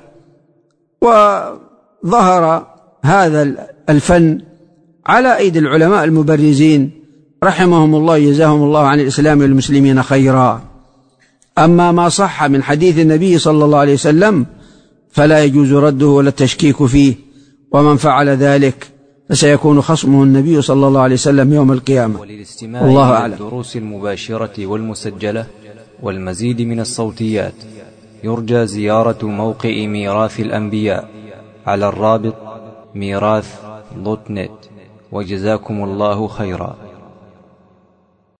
وظهر هذا الفن على أيدي العلماء المبرزين رحمهم الله، جزاهم الله عن الإسلام والمسلمين خيرا. أما ما صح من حديث النبي صلى الله عليه وسلم فلا يجوز رده ولا التشكيك فيه، ومن فعل ذلك فسيكون خصمه النبي صلى الله عليه وسلم يوم القيامة. وللاستماع الله إلى أعلم. الدروس المباشرة والمسجلة والمزيد من الصوتيات يرجى زيارة موقع ميراث الأنبياء على الرابط ميراث دوت نت. وجزاكم الله خيرا.